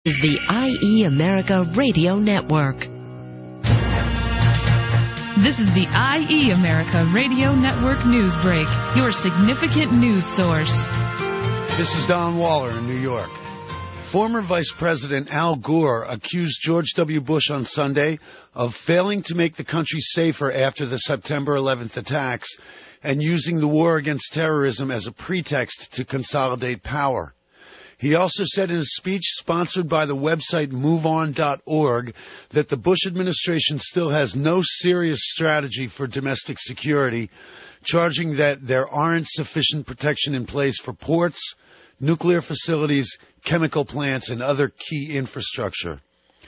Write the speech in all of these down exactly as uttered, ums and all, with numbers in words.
is the I E America Radio Network. This is the I E America Radio Network News Break, your significant news source. This is Don Waller in New York. Former Vice President Al Gore accused George W. Bush on Sunday of failing to make the country safer after the September eleventh attacks and using the war against terrorism as a pretext to consolidate power. He also said in a speech sponsored by the website move on dot org that the Bush administration still has no serious strategy for domestic security, charging that there aren't sufficient protection in place for ports, nuclear facilities, chemical plants, and other key infrastructure.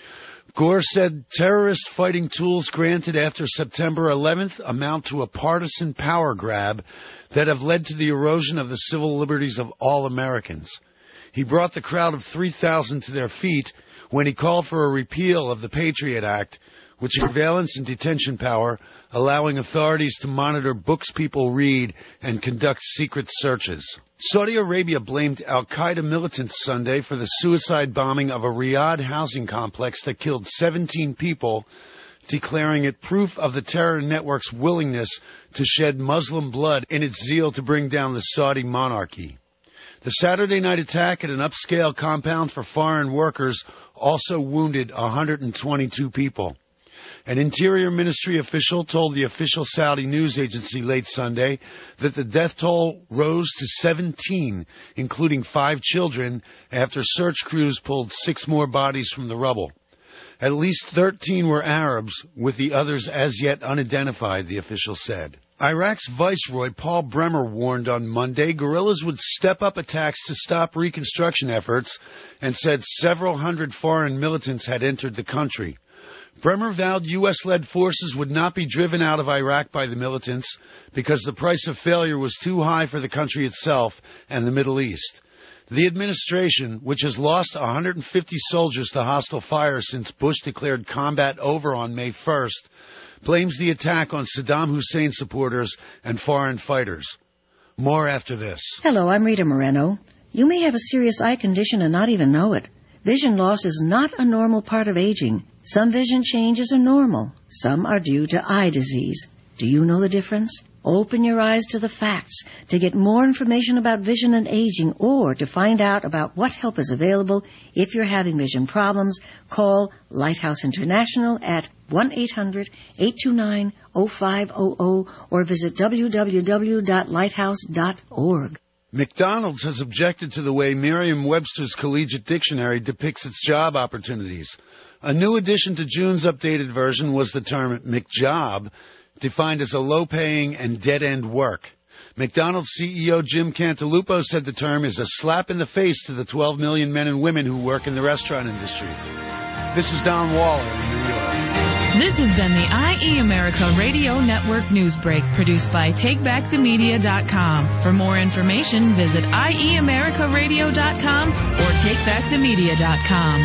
Gore said terrorist fighting tools granted after September eleventh amount to a partisan power grab that have led to the erosion of the civil liberties of all Americans. He brought the crowd of three thousand to their feet when he called for a repeal of the Patriot Act, which gives surveillance and detention power, allowing authorities to monitor books people read and conduct secret searches. Saudi Arabia blamed al-Qaeda militants Sunday for the suicide bombing of a Riyadh housing complex that killed seventeen people, declaring it proof of the terror network's willingness to shed Muslim blood in its zeal to bring down the Saudi monarchy. The Saturday night attack at an upscale compound for foreign workers also wounded one hundred twenty-two people. An Interior Ministry official told the official Saudi news agency late Sunday that the death toll rose to seventeen, including five children, after search crews pulled six more bodies from the rubble. At least thirteen were Arabs, with the others as yet unidentified, the official said. Iraq's Viceroy Paul Bremer warned on Monday guerrillas would step up attacks to stop reconstruction efforts and said several hundred foreign militants had entered the country. Bremer vowed U S-led forces would not be driven out of Iraq by the militants because the price of failure was too high for the country itself and the Middle East. The administration, which has lost one hundred fifty soldiers to hostile fire since Bush declared combat over on May first, blames the attack on Saddam Hussein supporters and foreign fighters. More after this. Hello, I'm Rita Moreno. You may have a serious eye condition and not even know it. Vision loss is not a normal part of aging. Some vision changes are normal. Some are due to eye disease. Do you know the difference? Open your eyes to the facts. To get more information about vision and aging or to find out about what help is available if you're having vision problems, call Lighthouse International at one eight hundred eight two nine oh five hundred or visit w w w dot lighthouse dot org. McDonald's has objected to the way Merriam-Webster's Collegiate Dictionary depicts its job opportunities. A new addition to June's updated version was the term McJob, defined as a low-paying and dead-end work. McDonald's C E O Jim Cantalupo said the term is a slap in the face to the twelve million men and women who work in the restaurant industry. This is Don Waller in New York. This has been the I E America Radio Network News Break, produced by take back the media dot com. For more information, visit I E America Radio dot com or take back the media dot com.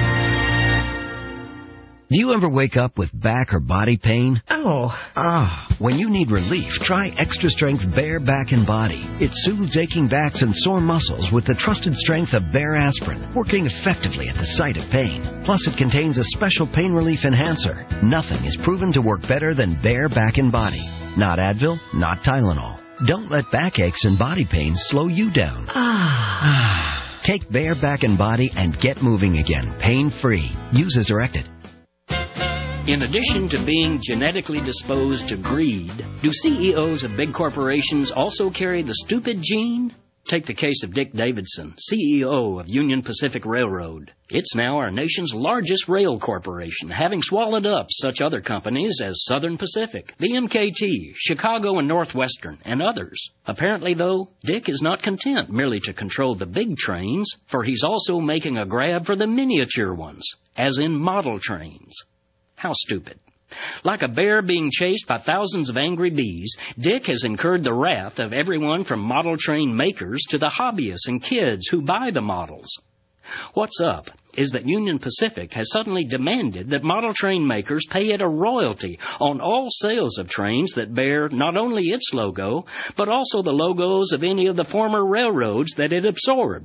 Do you ever wake up with back or body pain? Oh. Ah, when you need relief, try Extra Strength Bare Back and Body. It soothes aching backs and sore muscles with the trusted strength of Bare Aspirin, working effectively at the site of pain. Plus, it contains a special pain relief enhancer. Nothing is proven to work better than Bare Back and Body. Not Advil, not Tylenol. Don't let backaches and body pains slow you down. Ah. Take Bare Back and Body and get moving again, pain-free. Use as directed. In addition to being genetically disposed to greed, do C E Os of big corporations also carry the stupid gene? Take the case of Dick Davidson, C E O of Union Pacific Railroad. It's now our nation's largest rail corporation, having swallowed up such other companies as Southern Pacific, the M K T, Chicago and Northwestern, and others. Apparently, though, Dick is not content merely to control the big trains, for he's also making a grab for the miniature ones, as in model trains. How stupid. Like a bear being chased by thousands of angry bees, Dick has incurred the wrath of everyone from model train makers to the hobbyists and kids who buy the models. What's up is that Union Pacific has suddenly demanded that model train makers pay it a royalty on all sales of trains that bear not only its logo, but also the logos of any of the former railroads that it absorbed.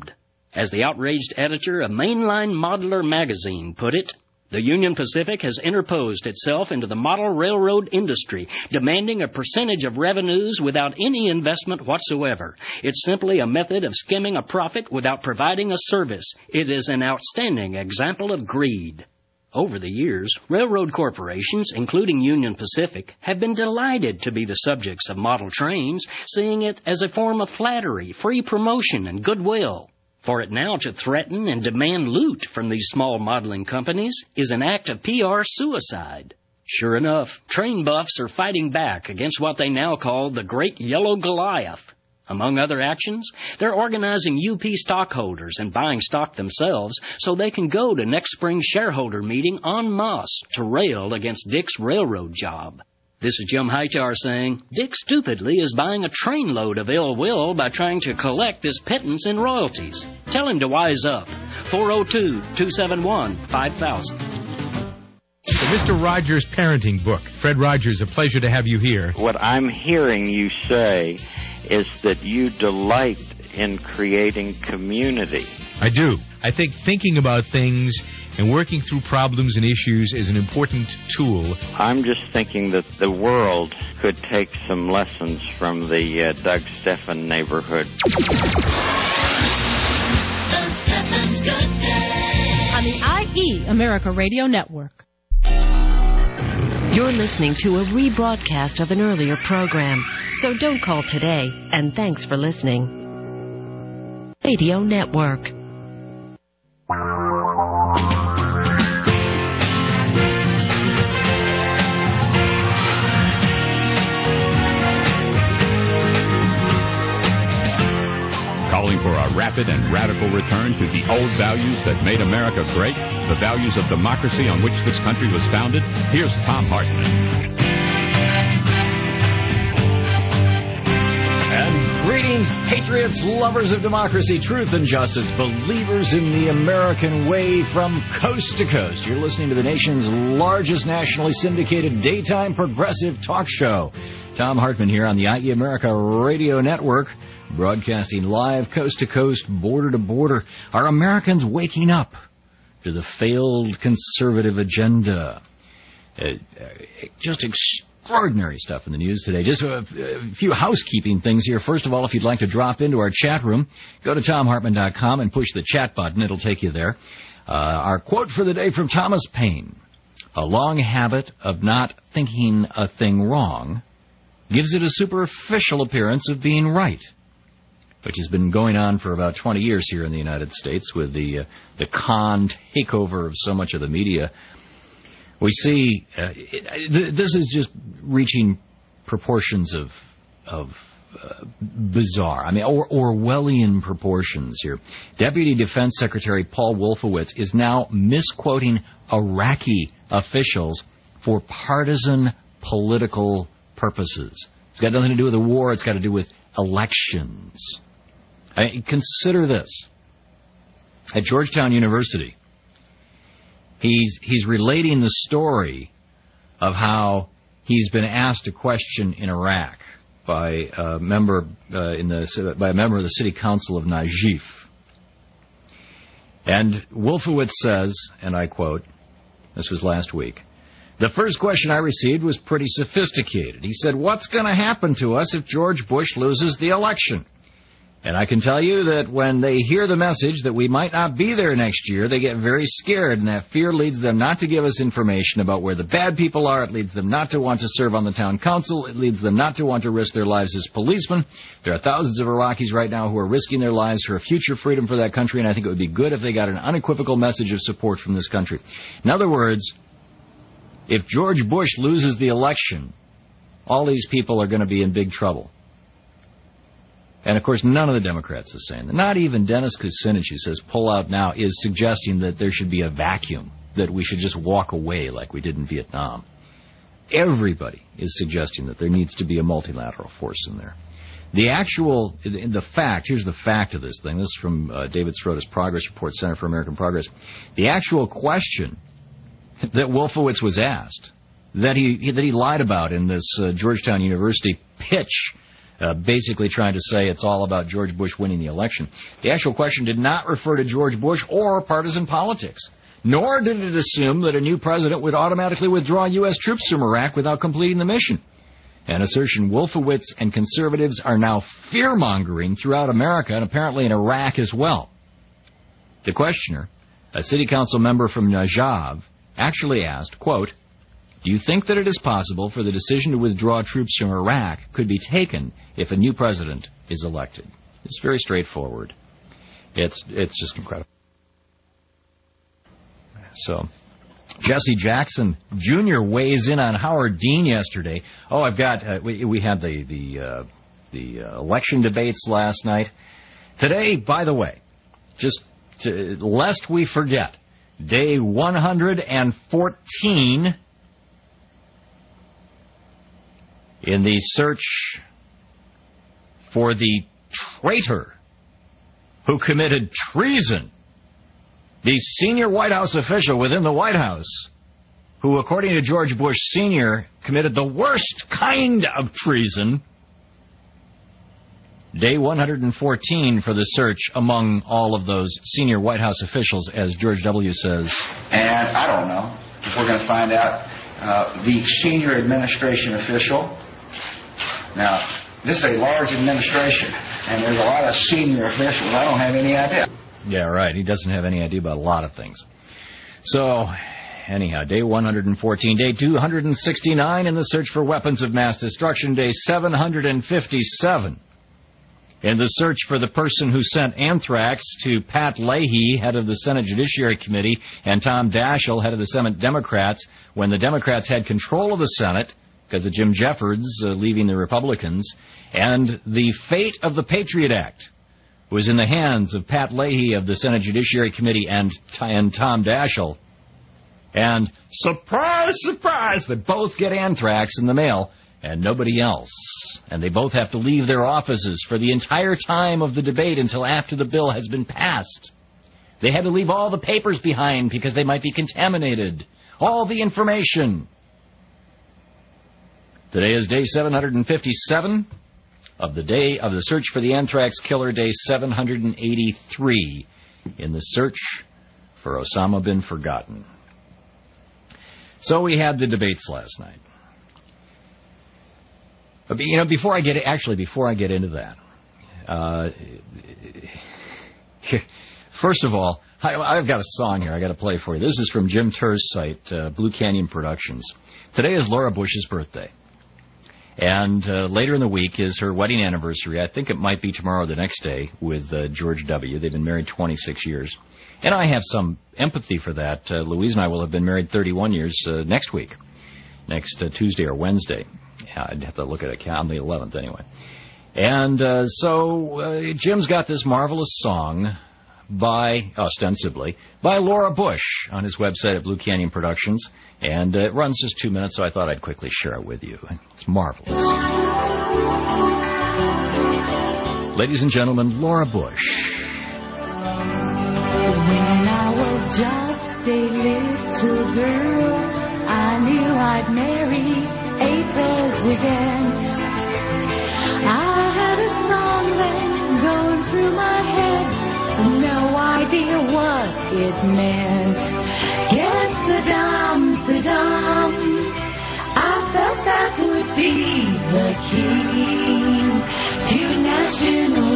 As the outraged editor of Mainline Modeler magazine put it, the Union Pacific has interposed itself into the model railroad industry, demanding a percentage of revenues without any investment whatsoever. It's simply a method of skimming a profit without providing a service. It is an outstanding example of greed. Over the years, railroad corporations, including Union Pacific, have been delighted to be the subjects of model trains, seeing it as a form of flattery, free promotion, and goodwill. For it now to threaten and demand loot from these small modeling companies is an act of P R suicide. Sure enough, train buffs are fighting back against what they now call the Great Yellow Goliath. Among other actions, they're organizing U P stockholders and buying stock themselves so they can go to next spring's shareholder meeting en masse to rail against Dick's railroad job. This is Jim Hightower saying, Dick stupidly is buying a trainload of ill will by trying to collect this pittance in royalties. Tell him to wise up. four oh two, two seven one, five thousand. The Mister Rogers Parenting Book. Fred Rogers, a pleasure to have you here. What I'm hearing you say is that you delight in creating community. I do. I think thinking about things and working through problems and issues is an important tool. I'm just thinking that the world could take some lessons from the uh, Doug Stephan neighborhood. Doug Stephan's Good Day on the I E America Radio Network. You're listening to a rebroadcast of an earlier program, so don't call today, and thanks for listening. Radio Network. Calling for a rapid and radical return to the old values that made America great, the values of democracy on which this country was founded, here's Thom Hartmann. And greetings, patriots, lovers of democracy, truth, and justice, believers in the American way from coast to coast. You're listening to the nation's largest nationally syndicated daytime progressive talk show. Thom Hartmann here on the I E America Radio Network, broadcasting live coast to coast, border to border. Are Americans waking up to the failed conservative agenda? Uh, just extraordinary stuff in the news today. Just a, a few housekeeping things here. First of all, if you'd like to drop into our chat room, go to tom hartmann dot com and push the chat button. It'll take you there. Uh, our quote for the day from Thomas Paine. A long habit of not thinking a thing wrong gives it a superficial appearance of being right, which has been going on for about twenty years here in the United States with the uh, the con takeover of so much of the media. We see uh, it, th- this is just reaching proportions of of uh, bizarre, I mean, or, Orwellian proportions here. Deputy Defense Secretary Paul Wolfowitz is now misquoting Iraqi officials for partisan political purposes. It's got nothing to do with the war. It's got to do with elections. I mean, consider this. At Georgetown University, he's he's relating the story of how he's been asked a question in Iraq by a member uh, in the by a member of the City Council of Najif. And Wolfowitz says, and I quote, this was last week, "The first question I received was pretty sophisticated. He said, 'What's going to happen to us if George Bush loses the election?' And I can tell you that when they hear the message that we might not be there next year, they get very scared, and that fear leads them not to give us information about where the bad people are. It leads them not to want to serve on the town council. It leads them not to want to risk their lives as policemen. There are thousands of Iraqis right now who are risking their lives for a future freedom for that country, and I think it would be good if they got an unequivocal message of support from this country." In other words, if George Bush loses the election, all these people are going to be in big trouble. And, of course, none of the Democrats is saying that. Not even Dennis Kucinich, who says pull out now, is suggesting that there should be a vacuum, that we should just walk away like we did in Vietnam. Everybody is suggesting that there needs to be a multilateral force in there. The actual, the fact, here's the fact of this thing. This is from uh, David Srota's Progress Report, Center for American Progress. The actual question that Wolfowitz was asked, that he that he lied about in this uh, Georgetown University pitch uh, basically trying to say it's all about George Bush winning the election. The actual question did not refer to George Bush or partisan politics, nor did it assume that a new president would automatically withdraw U S troops from Iraq without completing the mission. An assertion Wolfowitz and conservatives are now fear-mongering throughout America and apparently in Iraq as well. The questioner, a city council member from Najaf, actually asked, quote, "Do you think that it is possible for the decision to withdraw troops from Iraq could be taken if a new president is elected?" It's very straightforward. It's it's just incredible. So, Jesse Jackson Junior weighs in on Howard Dean yesterday. Oh, I've got uh, we we had the the uh, the uh, election debates last night. Today, by the way, just to, lest we forget, day one hundred fourteen in the search for the traitor who committed treason. The senior White House official within the White House, who, according to George Bush Senior, committed the worst kind of treason. Day one hundred fourteen for the search among all of those senior White House officials, as George W. says. And I don't know if we're going to find out uh, the senior administration official. Now, this is a large administration, and there's a lot of senior officials. I don't have any idea. Yeah, right. He doesn't have any idea about a lot of things. So, anyhow, day one hundred fourteen, day two hundred sixty-nine in the search for weapons of mass destruction, day seven hundred fifty-seven in the search for the person who sent anthrax to Pat Leahy, head of the Senate Judiciary Committee, and Tom Daschle, head of the Senate Democrats, when the Democrats had control of the Senate because of Jim Jeffords uh, leaving the Republicans, and the fate of the Patriot Act was in the hands of Pat Leahy of the Senate Judiciary Committee and, and Tom Daschle. And surprise, surprise, they both get anthrax in the mail and nobody else. And they both have to leave their offices for the entire time of the debate until after the bill has been passed. They had to leave all the papers behind because they might be contaminated. All the information. Today is day seven hundred fifty-seven. Of the day of the search for the anthrax killer, day seven hundred eighty-three in the search for Osama bin Forgotten. So we had the debates last night. But, you know, before I get actually before I get into that, uh, first of all, I, I've got a song here I got to play for you. This is from Jim Turr's site, uh, Blue Canyon Productions. Today is Laura Bush's birthday. And uh, later in the week is her wedding anniversary. I think it might be tomorrow or the next day with uh, George W. They've been married twenty-six years. And I have some empathy for that. Uh, Louise and I will have been married thirty-one years uh, next week, next uh, Tuesday or Wednesday. Yeah, I'd have to look at it on the eleventh anyway. And uh, so uh, Jim's got this marvelous song by, ostensibly, by Laura Bush on his website at Blue Canyon Productions. And uh, it runs just two minutes, so I thought I'd quickly share it with you. It's marvelous. Ladies and gentlemen, Laura Bush. When I was just a little girl, I knew I'd marry a president. I had a song then going through my head. No idea what it meant. Yes, Saddam, Saddam. I felt that would be the key to national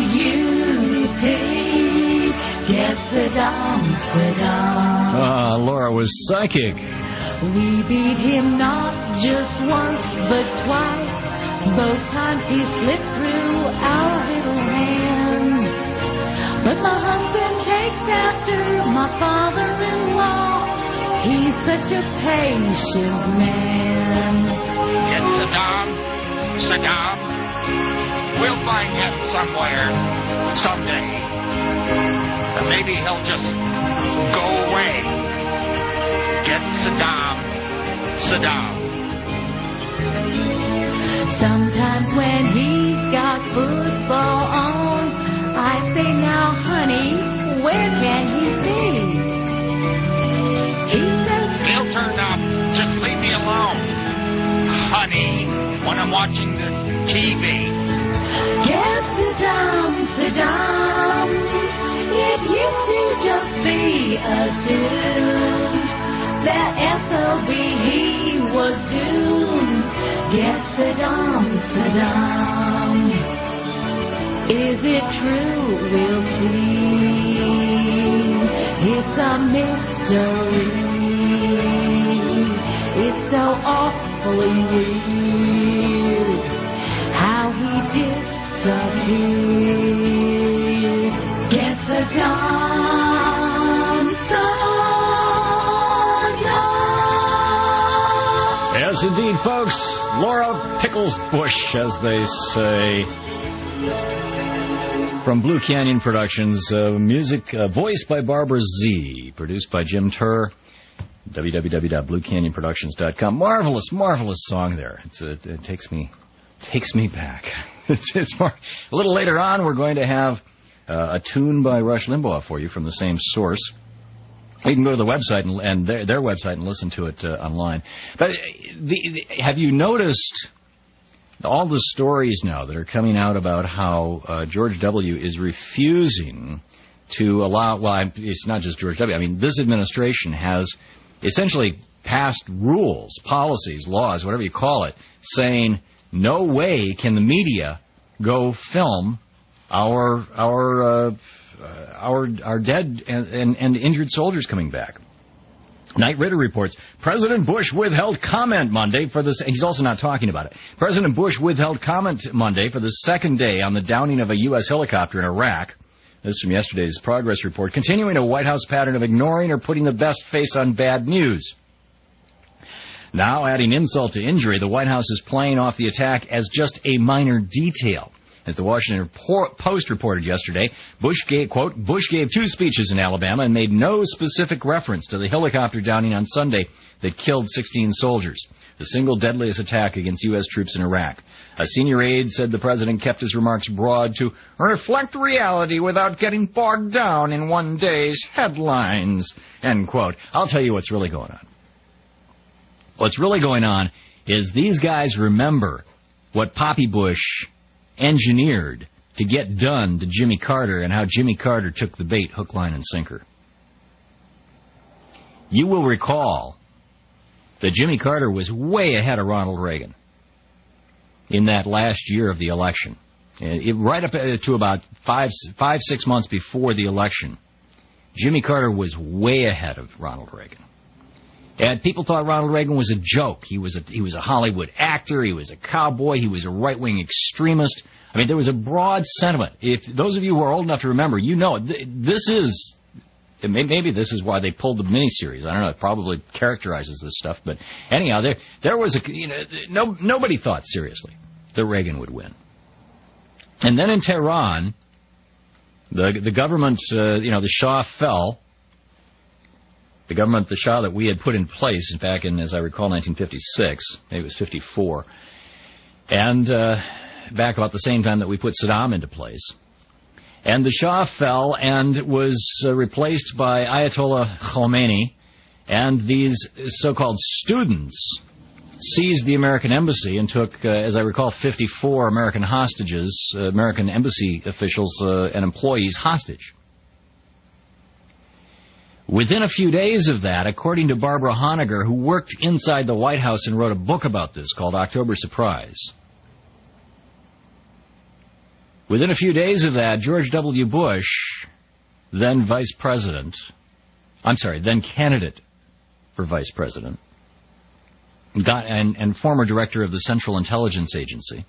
unity. Yes, Saddam, Saddam. Ah, Laura was psychic. We beat him not just once, but twice. Both times he slipped through our little hands. But my husband takes after my father-in-law. He's such a patient man. Get Saddam, Saddam. We'll find him somewhere, someday. Or maybe he'll just go away. Get Saddam, Saddam. Sometimes when he's got football on, I say, now, honey, where can he be? He says, he'll turn up. Just leave me alone, honey, when I'm watching the T V. Get Saddam, Saddam. It used to just be assumed that S O B he was doomed. Get Saddam, Saddam. Is it true? We'll see. It's a mystery. It's so awfully weird how he disappeared. Get Saddam, Saddam. Yes, indeed, folks. Laura Pickles Bush, as they say. From Blue Canyon Productions, uh, music uh, voiced by Barbara Z, produced by Jim Turr. w w w dot blue canyon productions dot com. Marvelous, marvelous song there. It's a, it takes me takes me back. It's, it's more, a little later on, we're going to have uh, a tune by Rush Limbaugh for you from the same source. You can go to the website and, and their, their website and listen to it uh, online. But the, the, have you noticed all the stories now that are coming out about how uh, George W. is refusing to allow, well, it's not just George W. I mean, this administration has essentially passed rules, policies, laws, whatever you call it, saying no way can the media go film our our uh, our our dead and, and, and injured soldiers coming back. Knight Ridder reports, President Bush withheld comment Monday for this. He's also not talking about it. President Bush withheld comment Monday for the second day on the downing of a U S helicopter in Iraq. This is from yesterday's progress report, continuing a White House pattern of ignoring or putting the best face on bad news. Now, adding insult to injury, the White House is playing off the attack as just a minor detail. As the Washington Post reported yesterday, Bush gave, quote, Bush gave two speeches in Alabama and made no specific reference to the helicopter downing on Sunday that killed sixteen soldiers, the single deadliest attack against U S troops in Iraq. A senior aide said the president kept his remarks broad to reflect reality without getting bogged down in one day's headlines, end quote. I'll tell you what's really going on. What's really going on is these guys remember what Poppy Bush engineered to get done to Jimmy Carter and how Jimmy Carter took the bait hook, line, and sinker. You will recall that Jimmy Carter was way ahead of Ronald Reagan in that last year of the election. It, right up to about five, five, six months before the election, Jimmy Carter was way ahead of Ronald Reagan. And people thought Ronald Reagan was a joke. He was a, he was a Hollywood actor. He was a cowboy. He was a right-wing extremist. I mean, there was a broad sentiment. If those of you who are old enough to remember, you know, this is, maybe this is why they pulled the miniseries. I don't know. It probably characterizes this stuff. But anyhow, there there was a, you know, no, nobody thought seriously that Reagan would win. And then in Tehran, the the government, uh, you know, the Shah fell. The government, the Shah that we had put in place back in, as I recall, nineteen fifty-six, maybe it was fifty-four, and uh, back about the same time that we put Saddam into place. And the Shah fell and was uh, replaced by Ayatollah Khomeini, and these so-called students seized the American embassy and took, uh, as I recall, fifty-four American hostages, uh, American embassy officials uh, and employees hostage. Within a few days of that, according to Barbara Honegger, who worked inside the White House and wrote a book about this called October Surprise, within a few days of that, George W. Bush, then vice president, I'm sorry, then candidate for vice president, got, and, and former director of the Central Intelligence Agency,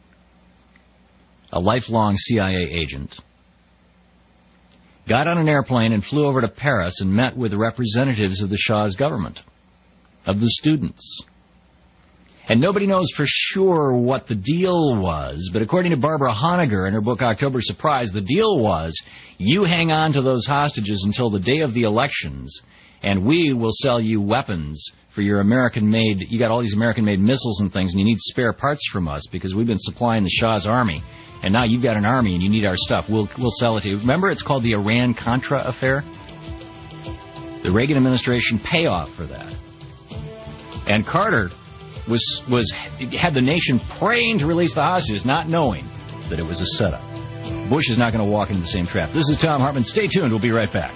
a lifelong C I A agent, got on an airplane and flew over to Paris and met with the representatives of the Shah's government, of the students. And nobody knows for sure what the deal was, but according to Barbara Honegger in her book October Surprise, the deal was you hang on to those hostages until the day of the elections, and we will sell you weapons for your American-made, you got all these American-made missiles and things, and you need spare parts from us because we've been supplying the Shah's army. And now you've got an army and you need our stuff. We'll we'll sell it to you. Remember, it's called the Iran-Contra affair? The Reagan administration payoff for that. And Carter was was had the nation praying to release the hostages, not knowing that it was a setup. Bush is not going to walk into the same trap. This is Thom Hartmann. Stay tuned. We'll be right back.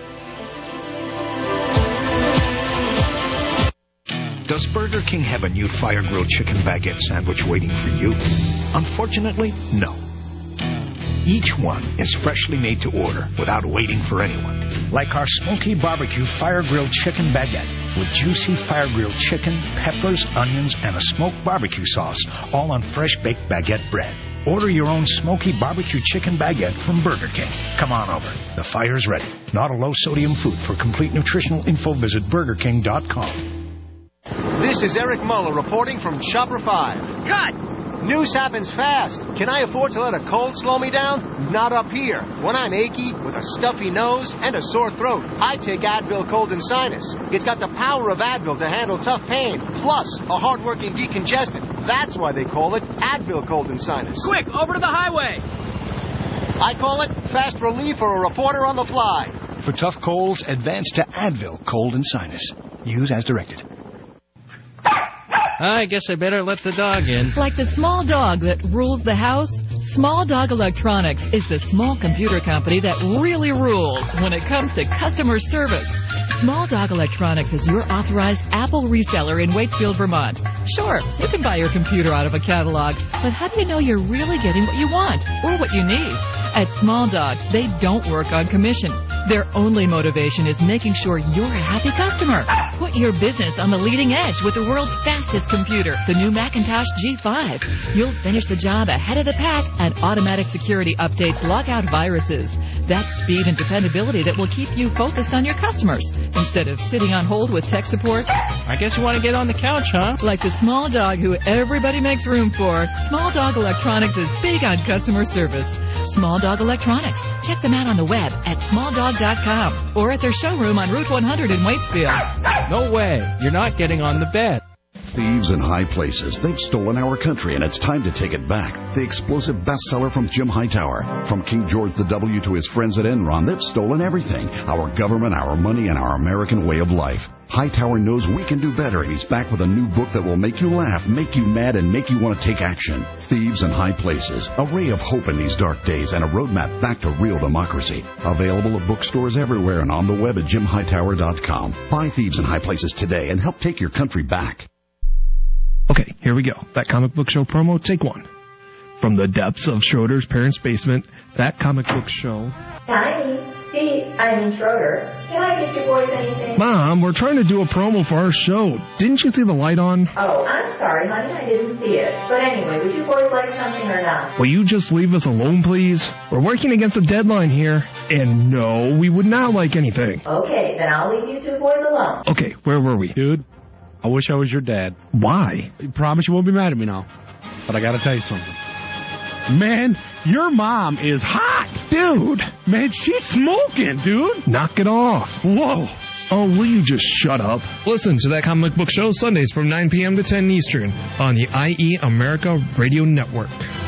Does Burger King have a new fire-grilled chicken baguette sandwich waiting for you? Unfortunately, no. Each one is freshly made to order without waiting for anyone. Like our smoky barbecue fire-grilled chicken baguette with juicy fire-grilled chicken, peppers, onions, and a smoked barbecue sauce, all on fresh-baked baguette bread. Order your own smoky barbecue chicken baguette from Burger King. Come on over. The fire's ready. Not a low-sodium food. For complete nutritional info, visit burger king dot com. This is Eric Muller reporting from Chopper five. Cut! News happens fast. Can I afford to let a cold slow me down? Not up here. When I'm achy, with a stuffy nose, and a sore throat, I take Advil Cold and Sinus. It's got the power of Advil to handle tough pain, plus a hard-working decongestant. That's why they call it Advil Cold and Sinus. Quick, over to the highway! I call it fast relief for a reporter on the fly. For tough colds, advance to Advil Cold and Sinus. Use as directed. I guess I better let the dog in. Like the small dog that rules the house, Small Dog Electronics is the small computer company that really rules when it comes to customer service. Small Dog Electronics is your authorized Apple reseller in Waitsfield, Vermont. Sure, you can buy your computer out of a catalog, but how do you know you're really getting what you want or what you need? At Small Dog, they don't work on commission. Their only motivation is making sure you're a happy customer. Put your business on the leading edge with the world's fastest computer, the new Macintosh G five. You'll finish the job ahead of the pack, and automatic security updates lock out viruses. That's speed and dependability that will keep you focused on your customers instead of sitting on hold with tech support. I guess you want to get on the couch, huh? Like the small dog who everybody makes room for, Small Dog Electronics is big on customer service. Small Dog Electronics. Check them out on the web at small dog dot com or at their showroom on Route one hundred in Waitsfield. No way. You're not getting on the bed. Thieves in high places. They've stolen our country, and it's time to take it back. The explosive bestseller from Jim Hightower. From King George the W to his friends at Enron, they've stolen everything. Our government, our money, and our American way of life. Hightower knows we can do better, and he's back with a new book that will make you laugh, make you mad, and make you want to take action. Thieves in High Places. A ray of hope in these dark days and a roadmap back to real democracy. Available at bookstores everywhere and on the web at jim hightower dot com. Buy Thieves in High Places today and help take your country back. Okay, here we go. That comic book show promo, take one. From the depths of Schroeder's parents' basement, that comic book show. Hi, Steve. I'm in Schroeder. Can I get your boys anything? Mom, we're trying to do a promo for our show. Didn't you see the light on? Oh, I'm sorry, honey. I didn't see it. But anyway, would you boys like something or not? Will you just leave us alone, please? We're working against a deadline here. And no, we would not like anything. Okay, then I'll leave you two boys alone. Okay, where were we? Dude, I wish I was your dad. Why? I promise you won't be mad at me now. But I gotta tell you something. Man, your mom is hot. Dude. Man, she's smoking, dude. Knock it off. Whoa. Oh, will you just shut up? Listen to that comic book show Sundays from nine p.m. to ten Eastern on the I E America Radio Network.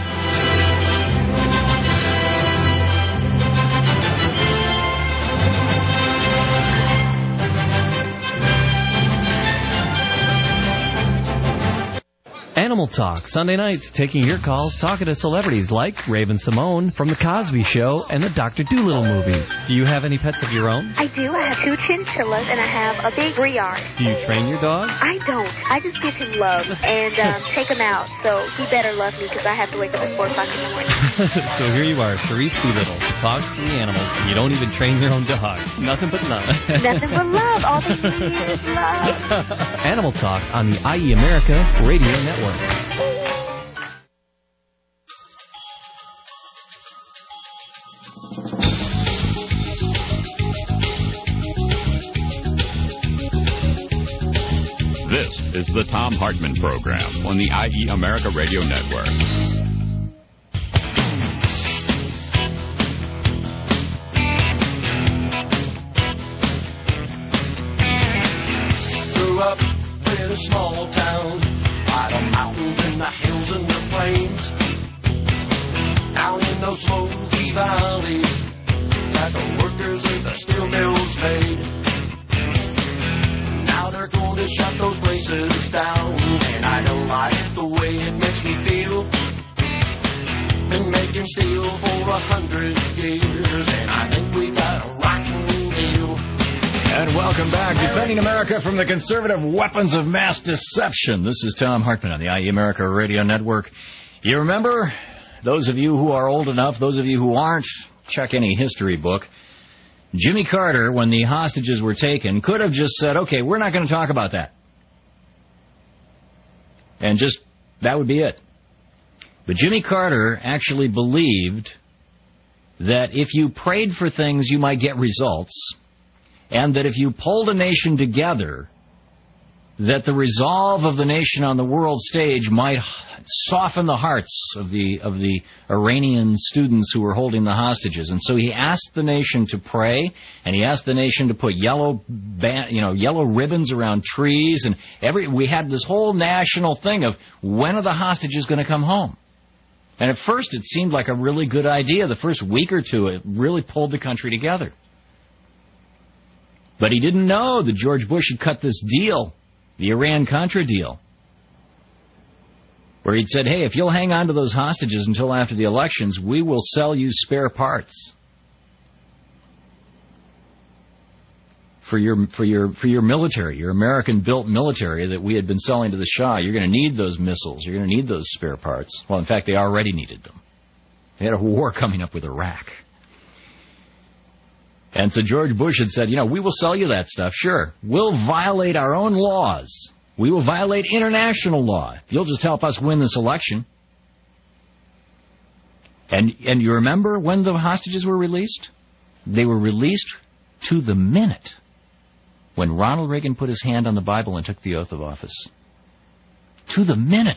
Animal Talk, Sunday nights, taking your calls, talking to celebrities like Raven Simone from The Cosby Show and the Doctor Dolittle movies. Do you have any pets of your own? I do. I have two chinchillas, and I have a big Briard. Do you train your dog? I don't. I just give him love and um, take him out, so he better love me because I have to wake up at four o'clock in the morning. So here you are, Sharice Doolittle, who talks to the animals, and you don't even train your own dog. Nothing but love. Nothing but love. All they need is love. Animal Talk on the I E America Radio Network. This is the Thom Hartmann Program on the I E America Radio Network. Grew up in a small town, by the mountains and the hills and the plains, down in those smoky valleys that the workers of the steel mills made. Now they're going to shut those places down, and I don't like the way it makes me feel. Been America from the conservative weapons of mass deception. This is Tom Hartman on the I E America Radio Network. You remember, those of you who are old enough, those of you who aren't, check any history book. Jimmy Carter, when the hostages were taken, could have just said, okay, we're not going to talk about that. And just, that would be it. But Jimmy Carter actually believed that if you prayed for things, you might get results, and that if you pulled a nation together, that the resolve of the nation on the world stage might soften the hearts of the of the Iranian students who were holding the hostages. And so he asked the nation to pray, and he asked the nation to put yellow, ba- you know, yellow ribbons around trees, and every we had this whole national thing of when are the hostages going to come home. And at first it seemed like a really good idea. The first week or two, it really pulled the country together. But he didn't know that George Bush had cut this deal, the Iran-Contra deal, where he'd said, hey, if you'll hang on to those hostages until after the elections, we will sell you spare parts for your for your for your military, your American-built military that we had been selling to the Shah. You're going to need those missiles. You're going to need those spare parts. Well, in fact, they already needed them. They had a war coming up with Iraq. And so George Bush had said, you know, we will sell you that stuff, sure. We'll violate our own laws. We will violate international law. You'll just help us win this election. And and you remember when the hostages were released? They were released to the minute when Ronald Reagan put his hand on the Bible and took the oath of office. To the minute.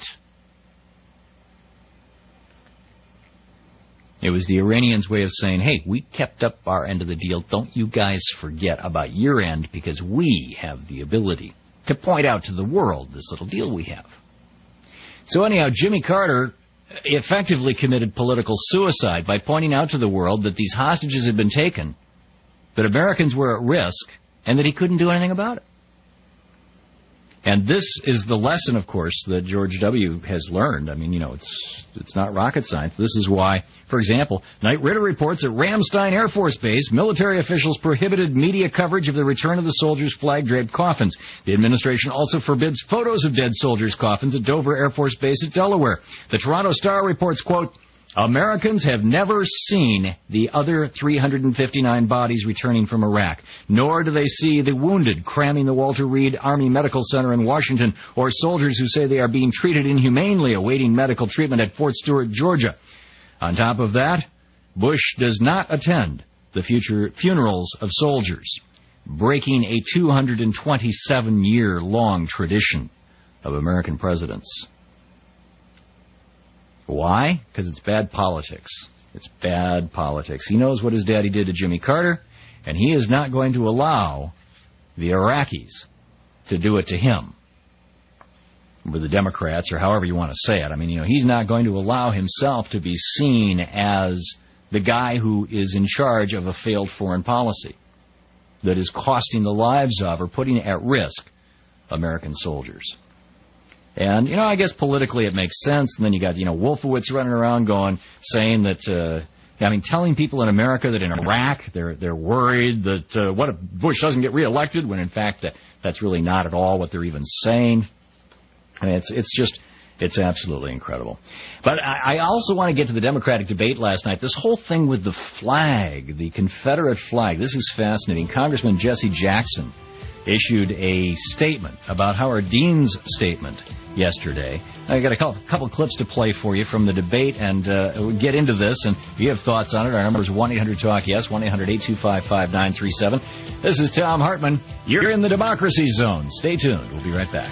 It was the Iranians' way of saying, hey, we kept up our end of the deal. Don't you guys forget about your end, because we have the ability to point out to the world this little deal we have. So anyhow, Jimmy Carter effectively committed political suicide by pointing out to the world that these hostages had been taken, that Americans were at risk, and that he couldn't do anything about it. And this is the lesson, of course, that George W. has learned. I mean, you know, it's it's not rocket science. This is why, for example, Knight Ridder reports at Ramstein Air Force Base, military officials prohibited media coverage of the return of the soldiers' flag-draped coffins. The administration also forbids photos of dead soldiers' coffins at Dover Air Force Base at Delaware. The Toronto Star reports, quote, Americans have never seen the other three hundred fifty-nine bodies returning from Iraq, nor do they see the wounded cramming the Walter Reed Army Medical Center in Washington, or soldiers who say they are being treated inhumanely awaiting medical treatment at Fort Stewart, Georgia. On top of that, Bush does not attend the future funerals of soldiers, breaking a two hundred twenty-seven year long tradition of American presidents. Why? Because it's bad politics. It's bad politics. He knows what his daddy did to Jimmy Carter, and he is not going to allow the Iraqis to do it to him. Or the Democrats, or however you want to say it. I mean, you know, he's not going to allow himself to be seen as the guy who is in charge of a failed foreign policy that is costing the lives of or putting at risk American soldiers. And, you know, I guess politically it makes sense. And then you got, you know, Wolfowitz running around going, saying that, uh, I mean, telling people in America that in Iraq they're they're worried that uh, what if Bush doesn't get reelected, when in fact that, that's really not at all what they're even saying. I mean, it's it's just, it's absolutely incredible. But I, I also want to get to the Democratic debate last night. This whole thing with the flag, the Confederate flag, this is fascinating. Congressman Jesse Jackson issued a statement about Howard Dean's statement yesterday. I got a couple, couple clips to play for you from the debate, and uh, we'll get into this. And if you have thoughts on it, our number is one eight hundred talk yes, one eight hundred eight two five five nine three seven. This is Tom Hartman. You're in the Democracy Zone. Stay tuned. We'll be right back.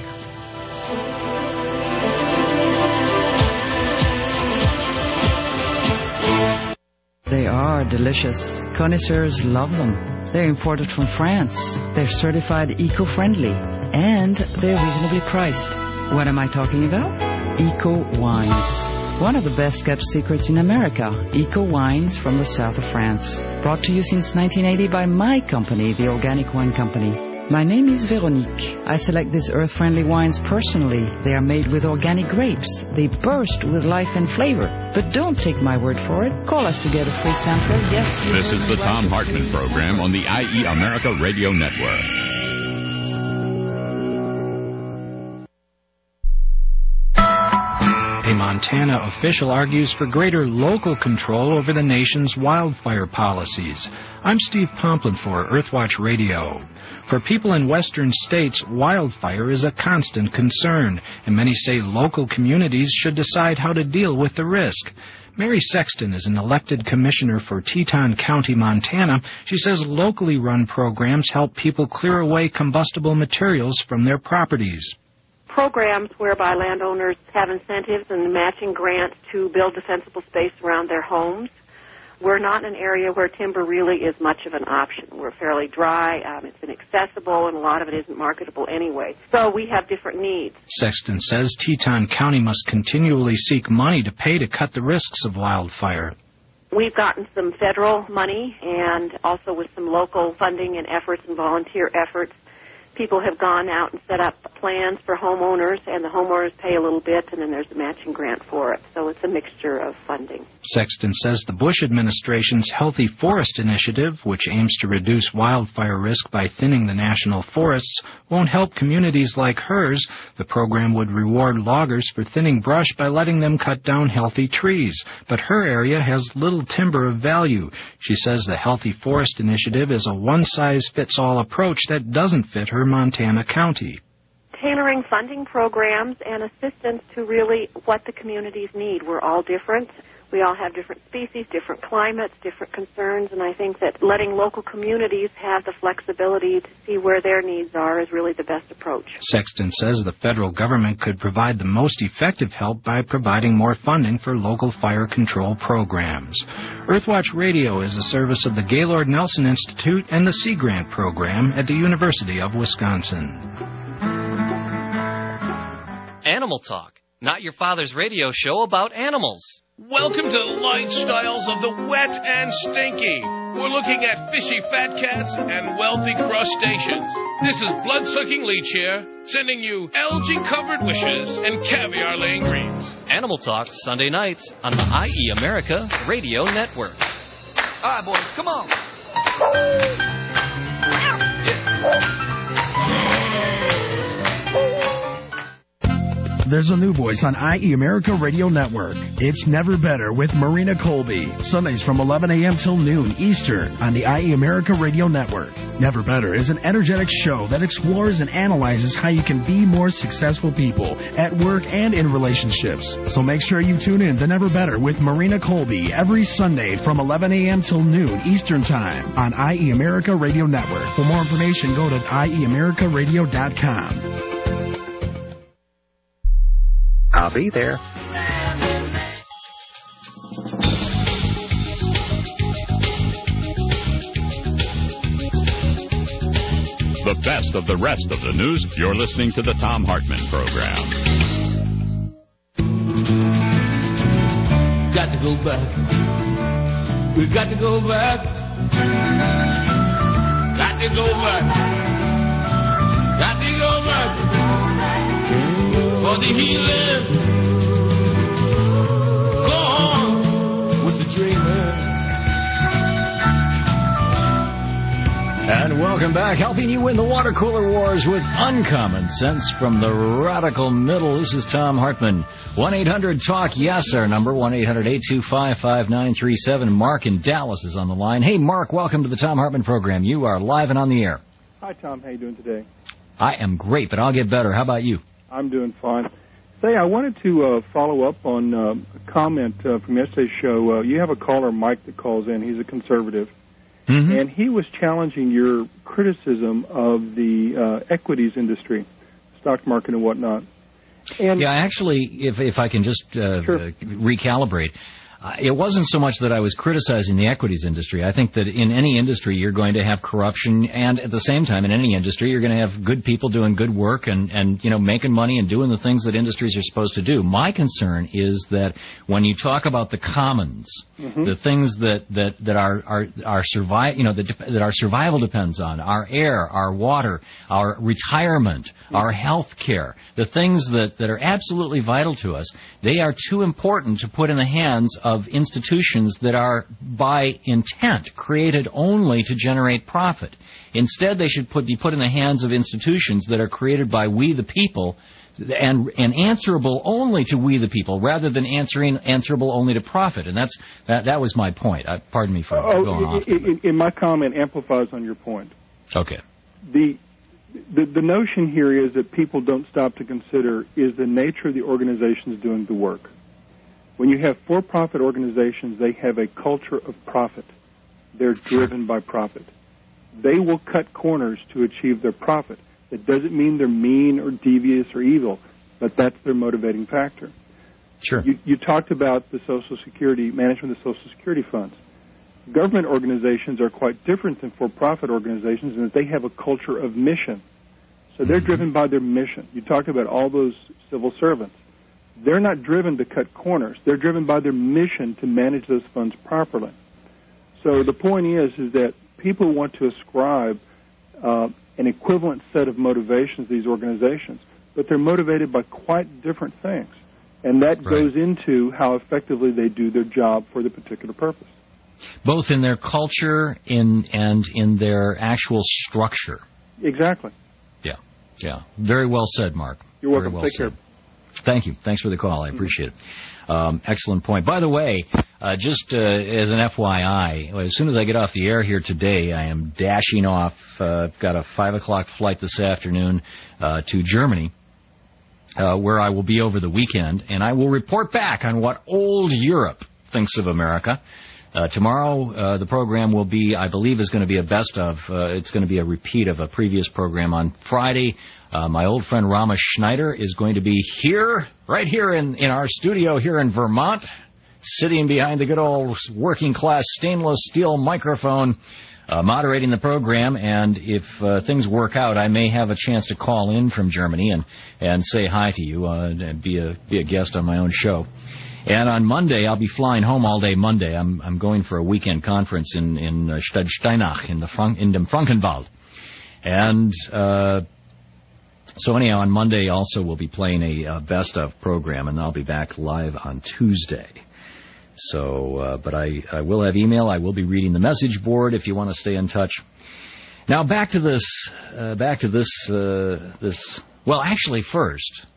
They are delicious. Connoisseurs love them. They're imported from France. They're certified eco-friendly. And they're reasonably priced. What am I talking about? Eco Wines. One of the best-kept secrets in America. Eco Wines from the south of France. Brought to you since nineteen eighty by my company, the Organic Wine Company. My name is Veronique. I select these earth-friendly wines personally. They are made with organic grapes. They burst with life and flavor. But don't take my word for it. Call us to get a free sampler. Yes, you This is the Tom Hartman program on the I E America Radio Network. Montana official argues for greater local control over the nation's wildfire policies. I'm Steve Pomplin for Earthwatch Radio. For people in western states, wildfire is a constant concern, and many say local communities should decide how to deal with the risk. Mary Sexton is an elected commissioner for Teton County, Montana. She says locally run programs help people clear away combustible materials from their properties. Programs whereby landowners have incentives and matching grants to build defensible space around their homes. We're not in an area where timber really is much of an option. We're fairly dry, um, it's inaccessible, and a lot of it isn't marketable anyway. So we have different needs. Sexton says Teton County must continually seek money to pay to cut the risks of wildfire. We've gotten some federal money and also with some local funding and efforts and volunteer efforts. People have gone out and set up plans for homeowners, and the homeowners pay a little bit, and then there's a matching grant for it. So it's a mixture of funding. Sexton says the Bush administration's Healthy Forest Initiative, which aims to reduce wildfire risk by thinning the national forests, won't help communities like hers. The program would reward loggers for thinning brush by letting them cut down healthy trees. But her area has little timber of value. She says the Healthy Forest Initiative is a one-size-fits-all approach that doesn't fit her Montana County. Tailoring funding programs and assistance to really what the communities need. We're all different. We all have different species, different climates, different concerns, and I think that letting local communities have the flexibility to see where their needs are is really the best approach. Sexton says the federal government could provide the most effective help by providing more funding for local fire control programs. Earthwatch Radio is a service of the Gaylord Nelson Institute and the Sea Grant Program at the University of Wisconsin. Animal Talk, not your father's radio show about animals. Welcome to the lifestyles of the wet and stinky. We're looking at fishy fat cats and wealthy crustaceans. This is blood-sucking leech here, sending you algae-covered wishes and caviar-laying dreams. Animal Talk, Sunday nights on the I E America Radio Network. All right, boys, come on. There's a new voice on I E America Radio Network. It's Never Better with Marina Colby. Sundays from eleven a.m. till noon Eastern on the I E America Radio Network. Never Better is an energetic show that explores and analyzes how you can be more successful people at work and in relationships. So make sure you tune in to Never Better with Marina Colby every Sunday from eleven a.m. till noon Eastern Time on I E America Radio Network. For more information, go to I E America Radio dot com. I'll be there. The best of the rest of the news. You're listening to the Thom Hartmann Program. Got to go back. We got to go back. Got to go back. Got to go back. For the healing, go on with the dreaming. And welcome back, helping you win the water cooler wars with uncommon sense from the radical middle. This is Thom Hartmann. one eight hundred talk yes, our number, one eight hundred eight two five five nine three seven. Mark in Dallas is on the line. Hey, Mark, welcome to the Thom Hartmann Program. You are live and on the air. Hi, Tom. How you doing today? I am great, but I'll get better. How about you? I'm doing fine. Say, I wanted to uh, follow up on uh, a comment uh, from yesterday's show. Uh, you have a caller, Mike, that calls in. He's a conservative. Mm-hmm. And he was challenging your criticism of the uh, equities industry, stock market and whatnot. And yeah, actually, if if I can just uh, sure. uh, recalibrate, uh, it wasn't so much that I was criticizing the equities industry. I think that in any industry you're going to have corruption, and at the same time in any industry you're going to have good people doing good work and, and you know making money and doing the things that industries are supposed to do. My concern is that when you talk about the commons, mm-hmm. the things that that that our our our survive, you know, that, that our survival depends on, our air, our water, our retirement, mm-hmm. our health care, the things that, that are absolutely vital to us, they are too important to put in the hands of of institutions that are, by intent, created only to generate profit. Instead, they should put, be put in the hands of institutions that are created by we the people and, and answerable only to we the people, rather than answering answerable only to profit. And that's that, that was my point. Uh, pardon me for oh, going off. In, in my comment amplifies on your point. Okay. The, the the notion here is that people don't stop to consider is the nature of the organizations doing the work. When you have for-profit organizations, they have a culture of profit. They're driven by profit. They will cut corners to achieve their profit. It doesn't mean they're mean or devious or evil, but that's their motivating factor. Sure. You, you talked about the Social Security, management of the Social Security funds. Government organizations are quite different than for-profit organizations in that they have a culture of mission. So they're mm-hmm. driven by their mission. You talked about all those civil servants. They're not driven to cut corners. They're driven by their mission to manage those funds properly. So the point is, is that people want to ascribe uh, an equivalent set of motivations to these organizations, but they're motivated by quite different things. And that right. goes into how effectively they do their job for the particular purpose. Both in their culture in, and in their actual structure. Exactly. Yeah, yeah. Very well said, Mark. You're welcome. Very well Take said. care. Thank you. Thanks for the call. I appreciate it. Um, excellent point. By the way, uh, just uh, as an F Y I, as soon as I get off the air here today, I am dashing off. Uh, I've got a five o'clock flight this afternoon uh, to Germany, uh, where I will be over the weekend, and I will report back on what old Europe thinks of America. Uh, tomorrow, uh, the program will be, I believe, is going to be a best of. Uh, it's going to be a repeat of a previous program on Friday. Uh, my old friend Rama Schneider is going to be here, right here in, in our studio here in Vermont, sitting behind the good old working-class stainless steel microphone, uh, moderating the program. And if uh, things work out, I may have a chance to call in from Germany and, and say hi to you uh, and be a, be a guest on my own show. And on Monday, I'll be flying home all day Monday. I'm, I'm going for a weekend conference in, in uh, Stadtsteinach in the Frank, in dem Frankenwald. And uh, so anyhow, on Monday also we'll be playing a uh, best of program, and I'll be back live on Tuesday. So, uh, but I, I will have email. I will be reading the message board if you want to stay in touch. Now back to this, uh, back to this, uh, this. Well, actually, first.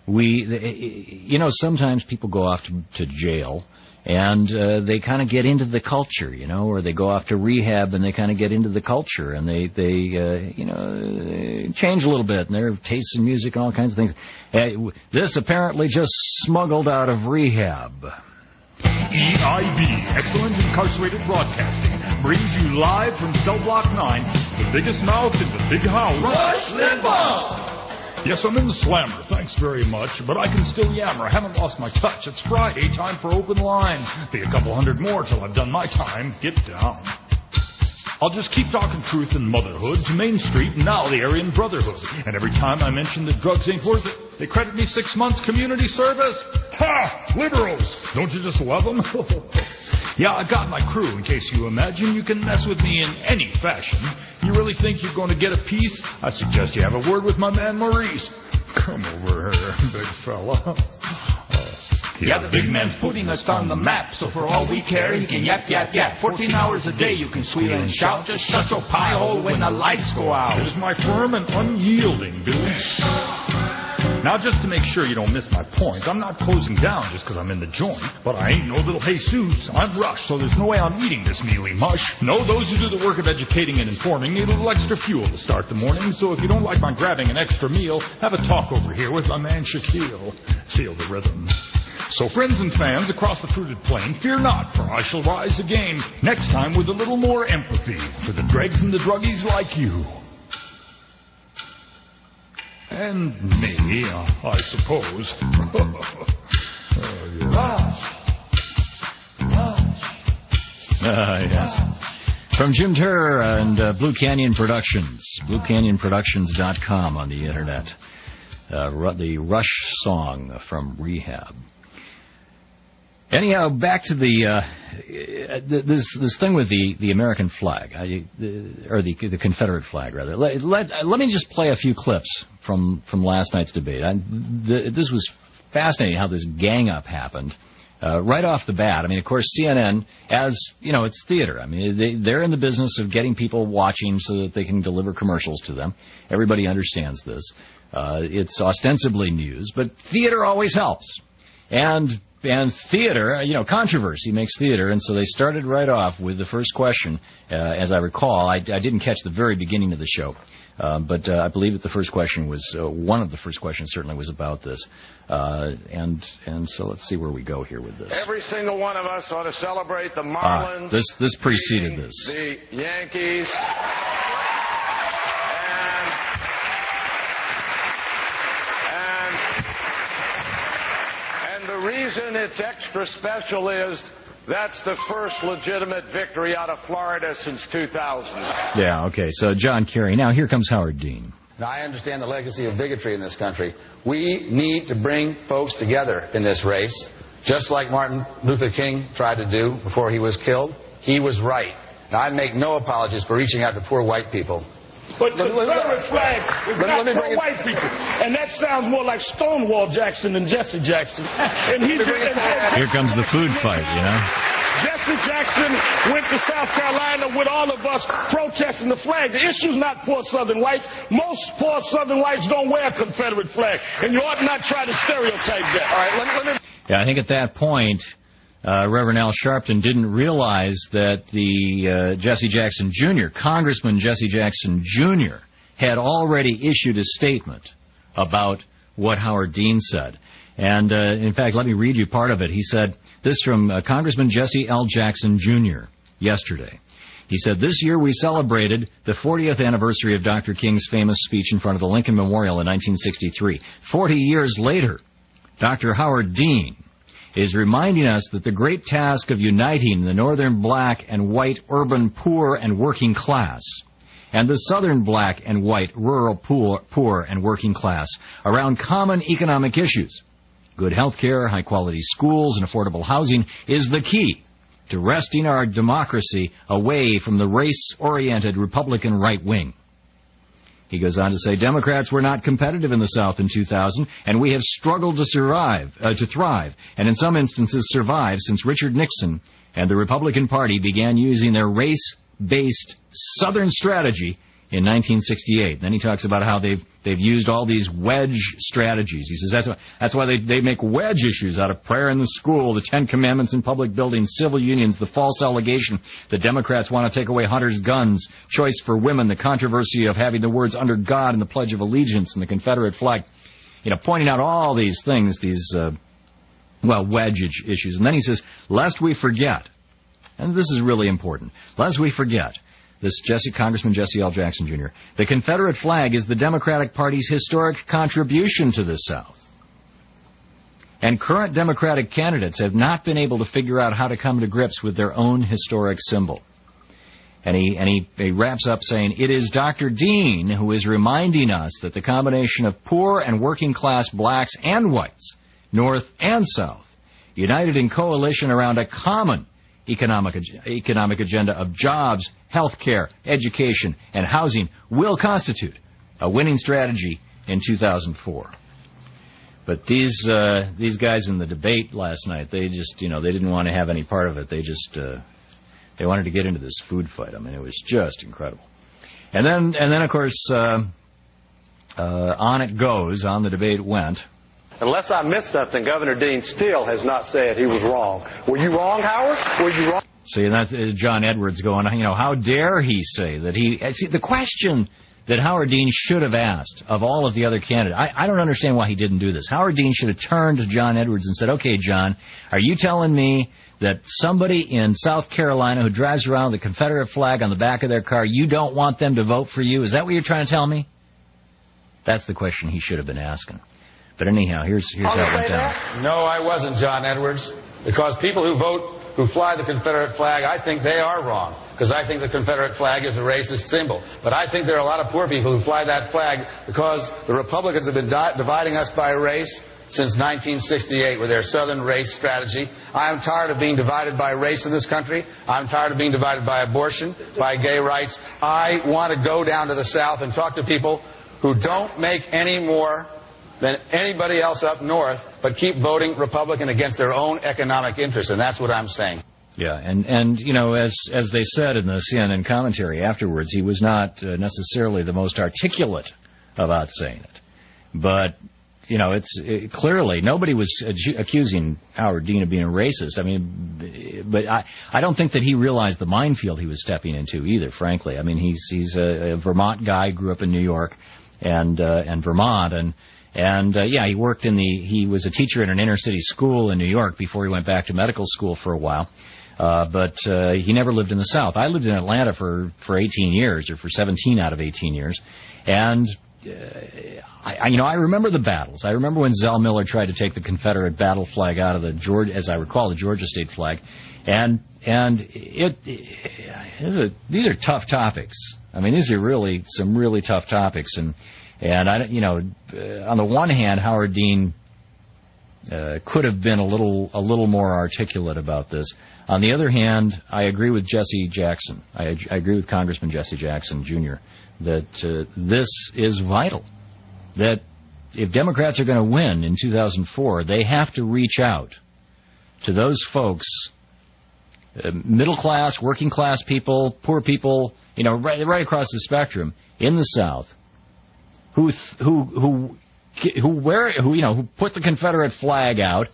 We, you know, sometimes people go off to, to jail, and uh, they kind of get into the culture, you know, or they go off to rehab and they kind of get into the culture, and they, they uh, you know, change a little bit, and their tastes in music and all kinds of things. Uh, this apparently just smuggled out of rehab. E I B, Excellent Incarcerated Broadcasting, brings you live from Cell Block nine, the biggest mouth in the big house. Rush Limbaugh! Yes, I'm in the slammer, thanks very much, but I can still yammer. I haven't lost my touch. It's Friday, time for open line. Be a couple hundred more till I've done my time. Get down. I'll just keep talking truth and motherhood to Main Street and now the Aryan Brotherhood. And every time I mention that drugs ain't worth it, they credit me six months community service. Ha! Liberals! Don't you just love them? Yeah, I got my crew, in case you imagine you can mess with me in any fashion. You really think you're going to get a piece? I suggest you have a word with my man Maurice. Come over here, big fella. Uh, yeah, the big man's putting us on the map, so for all we care, he can yap, yap, yap. Fourteen hours a day you can squeal and shout, just shut your pie hole when the lights go out. It is my firm and unyielding belief. Now, just to make sure you don't miss my point, I'm not closing down just because I'm in the joint, but I ain't no little Jesus. I'm Rush, so there's no way I'm eating this mealy mush. No, those who do the work of educating and informing need a little extra fuel to start the morning, so if you don't like my grabbing an extra meal, have a talk over here with my man Shaquille. Feel the rhythm. So friends and fans across the fruited plain, fear not, for I shall rise again, next time with a little more empathy for the dregs and the druggies like you. And me, uh, I suppose. oh, yeah. Ah, yes. From Jim Turr and uh, Blue Canyon Productions, blue canyon productions dot com on the internet. Uh, the Rush song from Rehab. Anyhow, back to the uh, this this thing with the, the American flag, I, the, or the the Confederate flag, rather. Let, let, let me just play a few clips from, from last night's debate. I, the, this was fascinating how this gang-up happened. Uh, Uh, right off the bat, I mean, of course, C N N, as, you know, it's theater. I mean, they, they're in the business of getting people watching so that they can deliver commercials to them. Everybody understands this. Uh, it's ostensibly news, but theater always helps. And and theater, you know, controversy makes theater, and so they started right off with the first question. Uh, as I recall, I, I didn't catch the very beginning of the show. Uh, but uh, I believe that the first question was, uh, one of the first questions certainly was about this. Uh, and and so let's see where we go here with this. Every single one of us ought to celebrate the Marlins. Uh, this this preceded this. The Yankees. And, and, and the reason it's extra special is that's the first legitimate victory out of Florida since two thousand. Yeah, okay. So John Kerry. Now here comes Howard Dean. Now, I understand the legacy of bigotry in this country. We need to bring folks together in this race, just like Martin Luther King tried to do before he was killed. He was right. Now, I make no apologies for reaching out to poor white people. But the Confederate flag is not for white people. And that sounds more like Stonewall Jackson than Jesse Jackson. And he just, and Here comes the food fight, you know. Jesse Jackson went to South Carolina with all of us protesting the flag. The issue's not poor Southern whites. Most poor Southern whites don't wear a Confederate flag. And you ought not try to stereotype that. All right, let, let me... Yeah, I think at that point, uh, Reverend Al Sharpton didn't realize that the uh, Jesse Jackson Junior, Congressman Jesse Jackson Junior, had already issued a statement about what Howard Dean said. And, uh, in fact, let me read you part of it. He said, this from uh, Congressman Jesse L. Jackson Junior yesterday. He said, this year we celebrated the fortieth anniversary of Doctor King's famous speech in front of the Lincoln Memorial in nineteen sixty-three. Forty years later, Doctor Howard Dean is reminding us that the great task of uniting the northern black and white urban poor and working class and the southern black and white rural poor, poor and working class around common economic issues, good health care, high-quality schools, and affordable housing is the key to wresting our democracy away from the race-oriented Republican right wing. He goes on to say, Democrats were not competitive in the South in two thousand, and we have struggled to survive, uh, to thrive, and in some instances survive since Richard Nixon and the Republican Party began using their race-based Southern strategy in nineteen sixty-eight. Then he talks about how they've they've used all these wedge strategies. He says that's why, that's why they, they make wedge issues out of prayer in the school, the Ten Commandments in public buildings, civil unions, the false allegation that Democrats want to take away hunters' guns, choice for women, the controversy of having the words under God in the Pledge of Allegiance and the Confederate flag. You know, pointing out all these things, these, uh, well, wedge issues. And then he says, lest we forget, and this is really important, lest we forget, this Jesse, Congressman Jesse L. Jackson Junior, the Confederate flag is the Democratic Party's historic contribution to the South. And current Democratic candidates have not been able to figure out how to come to grips with their own historic symbol. And he, and he, he wraps up saying, it is Doctor Dean who is reminding us that the combination of poor and working class blacks and whites, North and South, united in coalition around a common economic economic agenda of jobs, health care, education, and housing will constitute a winning strategy in two thousand four. But these uh, these guys in the debate last night, they just, you know, they didn't want to have any part of it. They just uh, they wanted to get into this food fight. I mean, it was just incredible. And then and then of course uh, uh, on it goes. On the debate went. Unless I missed something, Governor Dean still has not said he was wrong. Were you wrong, Howard? Were you wrong? See, and that's John Edwards going, you know, how dare he say that he... See, the question that Howard Dean should have asked of all of the other candidates, I, I don't understand why he didn't do this. Howard Dean should have turned to John Edwards and said, okay, John, are you telling me that somebody in South Carolina who drives around with a Confederate flag on the back of their car, you don't want them to vote for you? Is that what you're trying to tell me? That's the question he should have been asking. But anyhow, here's here's how it went down. No, I wasn't, John Edwards, because people who vote, who fly the Confederate flag, I think they are wrong, because I think the Confederate flag is a racist symbol. But I think there are a lot of poor people who fly that flag because the Republicans have been di- dividing us by race since nineteen sixty-eight with their Southern race strategy. I'm tired of being divided by race in this country. I'm tired of being divided by abortion, by gay rights. I want to go down to the South and talk to people who don't make any more than anybody else up north, but but keep voting Republican against their own economic interests, and that's what I'm saying. Yeah, and, and you know, as as they said in the C N N commentary afterwards, he was not uh, necessarily the most articulate about saying it. But, you know, it's it, clearly nobody was ac- accusing Howard Dean of being a racist. I mean, but I, I don't think that he realized the minefield he was stepping into either, frankly. I mean, he's he's a, a Vermont guy, grew up in New York and uh, and Vermont, and and uh, yeah, he worked in the he was a teacher in an inner city school in New York before he went back to medical school for a while. Uh, but uh, he never lived in the South. I lived in Atlanta for, for eighteen years, or for seventeen out of eighteen years. And, uh, I, I, you know, I remember the battles. I remember when Zell Miller tried to take the Confederate battle flag out of the Georgia, as I recall, the Georgia state flag. And and it, it these are tough topics. I mean, these are really some really tough topics. And, and I, you know, uh, on the one hand, Howard Dean uh, could have been a little a little more articulate about this. On the other hand, I agree with Jesse Jackson. I, I agree with Congressman Jesse Jackson, Junior, that uh, this is vital. That if Democrats are going to win in two thousand four, they have to reach out to those folks, uh, middle class, working class people, poor people, you know, right, right across the spectrum in the South, who who who who wear who you know who put the Confederate flag out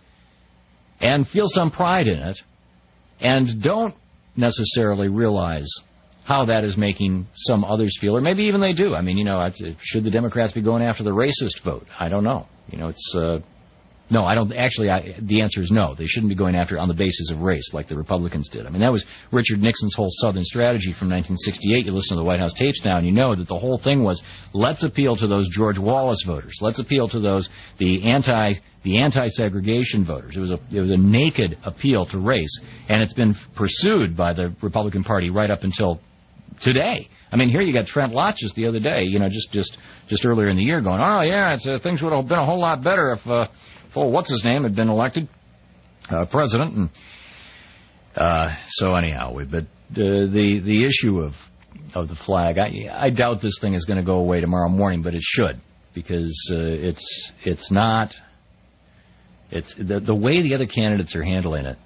and feel some pride in it, and don't necessarily realize how that is making some others feel, or maybe even they do. I mean, you know, should the Democrats be going after the racist vote? I don't know. You know, it's uh, no, I don't. Actually, I, the answer is no. They shouldn't be going after it on the basis of race like the Republicans did. I mean, that was Richard Nixon's whole Southern strategy from nineteen sixty-eight. You listen to the White House tapes now, and you know that the whole thing was, let's appeal to those George Wallace voters. Let's appeal to those the anti the anti-segregation voters. It was a it was a naked appeal to race, and it's been pursued by the Republican Party right up until today. I mean, here you got Trent Lott just the other day, you know, just just just earlier in the year, going, oh yeah, it's, uh, things would have been a whole lot better if, uh, if oh, what's his name had been elected uh, president. And uh, so anyhow, we, but uh, the the issue of of the flag, I I doubt this thing is going to go away tomorrow morning, but it should, because uh, it's it's not it's the the way the other candidates are handling it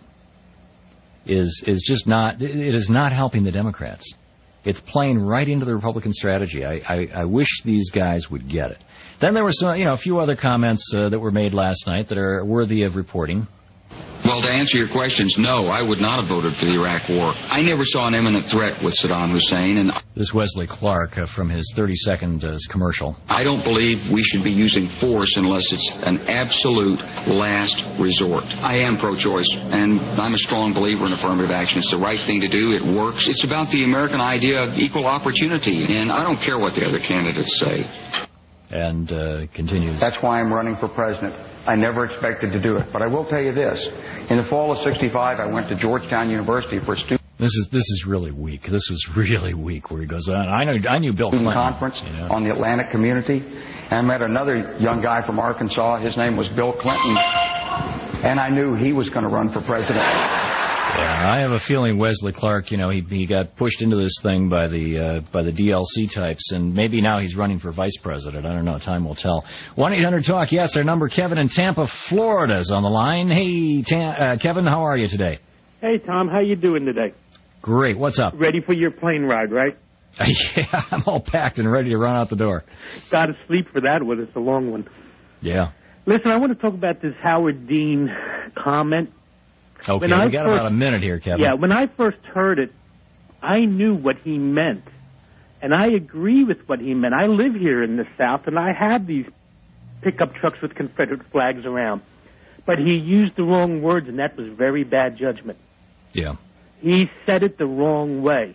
is is just not it is not helping the Democrats. It's playing right into the Republican strategy. I, I, I wish these guys would get it. Then there were some, you know, a few other comments uh, that were made last night that are worthy of reporting. Well, to answer your questions, no, I would not have voted for the Iraq War. I never saw an imminent threat with Saddam Hussein. And this is Wesley Clark uh, from his thirty-second uh, commercial. I don't believe we should be using force unless it's an absolute last resort. I am pro-choice, and I'm a strong believer in affirmative action. It's the right thing to do. It works. It's about the American idea of equal opportunity, and I don't care what the other candidates say. And uh, continues. That's why I'm running for president. I never expected to do it. But I will tell you this. In the fall of sixty-five, I went to Georgetown University for a student... This is this is really weak. This was really weak where he goes, I know, I knew Bill Clinton. ...conference you know? on the Atlantic community. And I met another young guy from Arkansas. His name was Bill Clinton. And I knew he was going to run for president. Yeah, I have a feeling Wesley Clark, you know, he he got pushed into this thing by the uh, by the D L C types, and maybe now he's running for vice president. I don't know. Time will tell. one eight hundred talk. Yes, our number. Kevin in Tampa, Florida is on the line. Hey, Tam- uh, Kevin, how are you today? Hey, Tom, how you doing today? Great. What's up? Ready for your plane ride, right? Yeah, I'm all packed and ready to run out the door. Got to sleep for that one. It's a long one. Yeah. Listen, I want to talk about this Howard Dean comment. Okay, when we I got first, about a minute here, Kevin. Yeah, when I first heard it, I knew what he meant. And I agree with what he meant. I live here in the South, and I have these pickup trucks with Confederate flags around. But he used the wrong words, and that was very bad judgment. Yeah. He said it the wrong way.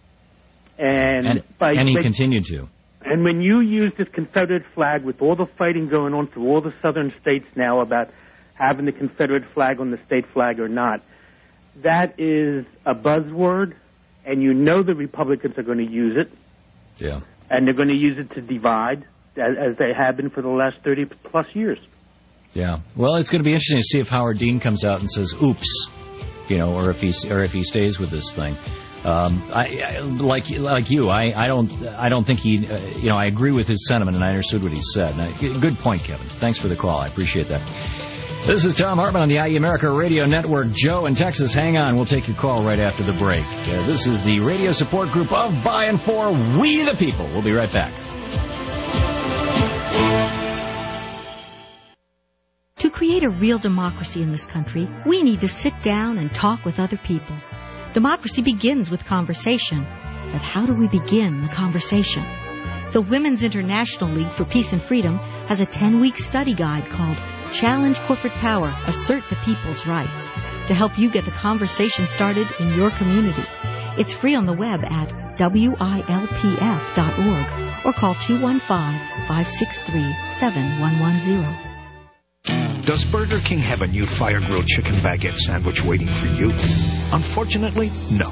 And, and, by, and he by, continued to. And when you use this Confederate flag with all the fighting going on through all the southern states now about having the Confederate flag on the state flag or not, that is a buzzword, and you know the Republicans are going to use it. Yeah. And they're going to use it to divide, as, as they have been for the last thirty-plus years. Yeah. Well, it's going to be interesting to see if Howard Dean comes out and says, oops, you know, or if he, or if he stays with this thing. Um, I, I like like you, I, I don't I don't think he, uh, you know, I agree with his sentiment, and I understood what he said. Now, good point, Kevin. Thanks for the call. I appreciate that. This is Tom Hartman on the I E America Radio Network. Joe in Texas, hang on. We'll take your call right after the break. Uh, this is the radio support group of, by, and for We the People. We'll be right back. To create a real democracy in this country, we need to sit down and talk with other people. Democracy begins with conversation. But how do we begin the conversation? The Women's International League for Peace and Freedom has a ten-week study guide called Challenge Corporate Power, Assert the People's Rights, to help you get the conversation started in your community. It's free on the web at W I L P F dot org or call two one five, five six three, seven one one zero. Does Burger King have a new fire-grilled chicken baguette sandwich waiting for you? Unfortunately, no.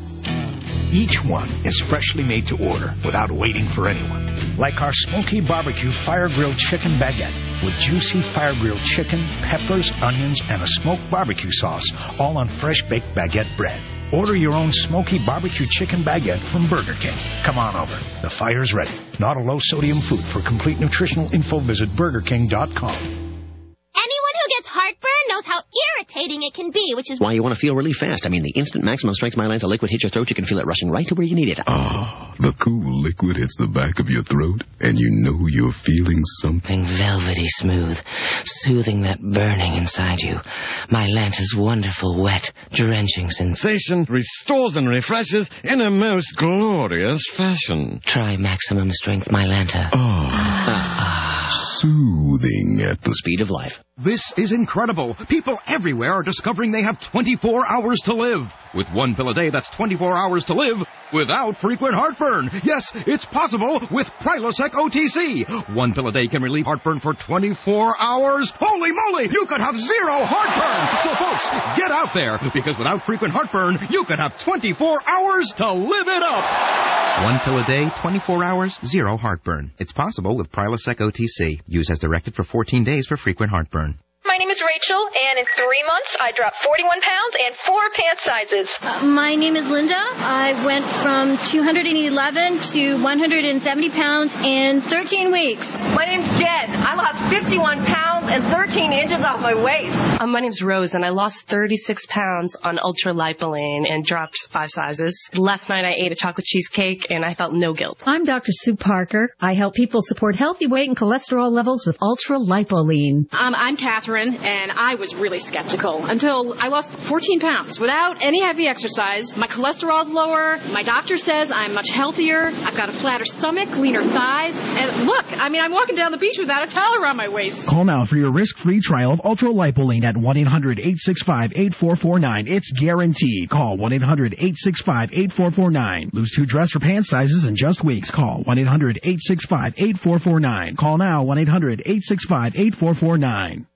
Each one is freshly made to order without waiting for anyone. Like our smoky barbecue fire-grilled chicken baguette with juicy fire-grilled chicken, peppers, onions, and a smoked barbecue sauce, all on fresh-baked baguette bread. Order your own smoky barbecue chicken baguette from Burger King. Come on over. The fire's ready. Not a low-sodium food. For complete nutritional info, visit burger king dot com. Anyone who gets heartburn knows how irritating it can be, which is why you want to feel relief fast. I mean, the instant maximum strength Mylanta liquid hits your throat, you can feel it rushing right to where you need it. Ah, the cool liquid hits the back of your throat, and you know you're feeling something velvety smooth, soothing that burning inside you. Mylanta's wonderful, wet, drenching sensation restores and refreshes in a most glorious fashion. Try maximum strength Mylanta. Ah, ah. Soothing at the speed of life. This is incredible. People everywhere are discovering they have twenty-four hours to live. With one pill a day, that's twenty-four hours to live without frequent heartburn. Yes, it's possible with Prilosec O T C. One pill a day can relieve heartburn for twenty-four hours. Holy moly, you could have zero heartburn. So folks, get out there, because without frequent heartburn, you could have twenty-four hours to live it up. One pill a day, twenty-four hours, zero heartburn. It's possible with Prilosec O T C. Use as directed for fourteen days for frequent heartburn. My name is Rachel, and in three months, I dropped forty-one pounds and four pant sizes. Uh, my name is Linda. I went from two hundred eleven to one hundred seventy pounds in thirteen weeks. My name's Jen. I lost fifty-one pounds and thirteen inches off my waist. Um, my name's Rose, and I lost thirty-six pounds on Ultra Lipoline and dropped five sizes. Last night, I ate a chocolate cheesecake, and I felt no guilt. I'm Doctor Sue Parker. I help people support healthy weight and cholesterol levels with Ultra Lipoline. Um, I'm Catherine. And I was really skeptical until I lost fourteen pounds without any heavy exercise. My cholesterol's lower. My doctor says I'm much healthier. I've got a flatter stomach, leaner thighs. And look, I mean, I'm walking down the beach without a towel around my waist. Call now for your risk-free trial of Ultra Lipoline at one eight hundred, eight six five, eight four four nine. It's guaranteed. Call one eight hundred, eight six five, eight four four nine. Lose two dress or pant sizes in just weeks. Call one eight hundred, eight six five, eight four four nine. Call now one eight hundred, eight six five, eight four four nine.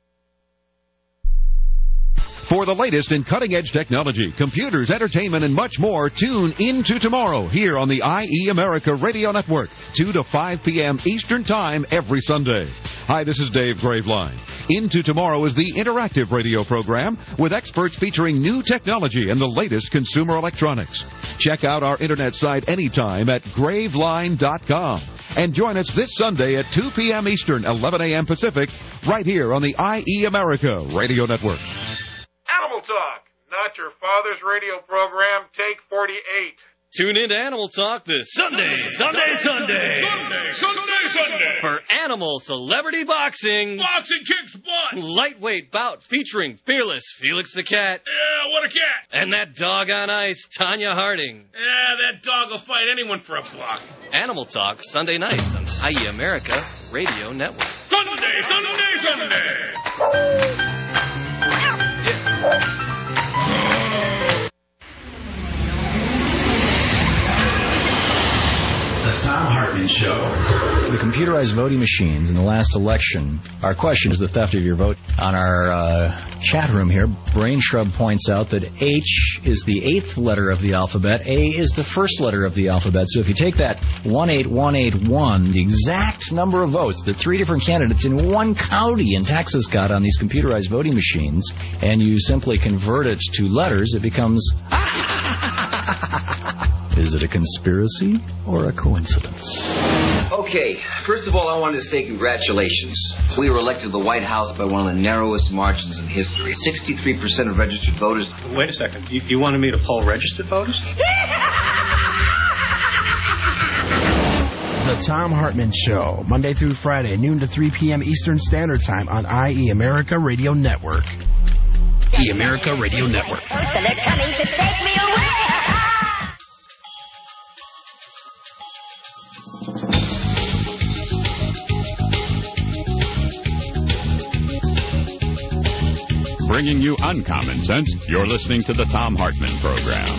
For the latest in cutting-edge technology, computers, entertainment, and much more, tune into tomorrow here on the I E America Radio Network, two to five p.m. Eastern Time every Sunday. Hi, this is Dave Graveline. Into Tomorrow is the interactive radio program with experts featuring new technology and the latest consumer electronics. Check out our internet site anytime at graveline dot com. And join us this Sunday at two p.m. Eastern, eleven a.m. Pacific, right here on the I E America Radio Network. Animal Talk, not your father's radio program. Take forty-eight. Tune in to Animal Talk this Sunday, Sunday, Sunday, Sunday, Sunday, Sunday, for Animal Celebrity Boxing. Boxing kicks butt. Lightweight bout featuring fearless Felix the Cat. Yeah, what a cat. And that dog on ice, Tanya Harding. Yeah, that dog will fight anyone for a buck. Animal Talk, Sunday nights on I E America Radio Network. Sunday, Sunday, Sunday. The Tom Hartman Show. The computerized voting machines in the last election. Our question is the theft of your vote. On our uh, chat room here, Brain Shrub points out that H is the eighth letter of the alphabet. A is the first letter of the alphabet. So if you take that one eight one eight one, the exact number of votes that three different candidates in one county in Texas got on these computerized voting machines, and you simply convert it to letters, it becomes... Is it a conspiracy or a coincidence? Okay, first of all, I wanted to say congratulations. We were elected to the White House by one of the narrowest margins in history. sixty-three percent of registered voters. Wait a second. You, you wanted me to poll registered voters? The Thom Hartmann Show, Monday through Friday, noon to three p.m. Eastern Standard Time on I E America Radio Network. E America Radio Network. So they're coming to take me away. Bringing you uncommon sense, you're listening to the Thom Hartmann Program.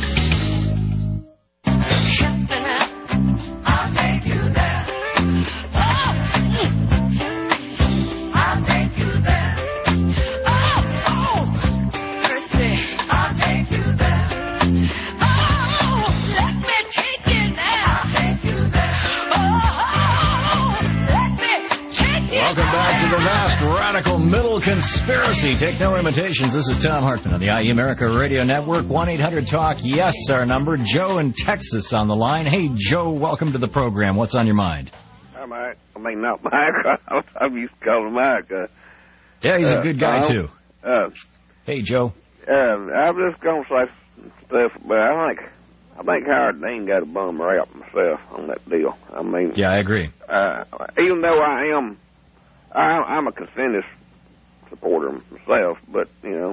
I'll take you there. Oh! I'll take you there. Oh! Oh! Christy, I'll take you there. Oh! Let me take you there. I'll take you there. Oh! Let me take you Welcome back to the vast radical middle conspiracy. Take no imitations. This is Thom Hartmann on the I E America Radio Network. one eight hundred talk yes, our number. Joe in Texas on the line. Hey, Joe, welcome to the program. What's on your mind? Hi, Mike. I mean, not Mike. I'm used to calling Mike. Uh, yeah, he's uh, a good guy, uh, too. Uh, hey, Joe. Uh, I'm just going to say stuff, but I think I think Howard Dean got a bum rap myself on that deal. I mean... Yeah, I agree. Uh, even though I am... I, I'm a Consensus supporter myself, but, you know...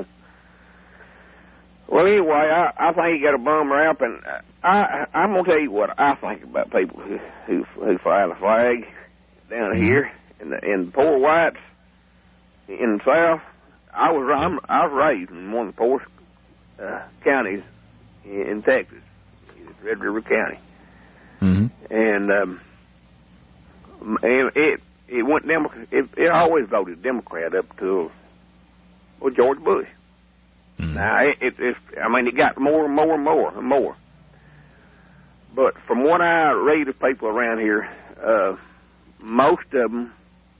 Well, anyway, I, I think he got a bum rap, and I, I'm going to tell you what I think about people who who, who fly the flag down mm-hmm. here, in the, in the poor whites in the South. I was I'm, I was raised in one of the poorest uh, counties in Texas, Red River County, mm-hmm. and um, and it it went Democrat. It, it always voted Democrat up to well George Bush. Mm-hmm. Now it, it, it's I mean it got more and more and more and more. But from what I read of people around here, uh, most of them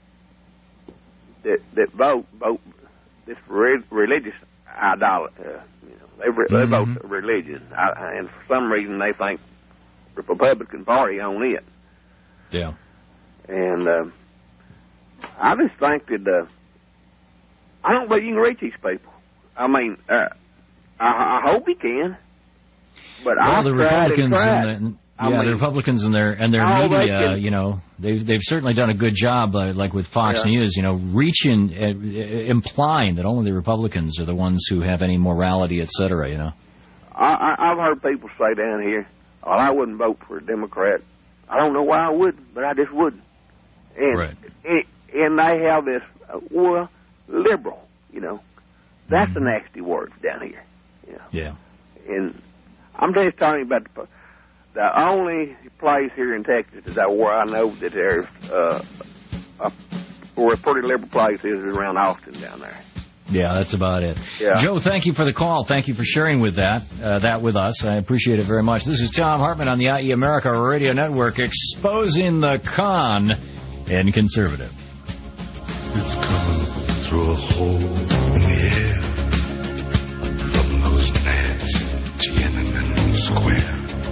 that that vote vote this re- religious idolatry. Uh, you know, they, re- mm-hmm. they vote religion, I, and for some reason they think the Republican Party own it. Yeah. And uh, I just think that uh, I don't believe you can reach these people. I mean, uh, I, I hope he can. But well, I've the tried Republicans and tried. and the, I yeah, mean, the Republicans and their and their oh, media, can, you know, they've they've certainly done a good job, uh, like with Fox yeah. News, you know, reaching, uh, implying that only the Republicans are the ones who have any morality, et cetera. You know, I, I, I've heard people say down here, "Well, I wouldn't vote for a Democrat." I don't know why I wouldn't, but I just wouldn't. And right. and, and they have this, uh, well, liberal, you know. That's mm-hmm. a nasty word down here. You know? Yeah. And I'm just telling you about the, the only place here in Texas is that where I know that there's uh, a, where a pretty liberal place is around Austin down there. Yeah, that's about it. Yeah. Joe, thank you for the call. Thank you for sharing with that uh, that with us. I appreciate it very much. This is Thom Hartmann on the I E America Radio Network, exposing the con and conservative. It's coming through a hole in the air from those gnats in Tiananmen Square.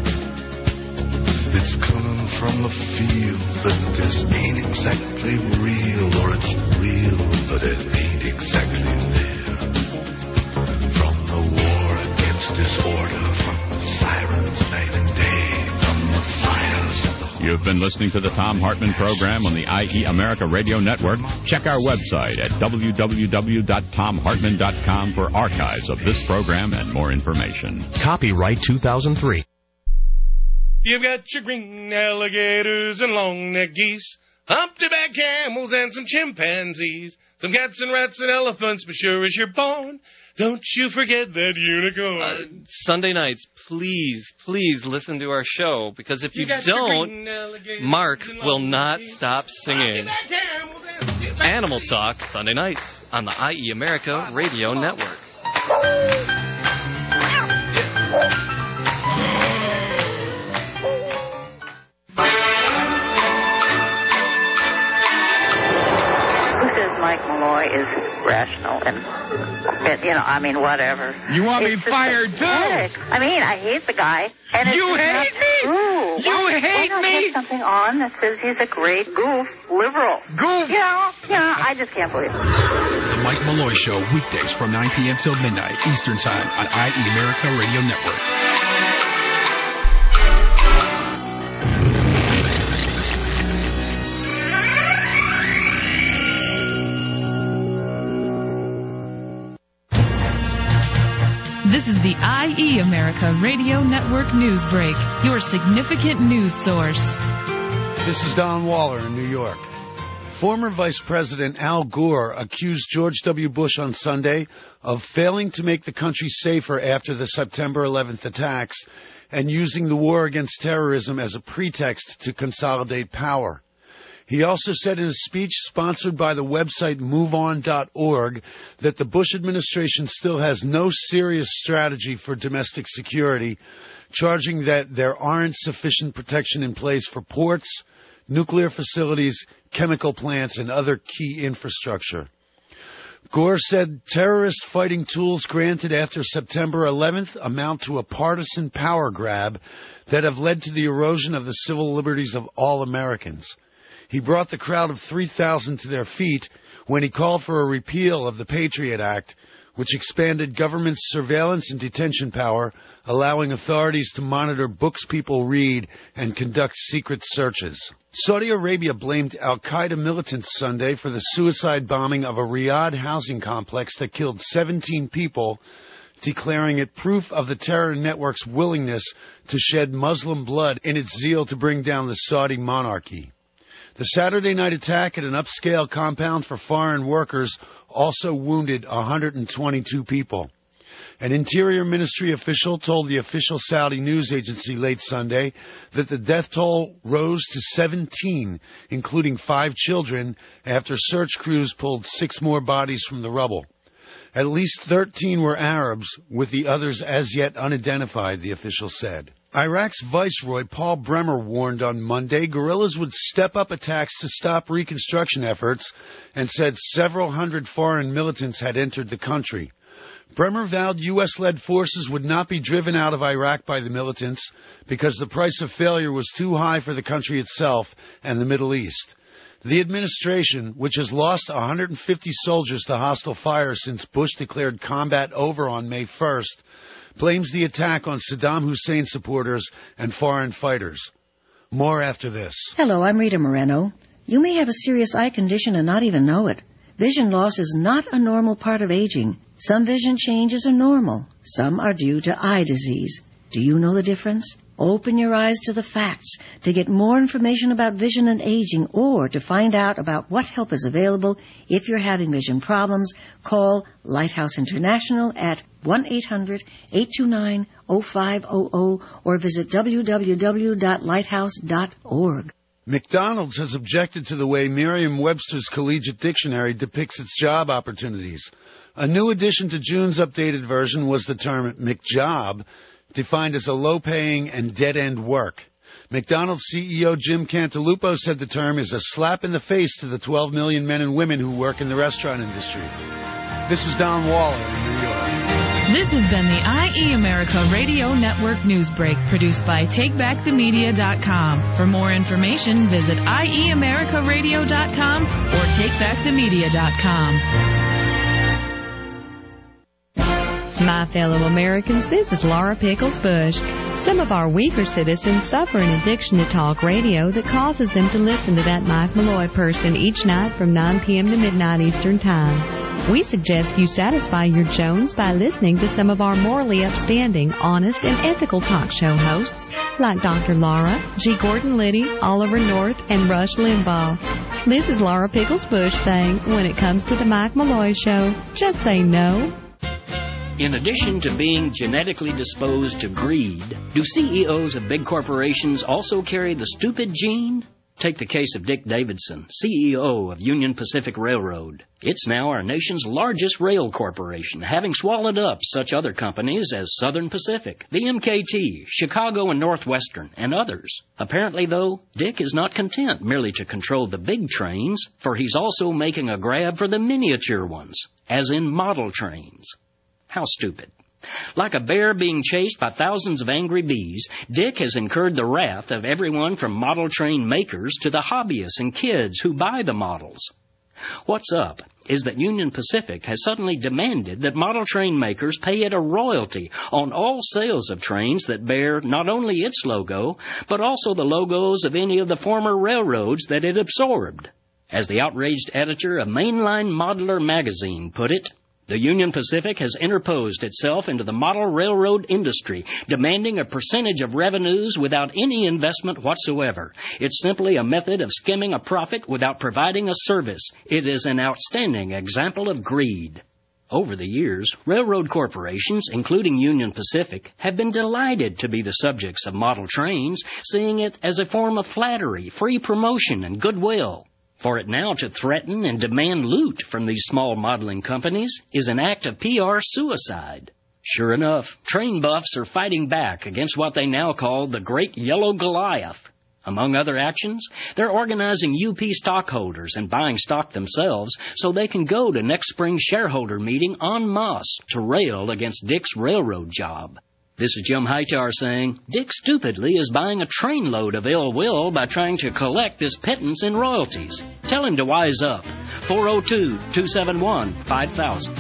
It's coming from the feel that this ain't exactly real, or it's real, but it ain't exactly there. From the war against disorder, from the sirens night and day, from the fires of the... You've been listening to the Thom Hartmann Program on the I E America Radio Network. Check our website at w w w dot tom hartmann dot com for archives of this program and more information. Copyright two thousand three. You've got your green alligators and long-necked geese, humpty-back camels and some chimpanzees, some cats and rats and elephants, but sure as you're born, don't you forget that unicorn. Uh, Sunday nights, please, please listen to our show, because if you, you don't, Mark will not stop singing. Animal Talk, Sunday nights, on the I E America Radio Network. Mike Malloy is rational and, you know, I mean, whatever. You want it's me fired, too? I mean, I hate the guy. And it's You just hate not me? True. You why, hate why not me? Put something on that says he's a great goof, liberal. Goof? You know, you know, I just can't believe it. The Mike Malloy Show, weekdays from nine p.m. till midnight Eastern Time on I E America Radio Network. This is the I E America Radio Network News Break, your significant news source. This is Don Waller in New York. Former Vice President Al Gore accused George W. Bush on Sunday of failing to make the country safer after the September eleventh attacks and using the war against terrorism as a pretext to consolidate power. He also said in a speech sponsored by the website move on dot org that the Bush administration still has no serious strategy for domestic security, charging that there aren't sufficient protection in place for ports, nuclear facilities, chemical plants, and other key infrastructure. Gore said terrorist fighting tools granted after September eleventh amount to a partisan power grab that have led to the erosion of the civil liberties of all Americans. He brought the crowd of three thousand to their feet when he called for a repeal of the Patriot Act, which expanded government surveillance and detention power, allowing authorities to monitor books people read and conduct secret searches. Saudi Arabia blamed al-Qaeda militants Sunday for the suicide bombing of a Riyadh housing complex that killed seventeen people, declaring it proof of the terror network's willingness to shed Muslim blood in its zeal to bring down the Saudi monarchy. The Saturday night attack at an upscale compound for foreign workers also wounded one hundred twenty-two people. An Interior Ministry official told the official Saudi news agency late Sunday that the death toll rose to seventeen, including five children, after search crews pulled six more bodies from the rubble. At least thirteen were Arabs, with the others as yet unidentified, the official said. Iraq's Viceroy Paul Bremer warned on Monday guerrillas would step up attacks to stop reconstruction efforts and said several hundred foreign militants had entered the country. Bremer vowed U S-led forces would not be driven out of Iraq by the militants because the price of failure was too high for the country itself and the Middle East. The administration, which has lost one hundred fifty soldiers to hostile fire since Bush declared combat over on May first, blames the attack on Saddam Hussein supporters and foreign fighters. More after this. Hello, I'm Rita Moreno. You may have a serious eye condition and not even know it. Vision loss is not a normal part of aging. Some vision changes are normal. Some are due to eye disease. Do you know the difference? Open your eyes to the facts. To get more information about vision and aging or to find out about what help is available if you're having vision problems, call Lighthouse International at one eight hundred eight two nine oh five oh oh or visit w w w dot lighthouse dot org. McDonald's has objected to the way Merriam-Webster's Collegiate Dictionary depicts its job opportunities. A new addition to June's updated version was the term McJob, defined as a low-paying and dead-end work. McDonald's C E O Jim Cantalupo said the term is a slap in the face to the twelve million men and women who work in the restaurant industry. This is Don Waller in New York. This has been the I E America Radio Network News Break, produced by take back the media dot com. For more information, visit I E America Radio dot com or take back the media dot com. My fellow Americans, this is Laura Pickles Bush. Some of our weaker citizens suffer an addiction to talk radio that causes them to listen to that Mike Malloy person each night from nine p.m. to midnight Eastern Time. We suggest you satisfy your Jones by listening to some of our morally upstanding, honest, and ethical talk show hosts like Doctor Laura, G. Gordon Liddy, Oliver North, and Rush Limbaugh. This is Laura Pickles Bush saying, when it comes to the Mike Malloy Show, just say no. In addition to being genetically disposed to greed, do C E Os of big corporations also carry the stupid gene? Take the case of Dick Davidson, C E O of Union Pacific Railroad. It's now our nation's largest rail corporation, having swallowed up such other companies as Southern Pacific, the M K T, Chicago and Northwestern, and others. Apparently, though, Dick is not content merely to control the big trains, for he's also making a grab for the miniature ones, as in model trains. How stupid. Like a bear being chased by thousands of angry bees, Dick has incurred the wrath of everyone from model train makers to the hobbyists and kids who buy the models. What's up is that Union Pacific has suddenly demanded that model train makers pay it a royalty on all sales of trains that bear not only its logo, but also the logos of any of the former railroads that it absorbed. As the outraged editor of Mainline Modeler magazine put it, the Union Pacific has interposed itself into the model railroad industry, demanding a percentage of revenues without any investment whatsoever. It's simply a method of skimming a profit without providing a service. It is an outstanding example of greed. Over the years, railroad corporations, including Union Pacific, have been delighted to be the subjects of model trains, seeing it as a form of flattery, free promotion, and goodwill. For it now to threaten and demand loot from these small modeling companies is an act of P R suicide. Sure enough, train buffs are fighting back against what they now call the Great Yellow Goliath. Among other actions, they're organizing U P stockholders and buying stock themselves so they can go to next spring's shareholder meeting en masse to rail against Dick's railroad job. This is Jim Hightower saying, Dick stupidly is buying a trainload of ill will by trying to collect this pittance in royalties. Tell him to wise up. four oh two, two seven one, five thousand.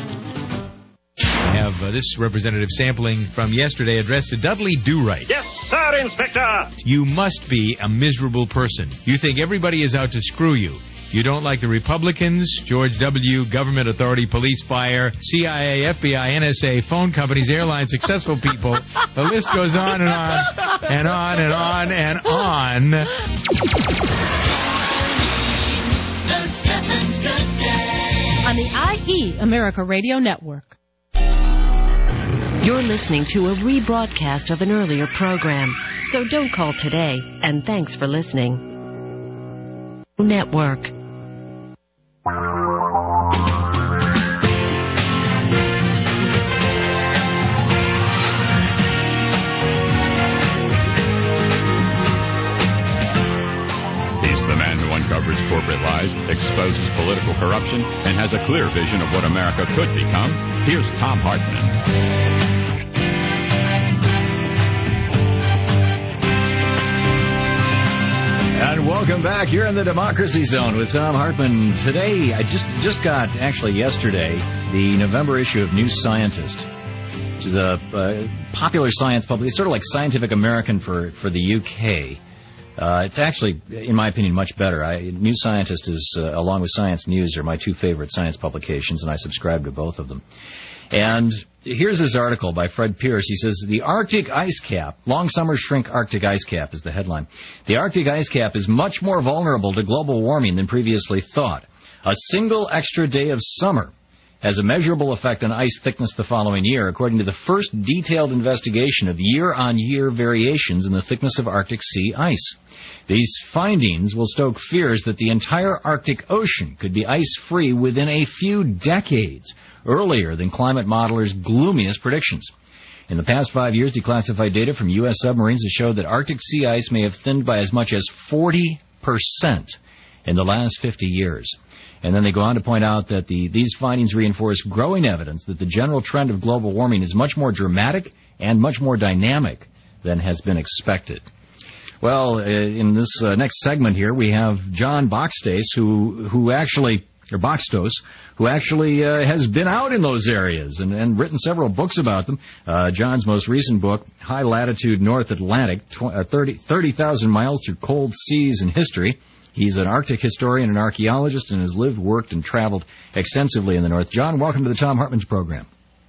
I have uh, this representative sampling from yesterday addressed to Dudley Do-Right. Yes, sir, Inspector. You must be a miserable person. You think everybody is out to screw you. You don't like the Republicans, George W., government authority, police, fire, C I A, F B I, N S A, phone companies, airlines, successful people. The list goes on and on and on and on and on. On the I E America Radio Network. You're listening to a rebroadcast of an earlier program, so don't call today, and thanks for listening. Network. He's the man who uncovers corporate lies, exposes political corruption, and has a clear vision of what America could become. Here's Thom Hartmann. And welcome back. You're in the Democracy Zone with Thom Hartmann. Today, I just just got, actually yesterday, the November issue of New Scientist, which is a, a popular science publication. It's sort of like Scientific American for, for the U K. Uh, it's actually, in my opinion, much better. I, New Scientist is, uh, along with Science News, are my two favorite science publications, and I subscribe to both of them. And here's this article by Fred Pierce. He says, the Arctic ice cap, long summers shrink Arctic ice cap is the headline. The Arctic ice cap is much more vulnerable to global warming than previously thought. A single extra day of summer has a measurable effect on ice thickness the following year, according to the first detailed investigation of year-on-year variations in the thickness of Arctic sea ice. These findings will stoke fears that the entire Arctic Ocean could be ice-free within a few decades, earlier than climate modelers' gloomiest predictions. In the past five years, declassified data from U S submarines has showed that Arctic sea ice may have thinned by as much as forty percent in the last fifty years. And then they go on to point out that the, these findings reinforce growing evidence that the general trend of global warming is much more dramatic and much more dynamic than has been expected. Well, in this uh, next segment here, we have John Boxstace, who who actually, or Boxtos, who actually uh, has been out in those areas and, and written several books about them. Uh, John's most recent book, High Latitude North Atlantic, thirty thousand miles through cold seas and history. He's an Arctic historian and archaeologist and has lived, worked, and traveled extensively in the North. John, welcome to the Thom Hartmann program.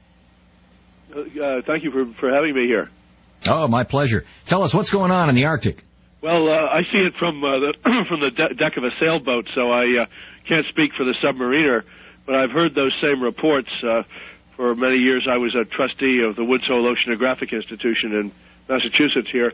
Uh, thank you for, for having me here. Oh, my pleasure. Tell us, what's going on in the Arctic? Well, uh, I see it from uh, the from the de- deck of a sailboat, so I uh, can't speak for the submariner, but I've heard those same reports. Uh, for many years, I was a trustee of the Woods Hole Oceanographic Institution in Massachusetts here,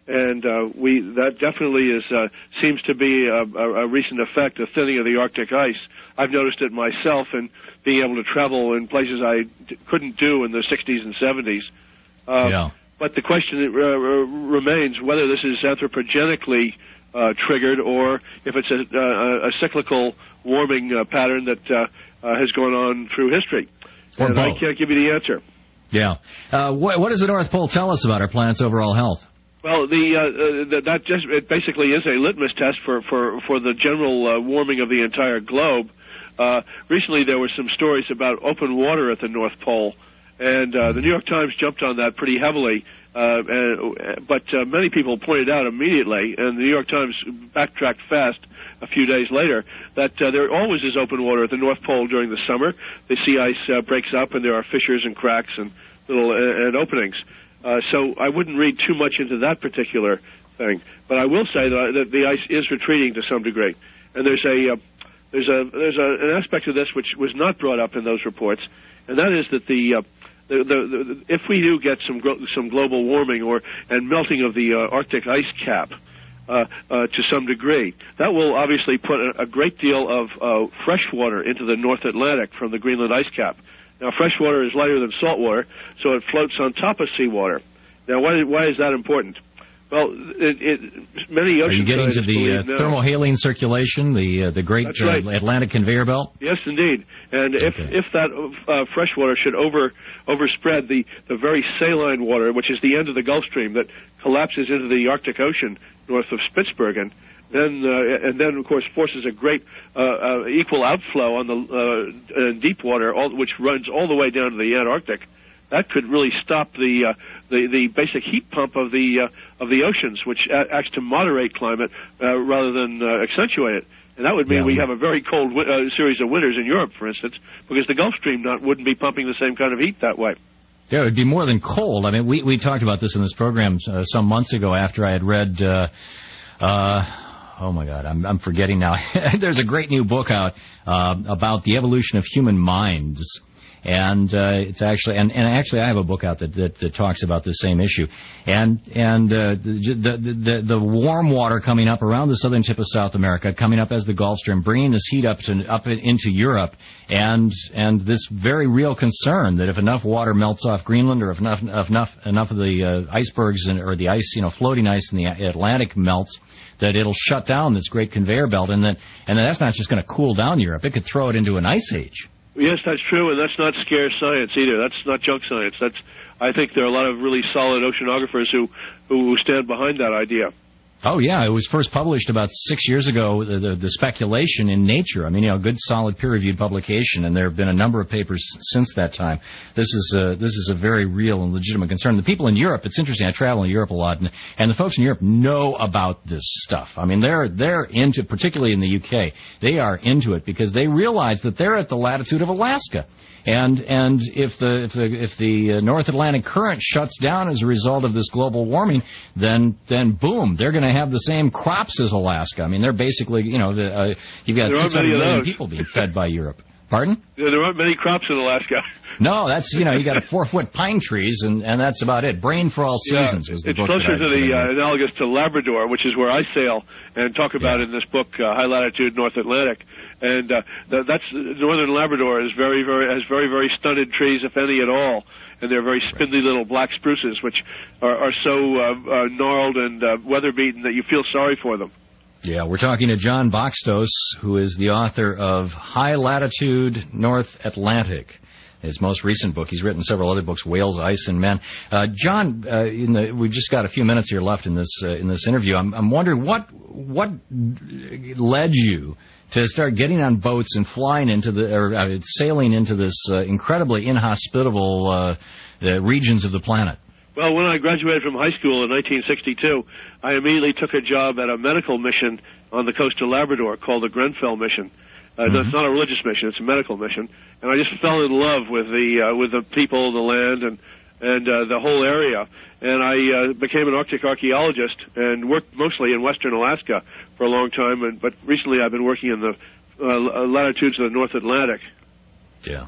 and uh, we that definitely is uh, seems to be a, a, a recent effect, a thinning of the Arctic ice. I've noticed it myself in being able to travel in places I d- couldn't do in the sixties and seventies. Uh, yeah. But the question uh, remains whether this is anthropogenically uh, triggered or if it's a, a, a cyclical warming uh, pattern that uh, uh, has gone on through history. Or and both. I can't give you the answer. Yeah. Uh, what, what does the North Pole tell us about our planet's overall health? Well, the, uh, uh, that just it basically is a litmus test for, for, for the general uh, warming of the entire globe. Uh, recently, there were some stories about open water at the North Pole, and uh, the New York Times jumped on that pretty heavily. Uh, and, but uh, many people pointed out immediately, and the New York Times backtracked fast a few days later, that uh, there always is open water at the North Pole during the summer. The sea ice uh, breaks up, and there are fissures and cracks and little uh, and openings. Uh, so I wouldn't read too much into that particular thing. But I will say that, that the ice is retreating to some degree, and there's a uh, there's a there's a, an aspect of this which was not brought up in those reports, and that is that the uh, The, the, the, if we do get some glo- some global warming or and melting of the uh, Arctic ice cap uh, uh, to some degree, that will obviously put a, a great deal of uh, fresh water into the North Atlantic from the Greenland ice cap. Now, fresh water is lighter than salt water, so it floats on top of seawater. Now, why why is that important? Well, it, it, many ocean Are you getting to the uh, now, thermohaline circulation, the uh, the great That's right. uh, Atlantic conveyor belt? Yes, indeed. And if Okay. if that uh, fresh water should over overspread the, the very saline water, which is the end of the Gulf Stream that collapses into the Arctic Ocean north of Spitsbergen, then uh, and then of course forces a great uh, uh, equal outflow on the uh, uh, deep water, all, which runs all the way down to the Antarctic. That could really stop the uh, the the basic heat pump of the uh, of the oceans, which a- acts to moderate climate uh, rather than uh, accentuate it. And that would mean Yeah, we we- have a very cold wi- uh, series of winters in Europe, for instance, because the Gulf Stream not wouldn't be pumping the same kind of heat that way. Yeah, it would be more than cold. I mean, we, we talked about this in this program uh, some months ago after I had read, uh, uh, oh my God, I'm, I'm forgetting now. There's a great new book out uh, about the evolution of human minds. And uh, it's actually, and, and actually, I have a book out that, that, that talks about the same issue, and and uh, the, the the the warm water coming up around the southern tip of South America, coming up as the Gulf Stream, bringing this heat up to up into Europe, and and this very real concern that if enough water melts off Greenland, or if enough enough enough of the uh, icebergs and, or the ice, you know, floating ice in the Atlantic melts, that it'll shut down this great conveyor belt, and that and that's not just going to cool down Europe; it could throw it into an ice age. Yes, that's true, and that's not scare science either. That's not junk science. That's I think there are a lot of really solid oceanographers who who stand behind that idea. Oh, yeah. It was first published about six years ago, the, the, the speculation in Nature. I mean, you know, good, solid, peer-reviewed publication, and there have been a number of papers since that time. This is a, this is a very real and legitimate concern. The people in Europe, it's interesting, I travel in Europe a lot, and, and the folks in Europe know about this stuff. I mean, they're, they're into, particularly in the U K, they are into it because they realize that they're at the latitude of Alaska. And and if the if the if the North Atlantic current shuts down as a result of this global warming, then then boom, they're going to have the same crops as Alaska. I mean, they're basically, you know, the, uh, you've got six hundred million people being fed by Europe. Pardon? Yeah, there aren't many crops in Alaska. No, that's, you know, you got four foot pine trees, and and that's about it. Brain for all seasons yeah, was the it's book. It's closer that I, to the that I uh, analogous to Labrador, which is where I sail and talk about yeah. in this book, uh, High Latitude North Atlantic. And uh, th- that's northern Labrador is very, very has very, very stunted trees, if any at all, and they're very spindly little black spruces, which are, are so uh, uh, gnarled and uh, weather-beaten that you feel sorry for them. Yeah, we're talking to John Boxtos, who is the author of High Latitude North Atlantic. His most recent book. He's written several other books, Whales, Ice, and Men. Uh, John, uh, in the, we've just got a few minutes here left in this uh, in this interview. I'm, I'm wondering what what led you to start getting on boats and flying into the or uh, sailing into this uh, incredibly inhospitable uh, uh, regions of the planet. Well, when I graduated from high school in nineteen sixty-two, I immediately took a job at a medical mission on the coast of Labrador called the Grenfell Mission. Uh, mm-hmm. It's not a religious mission; it's a medical mission. And I just fell in love with the uh, with the people, the land, and and uh, the whole area. And I uh, became an Arctic archaeologist and worked mostly in western Alaska for a long time. And but recently, I've been working in the uh, latitudes of the North Atlantic. Yeah.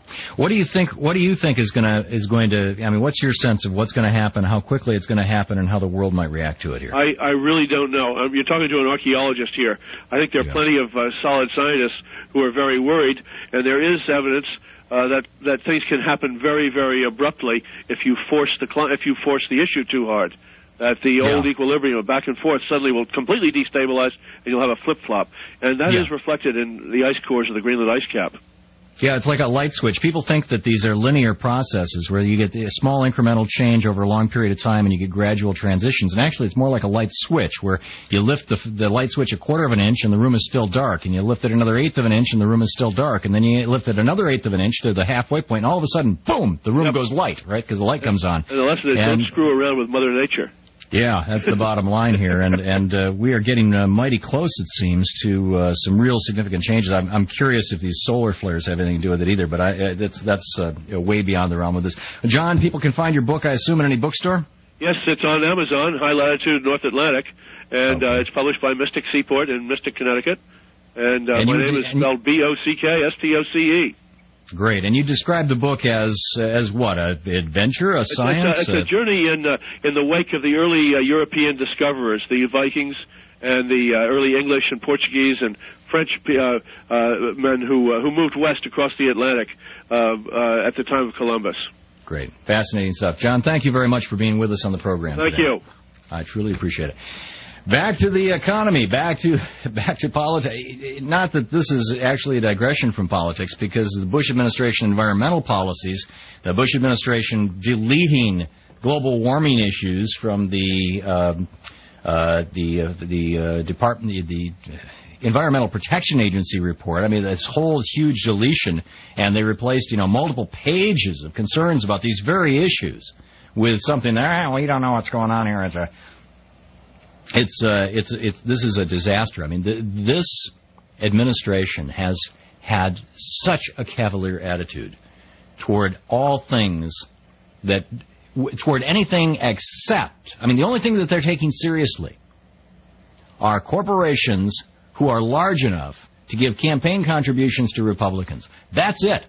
What do you think? What do you think is going to is going to? I mean, what's your sense of what's going to happen, how quickly it's going to happen, and how the world might react to it here? I, I really don't know. Um, you're talking to an archaeologist here. I think there are Yeah. plenty of uh, solid scientists who are very worried, and there is evidence uh, that that things can happen very, very abruptly if you force the cl- if you force the issue too hard. That the Yeah. old equilibrium of back and forth suddenly will completely destabilize, and you'll have a flip flop, and that Yeah. is reflected in the ice cores of the Greenland ice cap. Yeah, it's like a light switch. People think that these are linear processes where you get a small incremental change over a long period of time and you get gradual transitions. And actually, it's more like a light switch where you lift the, the light switch a quarter of an inch and the room is still dark. And you lift it another eighth of an inch and the room is still dark. And then you lift it another eighth of an inch to the halfway point, and all of a sudden, boom, the room Yep. goes light, right? Because the light comes on. And the lesson is And- don't screw around with Mother Nature. Yeah, that's the bottom line here, and and uh, we are getting uh, mighty close, it seems, to uh, some real significant changes. I'm, I'm curious if these solar flares have anything to do with it either, but I, uh, that's that's uh, way beyond the realm of this. John, people can find your book, I assume, in any bookstore? Yes, it's on Amazon, High Latitude North Atlantic, and uh, it's published by Mystic Seaport in Mystic, Connecticut. And, uh, And my you- name is and you- spelled B O C K S T O C E. Great, and you describe the book as as what, a adventure, a science? It's, a, it's a journey in uh, in the wake of the early uh, European discoverers, the Vikings and the uh, early English and Portuguese and French uh, uh, men who uh, who moved west across the Atlantic uh, uh, at the time of Columbus. Great, fascinating stuff. John, thank you very much for being with us on the program Thank today. you. I truly appreciate it. Back to the economy, back to back to politics. Not that this is actually a digression from politics, because the Bush administration environmental policies, the Bush administration deleting global warming issues from the um, uh, the uh, the uh, department the Environmental Protection Agency report. I mean, this whole huge deletion, and they replaced you know multiple pages of concerns about these very issues with something. Ah, we don't know what's going on here. It's a It's uh, it's it's this is a disaster. I mean, th- this administration has had such a cavalier attitude toward all things that w- toward anything except. I mean, the only thing that they're taking seriously are corporations who are large enough to give campaign contributions to Republicans. That's it.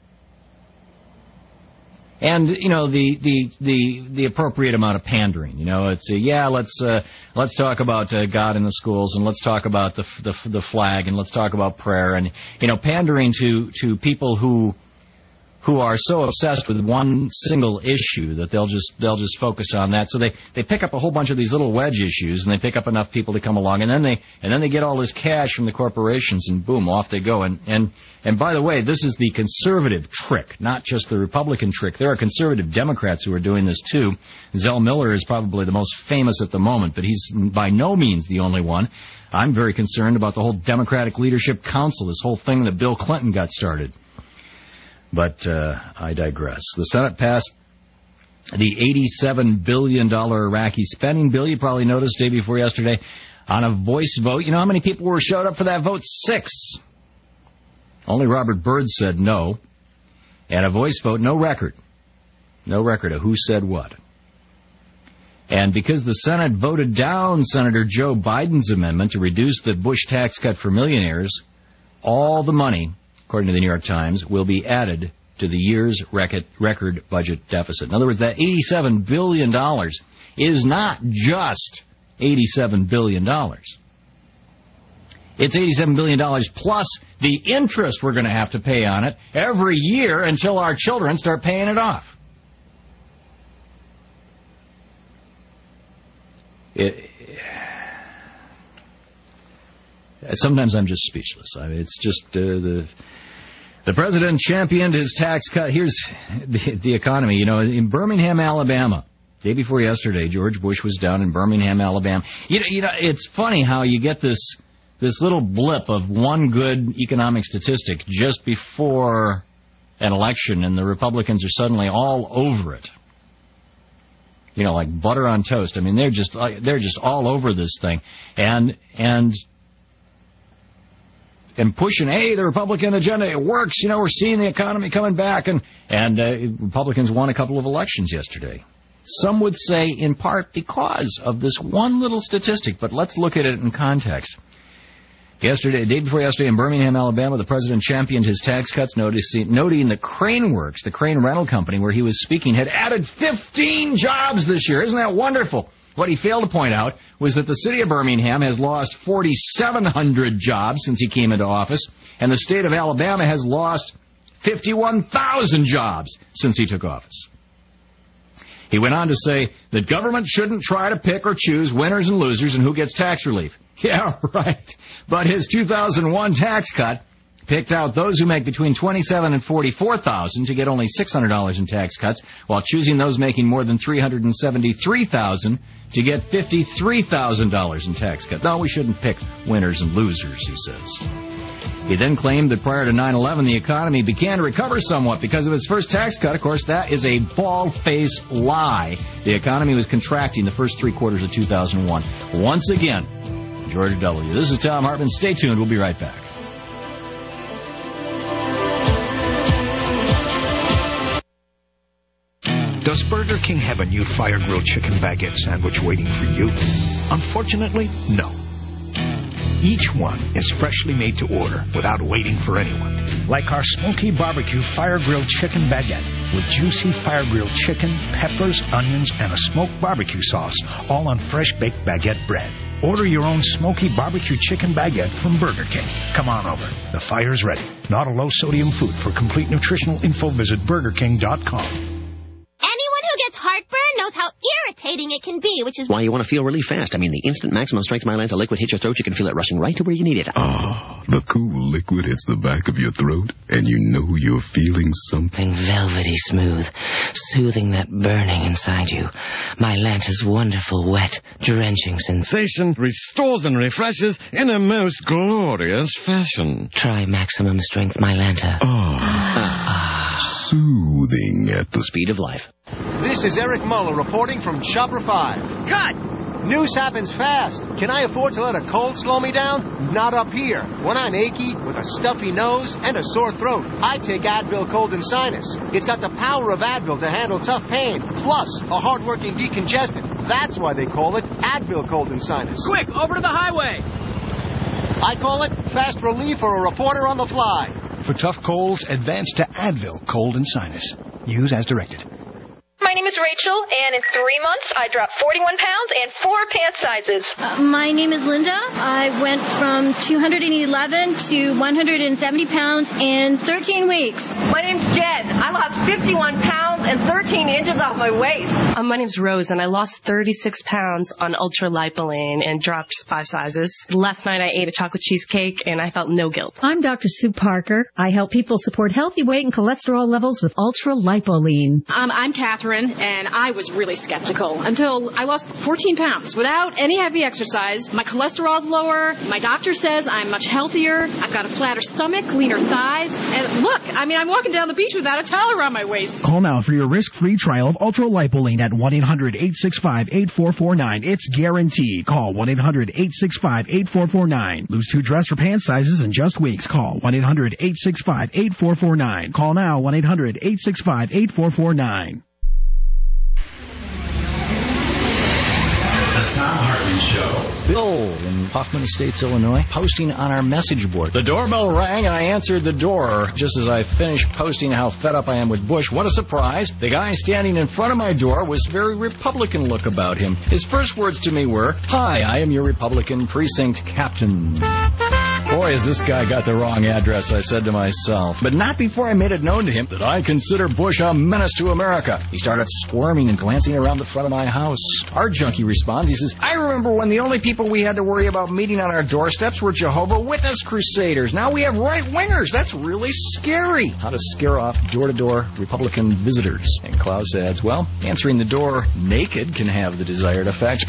And you know the, the the the appropriate amount of pandering. You know, it's uh, yeah, let's uh, let's talk about uh, God in the schools, and let's talk about the, f- the f- the flag, and let's talk about prayer, and you know, pandering to to people who who are so obsessed with one single issue that they'll just they'll just focus on that. So they, they pick up a whole bunch of these little wedge issues, and they pick up enough people to come along, and then they and then they get all this cash from the corporations, and boom, off they go. And and and by the way, this is the conservative trick, not just the Republican trick. There are conservative Democrats who are doing this too. Zell Miller is probably the most famous at the moment, but he's by no means the only one. I'm very concerned about the whole Democratic Leadership Council, this whole thing that Bill Clinton got started. But uh, I digress. The Senate passed the eighty-seven billion dollars Iraqi spending bill. You probably noticed day before yesterday on a voice vote. You know how many people were showed up for that vote? Six. Only Robert Byrd said no. And a voice vote, no record. No record of who said what. And because the Senate voted down Senator Joe Biden's amendment to reduce the Bush tax cut for millionaires, all the money, according to the New York Times, will be added to the year's record budget deficit. In other words, that eighty-seven billion dollars is not just eighty-seven billion dollars. It's eighty-seven billion dollars plus the interest we're going to have to pay on it every year until our children start paying it off. It, sometimes I'm just speechless. I mean, it's just uh, the the president championed his tax cut. Here's the, the economy. You know, in Birmingham, Alabama, day before yesterday, George Bush was down in Birmingham, Alabama. You know, you know, it's funny how you get this this little blip of one good economic statistic just before an election, and the Republicans are suddenly all over it. You know, like butter on toast. I mean, they're just they're just all over this thing, and and. And pushing, hey, the Republican agenda, it works. You know, we're seeing the economy coming back. And, and uh, Republicans won a couple of elections yesterday. Some would say in part because of this one little statistic. But let's look at it in context. Yesterday, the day before yesterday in Birmingham, Alabama, the president championed his tax cuts, noticing, noting the Crane Works, the crane rental company where he was speaking, had added fifteen jobs this year. Isn't that wonderful? What he failed to point out was that the city of Birmingham has lost four thousand seven hundred jobs since he came into office, and the state of Alabama has lost fifty-one thousand jobs since he took office. He went on to say that government shouldn't try to pick or choose winners and losers and who gets tax relief. Yeah, right. But his two thousand one tax cut picked out those who make between twenty-seven thousand and forty-four thousand to get only six hundred dollars in tax cuts, while choosing those making more than three hundred seventy-three thousand dollars to get fifty-three thousand dollars in tax cuts. No, we shouldn't pick winners and losers, he says. He then claimed that prior to nine eleven, the economy began to recover somewhat because of his first tax cut. Of course, that is a bald-faced lie. The economy was contracting the first three quarters of two thousand one. Once again, George W. This is Tom Hartman. Stay tuned. We'll be right back. Does Burger King have a new fire-grilled chicken baguette sandwich waiting for you? Unfortunately, no. Each one is freshly made to order without waiting for anyone. Like our smoky barbecue fire-grilled chicken baguette with juicy fire-grilled chicken, peppers, onions, and a smoked barbecue sauce, all on fresh-baked baguette bread. Order your own smoky barbecue chicken baguette from Burger King. Come on over. The fire's ready. Not a low-sodium food. For complete nutritional info, visit burger king dot com. Anyone who gets heartburn knows how irritating it can be, which is why you want to feel relief fast. I mean, the instant maximum strength Mylanta liquid hits your throat, you can feel it rushing right to where you need it. Ah, the cool liquid hits the back of your throat, and you know you're feeling something velvety smooth, soothing that burning inside you. Mylanta's wonderful, wet, drenching sensation restores and refreshes in a most glorious fashion. Try maximum strength Mylanta. Ah, ah. Soothing at the speed of life. This is Eric Muller reporting from Chopper five. Cut! News happens fast. Can I afford to let a cold slow me down? Not up here. When I'm achy, with a stuffy nose, and a sore throat, I take Advil Cold and Sinus. It's got the power of Advil to handle tough pain, plus a hard-working decongestant. That's why they call it Advil Cold and Sinus. Quick, over to the highway! I call it fast relief for a reporter on the fly. For tough colds, advance to Advil Cold and Sinus. Use as directed. My name is Rachel, and in three months, I dropped forty-one pounds and four pant sizes. Uh, my name is Linda. I went from two hundred eleven to one hundred seventy pounds in thirteen weeks. My name's Jen. I lost fifty-one pounds and thirteen inches off my waist. Uh, my name's Rose, and I lost thirty-six pounds on Ultra Lipoline and dropped five sizes. Last night, I ate a chocolate cheesecake, and I felt no guilt. I'm Doctor Sue Parker. I help people support healthy weight and cholesterol levels with Ultra Lipoline. Um, I'm Catherine. And I was really skeptical until I lost fourteen pounds without any heavy exercise. My cholesterol's lower. My doctor says I'm much healthier. I've got a flatter stomach, leaner thighs. And look, I mean, I'm walking down the beach without a towel around my waist. Call now for your risk-free trial of Ultra Lipoline at one eight hundred eight six five eight four four nine. It's guaranteed. Call one eight hundred eight six five eight four four nine. Lose two dress or pant sizes in just weeks. Call one eight hundred eight six five eight four four nine. Call now one eight hundred eight six five eight four four nine. The Tom Hartman Show. Bill in Hoffman Estates, Illinois, posting on our message board. The doorbell rang and I answered the door. Just as I finished posting how fed up I am with Bush, what a surprise. The guy standing in front of my door was very Republican look about him. His first words to me were, "Hi, I am your Republican precinct captain." Boy, has this guy got the wrong address, I said to myself. But not before I made it known to him that I consider Bush a menace to America. He started squirming and glancing around the front of my house. Our junkie responds. He says, "I remember when the only people we had to worry about meeting on our doorsteps were Jehovah Witness crusaders. Now we have right-wingers. That's really scary." How to scare off door-to-door Republican visitors. And Klaus adds, well, answering the door naked can have the desired effect.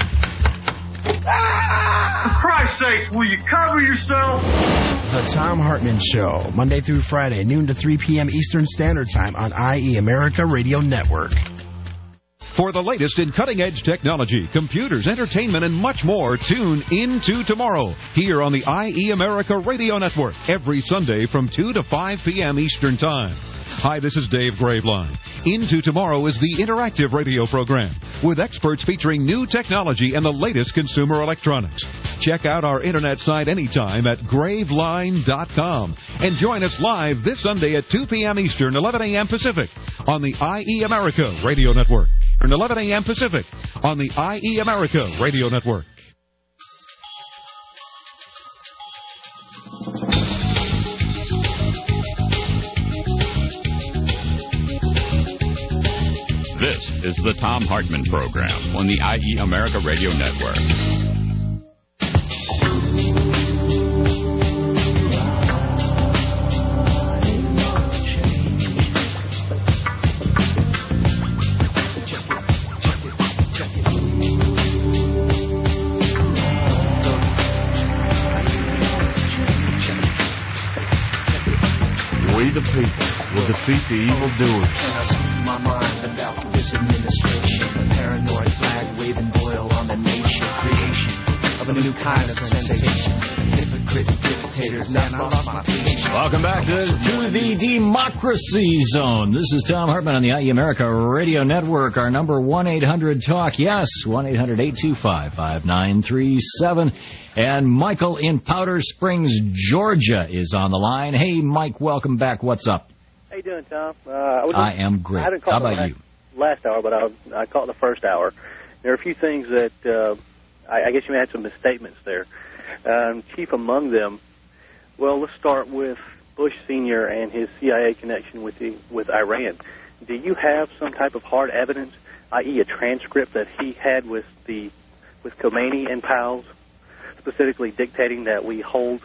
For Christ's sake, will you cover yourself? The Tom Hartman Show, Monday through Friday, noon to three p.m. Eastern Standard Time on I E America Radio Network. For the latest in cutting-edge technology, computers, entertainment, and much more, tune into tomorrow here on the I E America Radio Network every Sunday from two to five p.m. Eastern Time. Hi, this is Dave Graveline. Into Tomorrow is the interactive radio program with experts featuring new technology and the latest consumer electronics. Check out our internet site anytime at graveline dot com and join us live this Sunday at two p.m. Eastern, eleven a.m. Pacific on the I E America Radio Network. And eleven a.m. Pacific on the I E America Radio Network. This is the Tom Hartman Program on the I E America Radio Network. We the people will defeat the evildoers. My mind about this administration, a paranoid flag waving boil on the nation, creation of a new kind of sensation. Hypocrite dictators, now I lost my patience. Welcome back to, to the Democracy Zone. This is Tom Hartman on the I E America Radio Network. Our number one eight hundred talk, yes, one eight hundred eight two five five nine three seven. And Michael in Powder Springs, Georgia is on the line. Hey, Mike, welcome back. What's up? How you doing, Tom? Uh, I, was I am great. I How about last, you? Last hour, but I, I caught the first hour. There are a few things that uh, I, I guess you had some misstatements there. Um, chief among them, well, let's start with Bush Senior and his C I A connection with the, with Iran. Do you have some type of hard evidence, that is a transcript that he had with the with Khomeini and pals, specifically dictating that we hold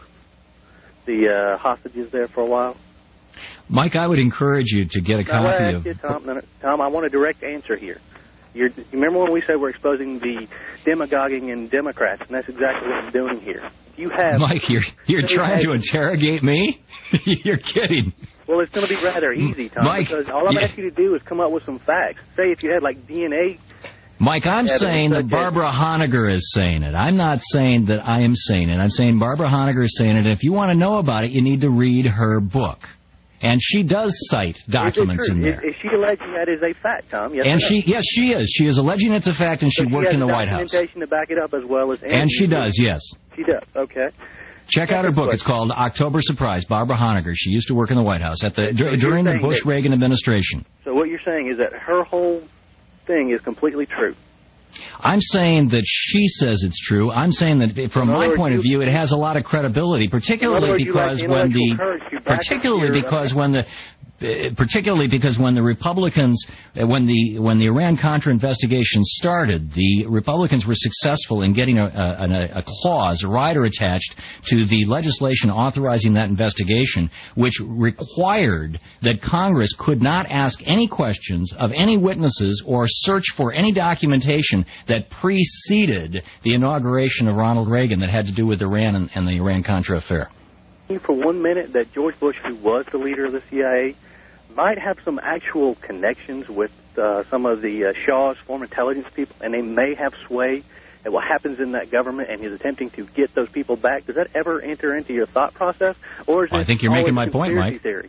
the uh, hostages there for a while? Mike, I would encourage you to get a Now, copy I of... you, Tom, no, no, Tom, I want a direct answer here. You're, you remember when we said we're exposing the demagoguing and Democrats, and that's exactly what I'm doing here. Do you have... Mike, you're, you're trying to interrogate me? You're kidding. Well, it's going to be rather easy, Tom, Mike, because all I'm yeah. asking you to do is come up with some facts. Say if you had, like, D N A... Mike, I'm saying that Barbara Honegger is saying it. I'm not saying that I am saying it. I'm saying Barbara Honegger is saying it. If you want to know about it, you need to read her book. And she does cite documents in there. Is, is she alleging that is a fact, Tom? Yes and or no? she, yes, she is. She is alleging it's a fact, and she So she worked has in the White House. documentation to back it up as well as... And she does, yes. She does, okay. Check out her book. It's called October Surprise, Barbara Honegger. She used to work in the White House at the dur- during the Bush-Reagan administration. So what you're saying is that her whole thing is completely true. I'm saying that she says it's true. I'm saying that from my point of view, it has a lot of credibility, particularly because when the particularly because when the particularly because when the Republicans, when the when the Iran-Contra investigation started, the Republicans were successful in getting a, a, a clause, a rider attached to the legislation authorizing that investigation, which required that Congress could not ask any questions of any witnesses or search for any documentation that preceded the inauguration of Ronald Reagan that had to do with Iran and, and the Iran-Contra affair. For one minute that George Bush, who was the leader of the C I A, might have some actual connections with uh, some of the uh, Shah's former intelligence people, and they may have sway at what happens in that government, and he's attempting to get those people back. Does that ever enter into your thought process? Or is I think you're making my point, Mike. Theory?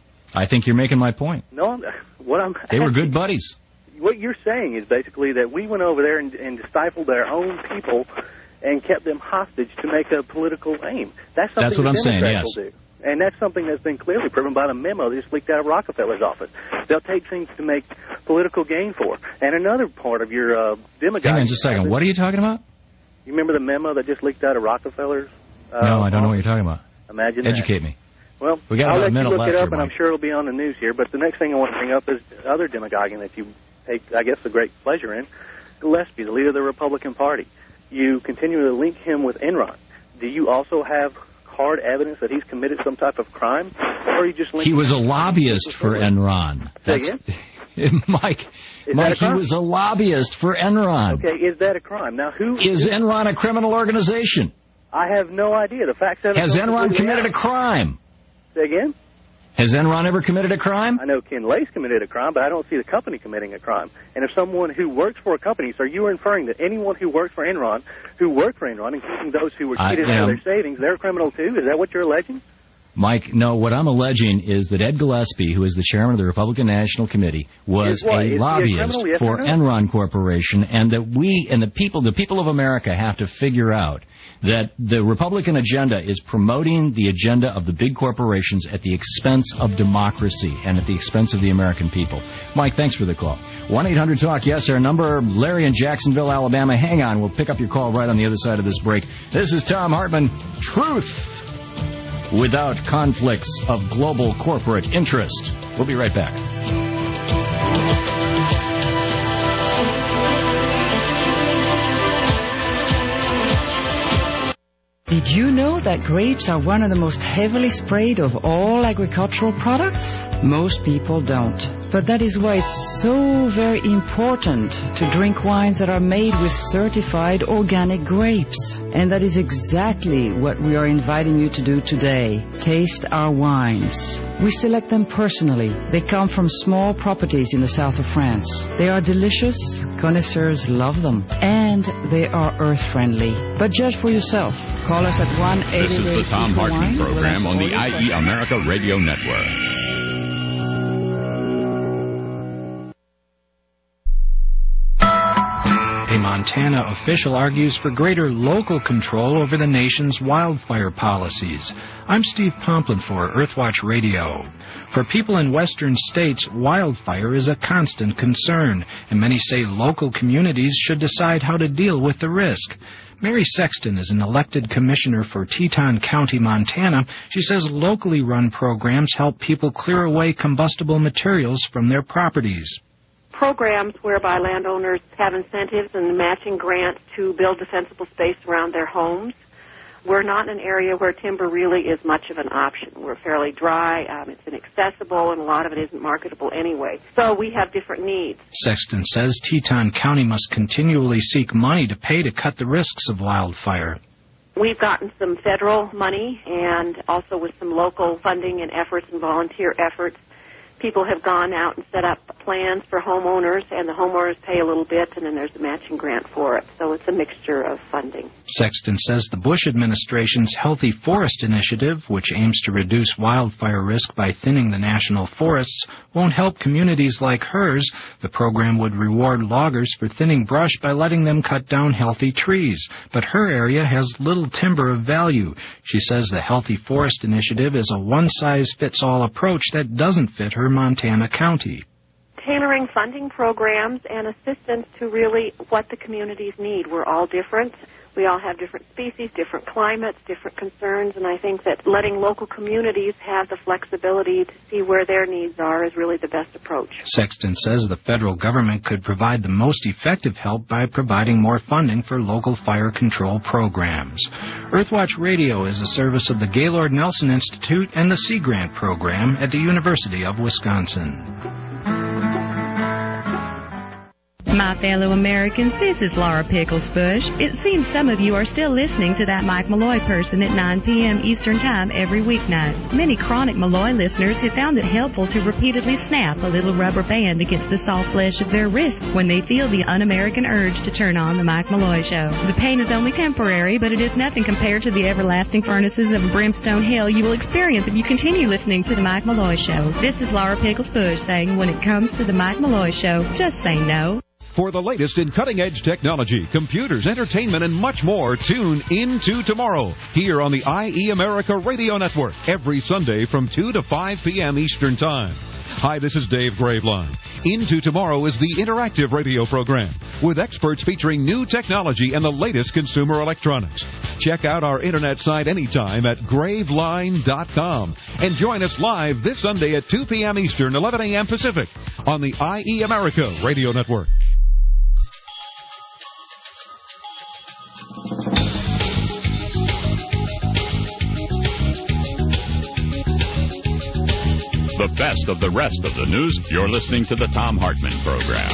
I think you're making my point. No, I'm, what I'm They were asking, good buddies. What you're saying is basically that we went over there and, and stifled their own people and kept them hostage to make a political aim. That's something That's what the I'm saying, Democrats yes. will do. And that's something that's been clearly proven by the memo that just leaked out of Rockefeller's office. They'll take things to make political gain for. And another part of your uh, demagoguing... Hang on just a second. What are you talking about? You remember the memo that just leaked out of Rockefeller's uh, No, I don't know what office? you're talking about. Imagine Educate that. me. Well, We got I'll about a let minute you look left it up, here, and I'm Mike. sure it'll be on the news here. But the next thing I want to bring up is other demagoguing that you take, I guess, a great pleasure in. Gillespie, the leader of the Republican Party. You continue to link him with Enron. Do you also have hard evidence that he's committed some type of crime, or are you just linking He was a him lobbyist with for Enron. Say That's again? Mike. Is Mike, that a he crime? was a lobbyist for Enron. Okay, is that a crime? Now, who Is Enron a criminal organization? I have no idea. The facts haven't Has come Enron completely committed a out. crime? Say again? Has Enron ever committed a crime? I know Ken Lace committed a crime, but I don't see the company committing a crime. And if someone who works for a company, so you are inferring that anyone who works for Enron, who worked for Enron, including those who were I cheated out am- of their savings, they're a criminal too? Is that what you're alleging? Mike, no, what I'm alleging is that Ed Gillespie, who is the chairman of the Republican National Committee, was Is what? Is a he a lobbyist criminal? Yes for or no? Enron Corporation, and that we and the people, the people of America have to figure out that the Republican agenda is promoting the agenda of the big corporations at the expense of democracy and at the expense of the American people. Mike, thanks for the call. one eight hundred talk, yes, our number. Larry in Jacksonville, Alabama. Hang on, we'll pick up your call right on the other side of this break. This is Tom Hartman. Truth without conflicts of global corporate interest. We'll be right back. Did you know that grapes are one of the most heavily sprayed of all agricultural products? Most people don't. But that is why it's so very important to drink wines that are made with certified organic grapes. And that is exactly what we are inviting you to do today. Taste our wines. We select them personally. They come from small properties in the south of France. They are delicious. Connoisseurs love them. And they are earth-friendly. But judge for yourself. Call us at one eight eight eight. This is the Tom Hartman program on the I E America Radio Network. A Montana official argues for greater local control over the nation's wildfire policies. I'm Steve Pomplin for Earthwatch Radio. For people in western states, wildfire is a constant concern, and many say local communities should decide how to deal with the risk. Mary Sexton is an elected commissioner for Teton County, Montana. She says locally run programs help people clear away combustible materials from their properties. Programs whereby landowners have incentives and matching grants to build defensible space around their homes. We're not in an area where timber really is much of an option. We're fairly dry, um, it's inaccessible, and a lot of it isn't marketable anyway. So we have different needs. Sexton says Teton County must continually seek money to pay to cut the risks of wildfire. We've gotten some federal money, and also with some local funding and efforts and volunteer efforts, people have gone out and set up plans for homeowners, and the homeowners pay a little bit, and then there's a matching grant for it. So it's a mixture of funding. Sexton says the Bush administration's Healthy Forest Initiative, which aims to reduce wildfire risk by thinning the national forests, won't help communities like hers. The program would reward loggers for thinning brush by letting them cut down healthy trees. But her area has little timber of value. She says the Healthy Forest Initiative is a one-size-fits-all approach that doesn't fit her Montana county. Tailoring funding programs and assistance to really what the communities need. We're all different. We all have different species, different climates, different concerns, and I think that letting local communities have the flexibility to see where their needs are is really the best approach. Sexton says the federal government could provide the most effective help by providing more funding for local fire control programs. Earthwatch Radio is a service of the Gaylord Nelson Institute and the Sea Grant Program at the University of Wisconsin. My fellow Americans, this is Laura Pickles Bush. It seems some of you are still listening to that Mike Malloy person at nine p.m. Eastern Time every weeknight. Many chronic Malloy listeners have found it helpful to repeatedly snap a little rubber band against the soft flesh of their wrists when they feel the un-American urge to turn on the Mike Malloy Show. The pain is only temporary, but it is nothing compared to the everlasting furnaces of brimstone hell you will experience if you continue listening to the Mike Malloy Show. This is Laura Pickles Bush saying when it comes to the Mike Malloy Show, just say no. For the latest in cutting-edge technology, computers, entertainment, and much more, tune into tomorrow here on the I E America Radio Network every Sunday from two to five p.m. Eastern Time. Hi, this is Dave Graveline. Into Tomorrow is the interactive radio program with experts featuring new technology and the latest consumer electronics. Check out our internet site anytime at graveline dot com and join us live this Sunday at two p.m. Eastern, eleven a.m. Pacific on the I E America Radio Network. The best of the rest of the news. You're listening to the Tom Hartman Program.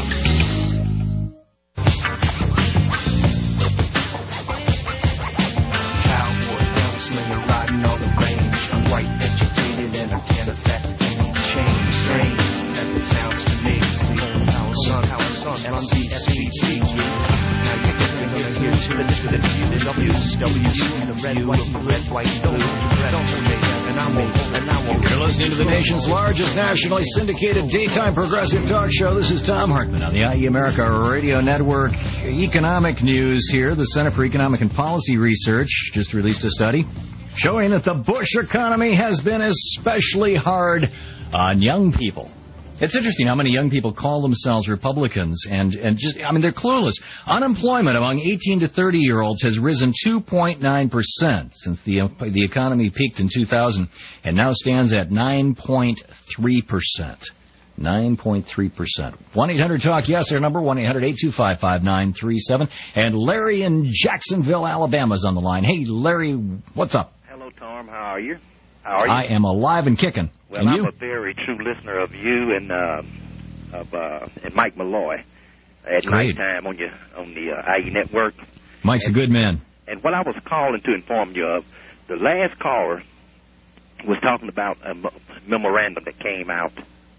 Cowboy, gunslinger, riding on the range. I'm white, educated, and I can't affect any change. Strange as it sounds to me. Our son, our son, M C S P C. Now you're listening here to the W W W, the red, white, red, white, blue. Don't forget that. and I won't, and I won't. You're listening to the nation's largest nationally syndicated daytime progressive talk show. This is Tom Hartman on the I E America Radio Network. Economic news here. The Center for Economic and Policy Research just released a study showing that the Bush economy has been especially hard on young people. It's interesting how many young people call themselves Republicans, and, and just, I mean, they're clueless. Unemployment among eighteen to thirty-year-olds has risen two point nine percent since the the economy peaked in two thousand, and now stands at nine point three percent. nine point three percent. one eight hundred talk yes, our number, one eight hundred eight two five five nine three seven. And Larry in Jacksonville, Alabama is on the line. Hey, Larry, what's up? Hello, Tom. How are you? How are you? I am alive and kicking. Well, and I'm you? a very true listener of you and uh, of uh, and Mike Malloy at Great. nighttime on your on the uh, I E network. Mike's and, a good man. And what I was calling to inform you of, the last caller was talking about a memorandum that came out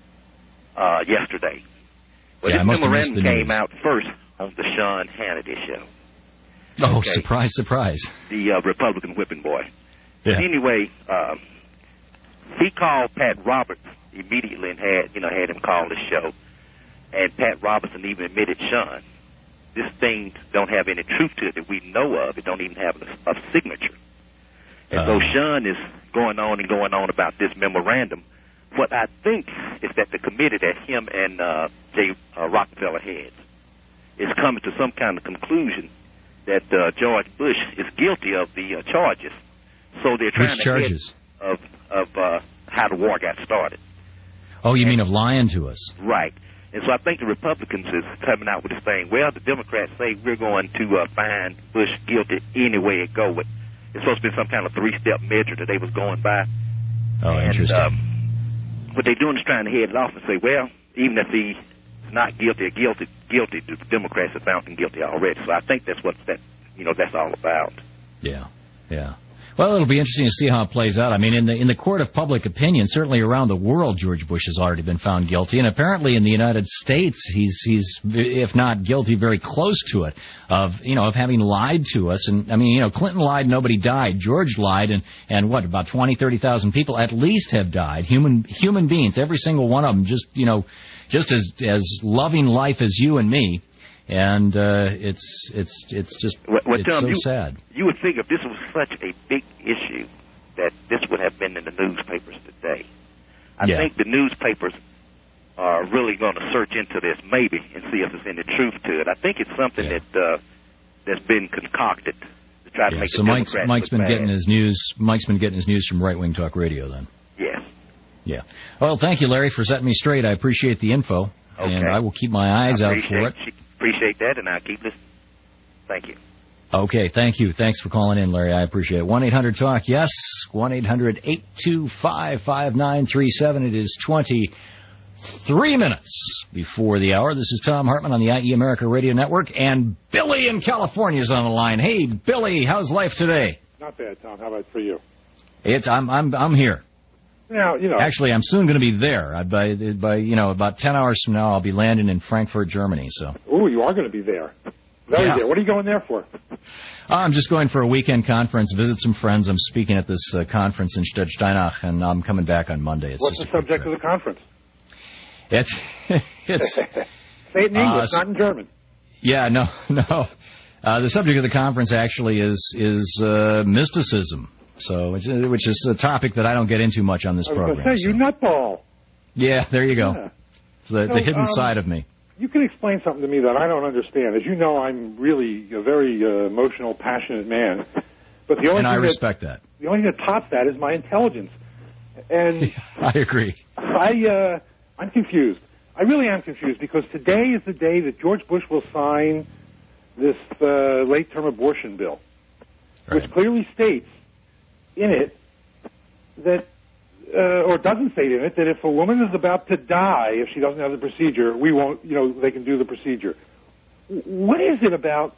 uh, yesterday. Well, yeah, this I must have missed memorandum the came news. out first on the Sean Hannity show. Oh, Okay. surprise, surprise. The uh, Republican whipping boy. Yeah. Anyway, um, he called Pat Roberts immediately and had, you know, had him call the show. And Pat Robertson even admitted, Sean, this thing don't have any truth to it that we know of. It don't even have a, a signature. And Uh. so Sean is going on and going on about this memorandum. What I think is that the committee that him and uh, Jay uh, Rockefeller heads is coming to some kind of conclusion that uh, George Bush is guilty of the uh, charges. So they're trying Which to charges? get of of uh, how the war got started. Oh, you mean of lying to us? Right. And so I think the Republicans is coming out with this thing. Well, the Democrats say we're going to uh, find Bush guilty any way it go. With it's supposed to be some kind of three-step measure that they was going by. Oh, and, interesting. Um, what they're doing is trying to head it off and say, well, even if he's not guilty or guilty, guilty, the Democrats have found him guilty already. So I think that's what that you know that's all about. Yeah, yeah. Well, it'll be interesting to see how it plays out. I mean, in the in the court of public opinion, certainly around the world, George Bush has already been found guilty, and apparently in the United States, he's he's if not guilty, very close to it of you know of having lied to us. And I mean, you know, Clinton lied, nobody died. George lied, and and what about twenty, thirty thousand people at least have died. Human human beings, every single one of them, just you know, just as as loving life as you and me. And uh, it's it's it's just Well, well, it's Tom, so you, sad. You would think if this was such a big issue that this would have been in the newspapers today. I Yeah. think the newspapers are really going to search into this maybe and see if there's any truth to it. I think it's something Yeah. that uh, that's been concocted to try to Yeah, make so the Mike's Democrats Mike's look been bad. getting his news. Mike's been getting his news from Right Wing Talk Radio. Then. Yes. Yeah. Well, thank you, Larry, for setting me straight. I appreciate the info, Okay. and I will keep my eyes I out for it. appreciate- Appreciate that, and I'll keep listening. Thank you. Okay, thank you. Thanks for calling in, Larry. I appreciate it. one eight hundred talk yes. one eight hundred eight two five five nine three seven. It is twenty-three minutes before the hour. This is Tom Hartman on the I E America Radio Network, and Billy in California is on the line. Hey, Billy, how's life today? Not bad, Tom. How about for you? It's I'm I'm I'm here. Now, you know. Actually, I'm soon going to be there. I, by by you know about ten hours from now, I'll be landing in Frankfurt, Germany. So. Ooh, you are going to be there. Very Yeah. there. What are you going there for? I'm just going for a weekend conference, visit some friends. I'm speaking at this uh, conference in Steinach, and I'm coming back on Monday. It's What's just the subject of the conference? It's it's Say it in English, uh, not in German. yeah no no. Uh, the subject of the conference actually is is uh, mysticism. So which is, which is a topic that I don't get into much on this I was program. going to say, you nutball. Yeah, there you go. Yeah. It's the, So, the hidden um, side of me. You can explain something to me that I don't understand. As you know, I'm really a very uh, emotional, passionate man. But the only And I thing respect that. that, the only thing that tops that is my intelligence. And I agree. I, uh, I'm confused. I really am confused because today is the day that George Bush will sign this uh, late-term abortion bill, Right. which clearly states in it that, uh, or doesn't state in it, that if a woman is about to die, if she doesn't have the procedure, we won't, you know, they can do the procedure. What is it about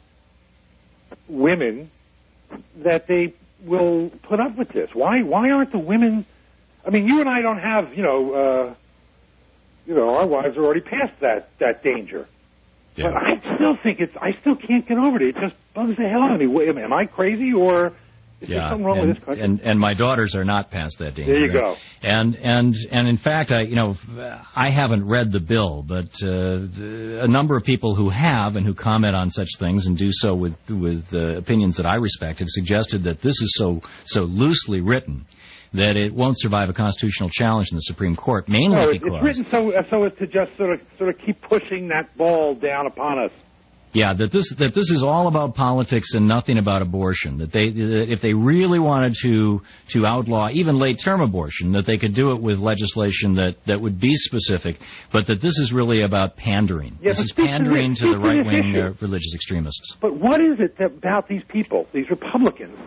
women that they will put up with this? Why, why aren't the women, I mean, you and I don't have, you know, uh, you know, our wives are already past that, that danger. Yeah. But I still think it's, I still can't get over it. It just bugs the hell out of me. Wait, am I crazy, or Is yeah, there something wrong and, with this country? and and my daughters are not past that danger. There you go. And and and in fact, I you know I haven't read the bill, but uh, a number of people who have and who comment on such things and do so with with uh, opinions that I respect have suggested that this is so so loosely written that it won't survive a constitutional challenge in the Supreme Court, mainly no, because it's written so uh, so as to just sort of sort of keep pushing that ball down upon us. Yeah, that this that this is all about politics and nothing about abortion. That they that if they really wanted to to outlaw even late term abortion, that they could do it with legislation that, that would be specific, but that this is really about pandering. Yeah, this is speak to pandering this- to the speak to right this wing issue. uh, religious extremists. But what is it that, about these people, these Republicans,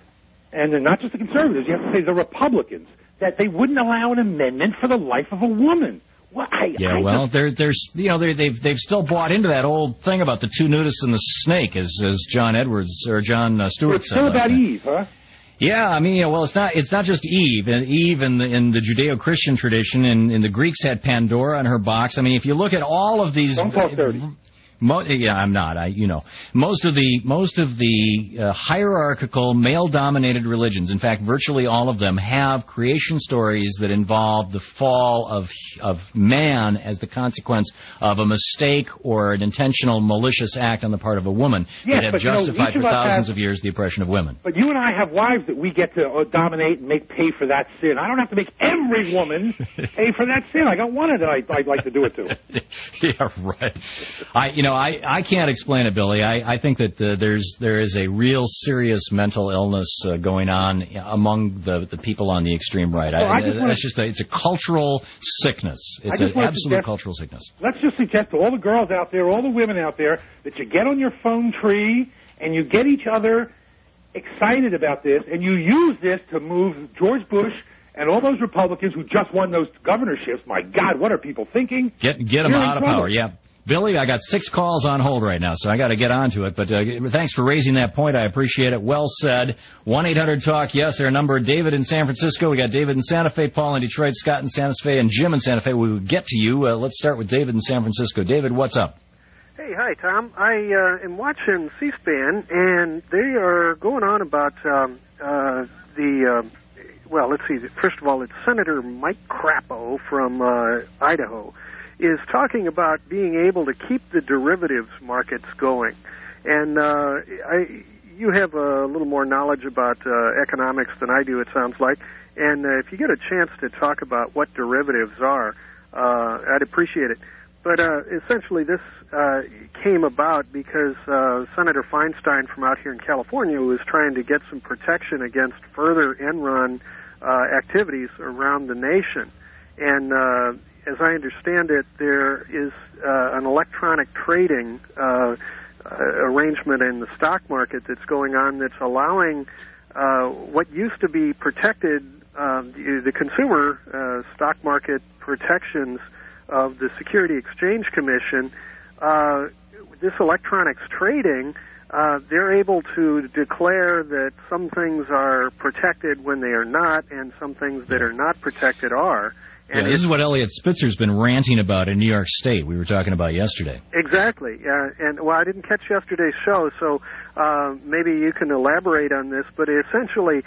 and they're not just the conservatives, you have to say the Republicans, that they wouldn't allow an amendment for the life of a woman? Well, I, Yeah, I well, just, there's there's you know they they've they've still bought into that old thing about the two nudists and the snake, as as John Edwards or John uh, Stewart it's said. still last about night. Eve, huh? Yeah, I mean, yeah, well, it's not it's not just Eve. And Eve in the in the Judeo-Christian tradition, and, and the Greeks had Pandora in her box. I mean, if you look at all of these, Don't talk dirty. Mo- yeah, I'm not. I, you know, most of the most of the uh, hierarchical, male-dominated religions, in fact, virtually all of them, have creation stories that involve the fall of of man as the consequence of a mistake or an intentional, malicious act on the part of a woman Yes, that have but, you know, justified each for of us thousands has- of years the oppression of women. But you and I have wives that we get to uh, dominate and make pay for that sin. I don't have to make every woman pay for that sin. I got one that I, I'd like to do it to. Yeah, right. I, you know, I, I can't explain it, Billy. I, I think that uh, there's there is a real serious mental illness uh, going on among the, the people on the extreme right. Well, I I, just wanna- it's just a, it's a cultural sickness. It's I an just wanna absolute suggest- cultural sickness. Let's just suggest to all the girls out there, all the women out there, that you get on your phone tree and you get each other excited about this, and you use this to move George Bush and all those Republicans who just won those governorships. My God, what are people thinking? Get get them You're in out of trouble. power. Yeah. Billy, I got six calls on hold right now, so I got to get on to it. But uh, thanks for raising that point. I appreciate it. Well said. one eight hundred talk yes, our number. David in San Francisco. We got David in Santa Fe, Paul in Detroit, Scott in Santa Fe, and Jim in Santa Fe. We will get to you. Uh, let's start with David in San Francisco. David, what's up? Hey, hi, Tom. I uh, am watching C-SPAN, and they are going on about um, uh, the, uh, well, let's see. First of all, it's Senator Mike Crapo from uh, Idaho is talking about being able to keep the derivatives markets going. And uh, I, you have a little more knowledge about uh, economics than I do, it sounds like. And uh, if you get a chance to talk about what derivatives are, uh, I'd appreciate it. But uh, essentially this uh, came about because uh, Senator Feinstein from out here in California was trying to get some protection against further Enron uh, activities around the nation. And uh, as I understand it, there is uh, an electronic trading uh, uh, arrangement in the stock market that's going on that's allowing uh, what used to be protected, um, the, the consumer uh, stock market protections of the Security Exchange Commission, uh, this electronics trading, uh, they're able to declare that some things are protected when they are not, and some things that are not protected are. And Yeah, this is what Elliot Spitzer's been ranting about in New York State. We were talking about yesterday. Exactly. Uh, and, well, I didn't catch yesterday's show, so uh, maybe you can elaborate on this. But essentially,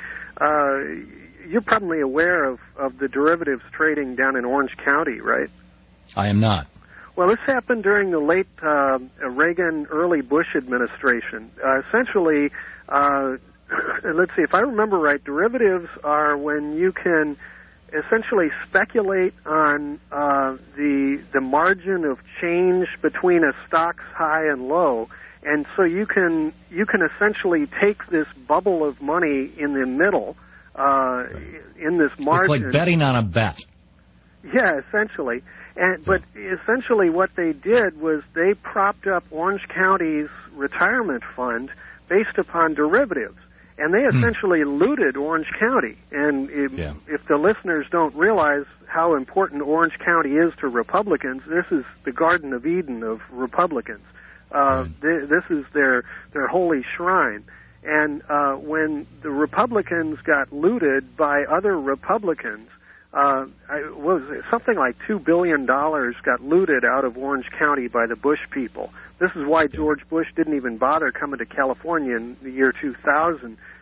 uh, you're probably aware of, of the derivatives trading down in Orange County, right? I am not. Well, this happened during the late uh, Reagan, early Bush administration. Uh, essentially, uh, let's see, if I remember right, derivatives are when you can essentially speculate on uh, the the margin of change between a stock's high and low, and so you can you can essentially take this bubble of money in the middle uh, in this margin. It's like betting on a bet. Yeah, essentially. And but essentially what they did was they propped up Orange County's retirement fund based upon derivatives. And they essentially hmm. looted Orange County. And if, yeah. if the listeners don't realize how important Orange County is to Republicans, this is the Garden of Eden of Republicans. Uh, hmm. th- this is their, their holy shrine. And uh, when the Republicans got looted by other Republicans, uh, I, what was it? Something like two billion dollars got looted out of Orange County by the Bush people. This is why George Bush didn't even bother coming to California in the year two thousand,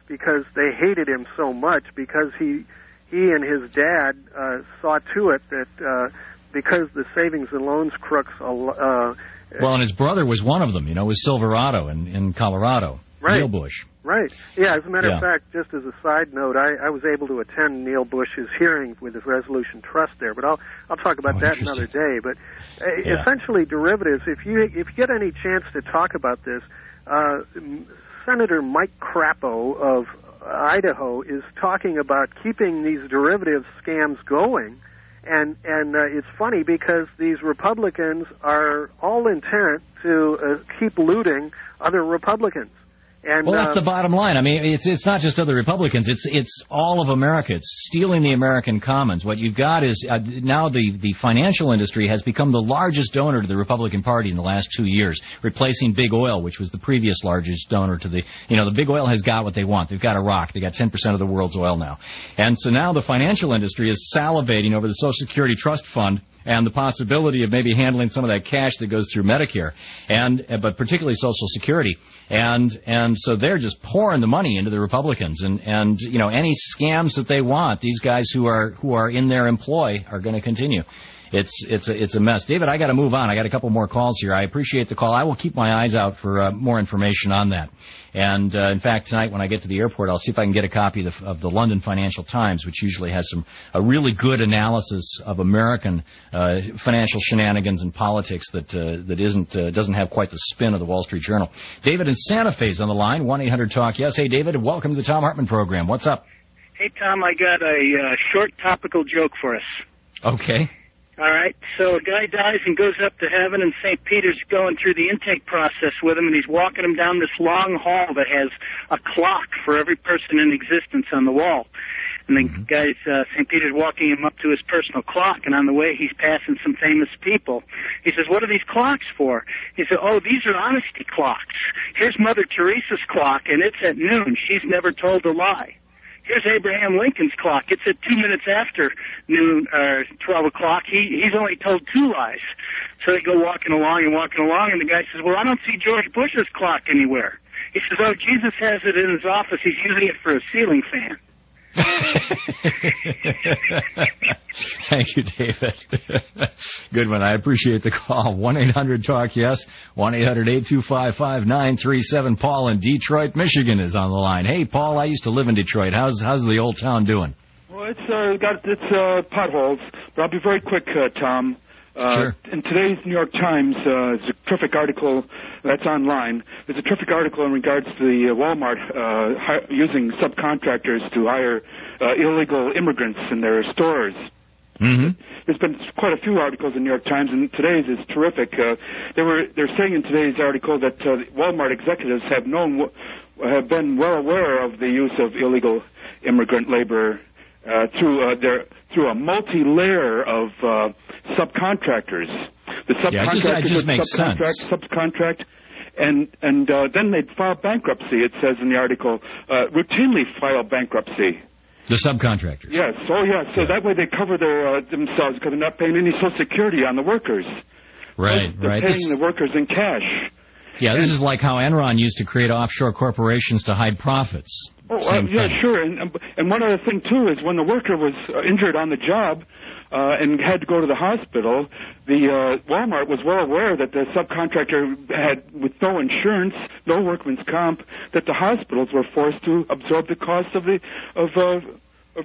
because they hated him so much because he he and his dad uh, saw to it that uh, because the savings and loans crooks. Uh, well, and his brother was one of them. You know, was Silverado in, in Colorado. Right. Neil Bush. Right. Yeah, as a matter yeah. of fact, just as a side note, I, I was able to attend Neil Bush's hearing with the Resolution Trust there, but I'll I'll talk about oh, that another day. But uh, yeah. essentially, derivatives. If you if you get any chance to talk about this, uh, Senator Mike Crapo of Idaho is talking about keeping these derivative scams going. And and uh, it's funny because these Republicans are all intent to uh, keep looting other Republicans. And, well, that's uh, the bottom line. I mean, it's it's not just other Republicans. It's it's all of America. It's stealing the American commons. What you've got is uh, now the, the financial industry has become the largest donor to the Republican Party in the last two years, replacing Big Oil, which was the previous largest donor to the, you know, the Big Oil has got what they want. They've got a rock. They've got ten percent of the world's oil now. And so now the financial industry is salivating over the Social Security Trust Fund and the possibility of maybe handling some of that cash that goes through Medicare, and but particularly Social Security, and and so they're just pouring the money into the Republicans, and and you know any scams that they want, these guys who are who are in their employ are going to continue. It's it's a it's a mess. David, I got to move on. I got a couple more calls here. I appreciate the call. I will keep my eyes out for uh, more information on that. And uh, in fact, tonight when I get to the airport, I'll see if I can get a copy of the, of the London Financial Times, which usually has some a really good analysis of American uh, financial shenanigans and politics that uh, that isn't uh, doesn't have quite the spin of the Wall Street Journal. David in Santa Fe's on the line. one eight hundred talk yes. Hey, David, welcome to the Tom Hartman program. What's up? Hey, Tom, I got a uh, short topical joke for us. Okay. All right, so a guy dies and goes up to heaven, and Saint Peter's going through the intake process with him, and he's walking him down this long hall that has a clock for every person in existence on the wall. And the mm-hmm. guy's, uh, Saint Peter's walking him up to his personal clock, and on the way he's passing some famous people. He says, what are these clocks for? He said, oh, these are honesty clocks. Here's Mother Teresa's clock, and it's at noon. She's never told a lie. Here's Abraham Lincoln's clock. It's at two minutes after noon, or twelve o'clock. He, he's only told two lies. So they go walking along and walking along, and the guy says, well, I don't see George Bush's clock anywhere. He says, oh, Jesus has it in his office. He's using it for a ceiling fan. Thank you, David. Good one. I appreciate the call. one eight hundred talk yes. one eight hundred eight two five five nine three seven. Paul in Detroit, Michigan is on the line. Hey, Paul, I used to live in Detroit. How's how's the old town doing? Well, it's uh, got its uh, potholes, but I'll be very quick, uh, Tom. Uh, sure. In today's New York Times, uh, there's a terrific article that's online. There's a terrific article in regards to the uh, Walmart uh, hi- using subcontractors to hire uh, illegal immigrants in their stores. Mm-hmm. There's been quite a few articles in New York Times, and today's is terrific. Uh, they were they're saying in today's article that uh, Walmart executives have known have been well aware of the use of illegal immigrant labor uh, through uh, their through a multi-layer of uh, subcontractors. The subcontractors yeah, it just, it just makes subcontract, sense. subcontract, and and uh, then they'd file bankruptcy. It says in the article, uh, routinely file bankruptcy. The subcontractors. Yes. Oh, yeah. So yeah. that way they cover their uh, themselves because they're not paying any Social Security on the workers. Right. They're right. paying This... the workers in cash. Yeah, this is like how Enron used to create offshore corporations to hide profits. Oh, Same uh, yeah, thing. sure. And, and one other thing, too, is when the worker was uh, injured on the job uh, and had to go to the hospital, the uh, Walmart was well aware that the subcontractor had, with no insurance, no workman's comp, that the hospitals were forced to absorb the cost of the of, uh,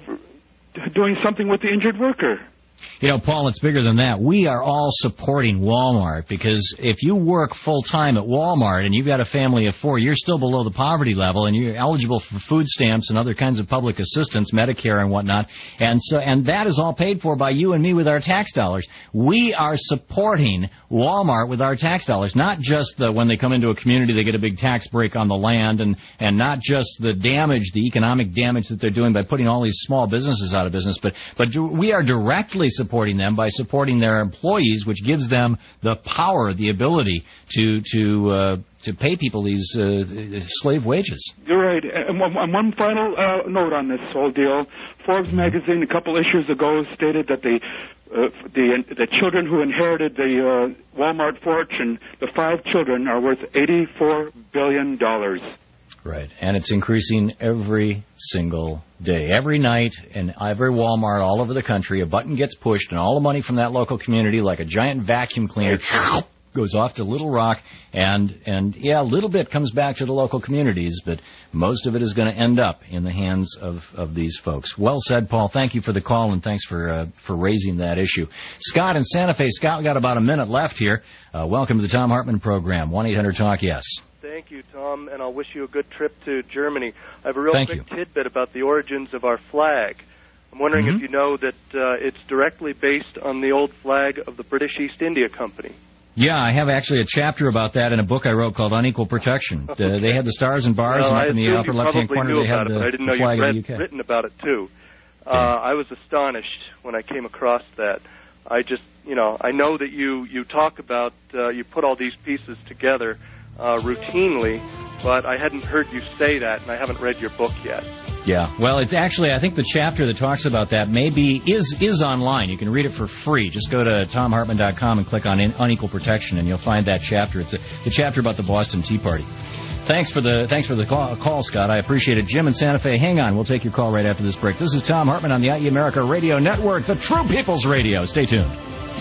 of doing something with the injured worker. You know, Paul, it's bigger than that. We are all supporting Walmart because if you work full-time at Walmart and you've got a family of four, you're still below the poverty level and you're eligible for food stamps and other kinds of public assistance, Medicare and whatnot. And so, and that is all paid for by you and me with our tax dollars. We are supporting Walmart with our tax dollars, not just the, when they come into a community, they get a big tax break on the land, and, and not just the damage, the economic damage that they're doing by putting all these small businesses out of business, but, but we are directly supporting them by supporting their employees, which gives them the power, the ability to to uh, to pay people these uh, slave wages. You're right. And one, and one final uh, note on this whole deal: Forbes magazine a couple issues ago stated that the uh, the the children who inherited the uh, Walmart fortune, the five children, are worth eighty-four billion dollars. Right, and it's increasing every single day. Every night in every Walmart all over the country, a button gets pushed, and all the money from that local community, like a giant vacuum cleaner, goes off to Little Rock, and, and yeah, a little bit comes back to the local communities, but most of it is going to end up in the hands of, of these folks. Well said, Paul. Thank you for the call, and thanks for uh, for raising that issue. Scott in Santa Fe. Scott, we got about a minute left here. Uh, welcome to the Tom Hartman program. one eight hundred talk yes. Thank you, Tom, and I'll wish you a good trip to Germany. I have a real Thank quick you. tidbit about the origins of our flag. I'm wondering Mm-hmm. if you know that uh, it's directly based on the old flag of the British East India Company. Yeah, I have actually a chapter about that in a book I wrote called Unequal Protection. Okay. Uh, they had the stars and bars, Well, and I up in the assumed upper you left-hand probably corner knew they had about it, the, but I didn't the know flag you'd of read, the U K. written about it, too. Uh, I was astonished when I came across that. I just, you know, I know that you, you talk about, uh, you put all these pieces together uh, routinely, but I hadn't heard you say that, and I haven't read your book yet. Yeah, well, it's actually, I think the chapter that talks about that maybe is is online. You can read it for free. Just go to tom hartman dot com and click on in, Unequal Protection, and you'll find that chapter. It's a, the chapter about the Boston Tea Party. Thanks for the thanks for the call, call, Scott. I appreciate it. Jim in Santa Fe, hang on. We'll take your call right after this break. This is Tom Hartman on the I E America Radio Network, the True People's Radio. Stay tuned.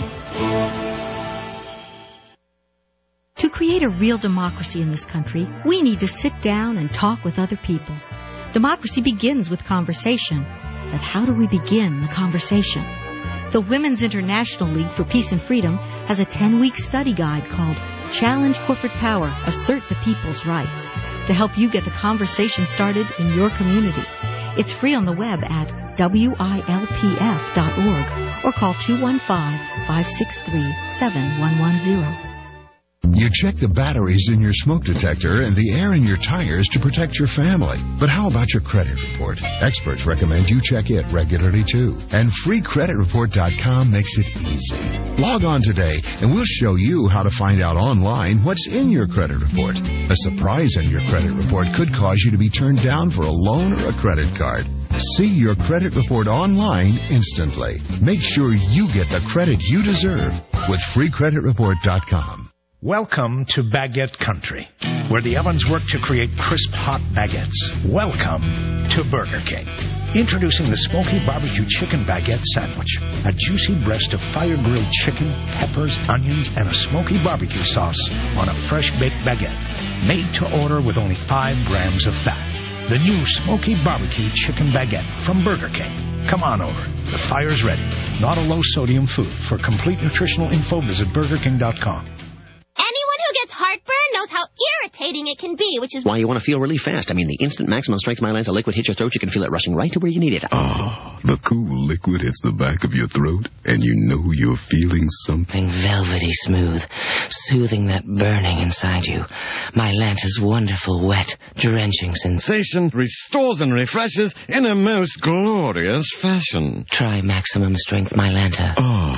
To create a real democracy in this country, we need to sit down and talk with other people. Democracy begins with conversation. But how do we begin the conversation? The Women's International League for Peace and Freedom has a ten-week study guide called Challenge Corporate Power, Assert the People's Rights, to help you get the conversation started in your community. It's free on the web at W I L P F dot org or call two one five, five six three, seven one one zero. You check the batteries in your smoke detector and the air in your tires to protect your family. But how about your credit report? Experts recommend you check it regularly, too. And free credit report dot com makes it easy. Log on today, and we'll show you how to find out online what's in your credit report. A surprise in your credit report could cause you to be turned down for a loan or a credit card. See your credit report online instantly. Make sure you get the credit you deserve with free credit report dot com. Welcome to Baguette Country, where the ovens work to create crisp, hot baguettes. Welcome to Burger King. Introducing the Smoky Barbecue Chicken Baguette Sandwich. A juicy breast of fire-grilled chicken, peppers, onions, and a smoky barbecue sauce on a fresh-baked baguette. Made to order with only five grams of fat. The new Smoky Barbecue Chicken Baguette from Burger King. Come on over. The fire's ready. Not a low-sodium food. For complete nutritional info, visit burger king dot com. Anyone who gets heartburn knows how irritating it can be, which is why you want to feel relief fast. I mean, the instant Maximum Strength Mylanta liquid hits your throat, you can feel it rushing right to where you need it. Oh, the cool liquid hits the back of your throat, and you know you're feeling something. Velvety smooth, soothing that burning inside you. Mylanta's wonderful, wet, drenching sensation restores and refreshes in a most glorious fashion. Try Maximum Strength Mylanta. Oh,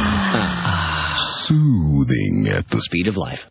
ah. Soothing at the speed of life.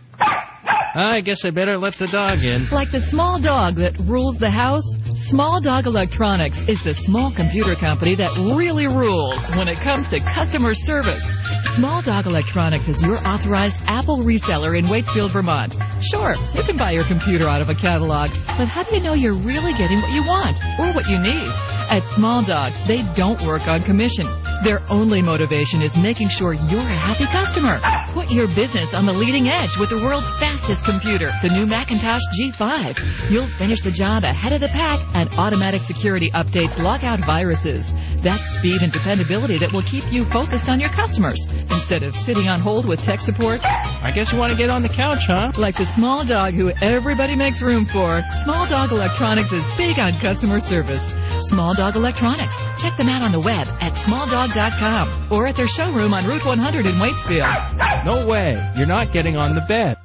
I guess I better let the dog in. Like the small dog that rules the house, Small Dog Electronics is the small computer company that really rules when it comes to customer service. Small Dog Electronics is your authorized Apple reseller in Waitsfield, Vermont. Sure, you can buy your computer out of a catalog, but how do you know you're really getting what you want or what you need? At Small Dog, they don't work on commission. Their only motivation is making sure you're a happy customer. Put your business on the leading edge with the world's fastest computer, the new Macintosh G five. You'll finish the job ahead of the pack, and automatic security updates lock out viruses. That's speed and dependability that will keep you focused on your customers instead of sitting on hold with tech support. I guess you want to get on the couch, huh? Like the small dog who everybody makes room for, Small Dog Electronics is big on customer service. Small Dog Electronics. Check them out on the web at small dog dot com or at their showroom on Route one hundred in Waitsfield. No way. You're not getting on the bed.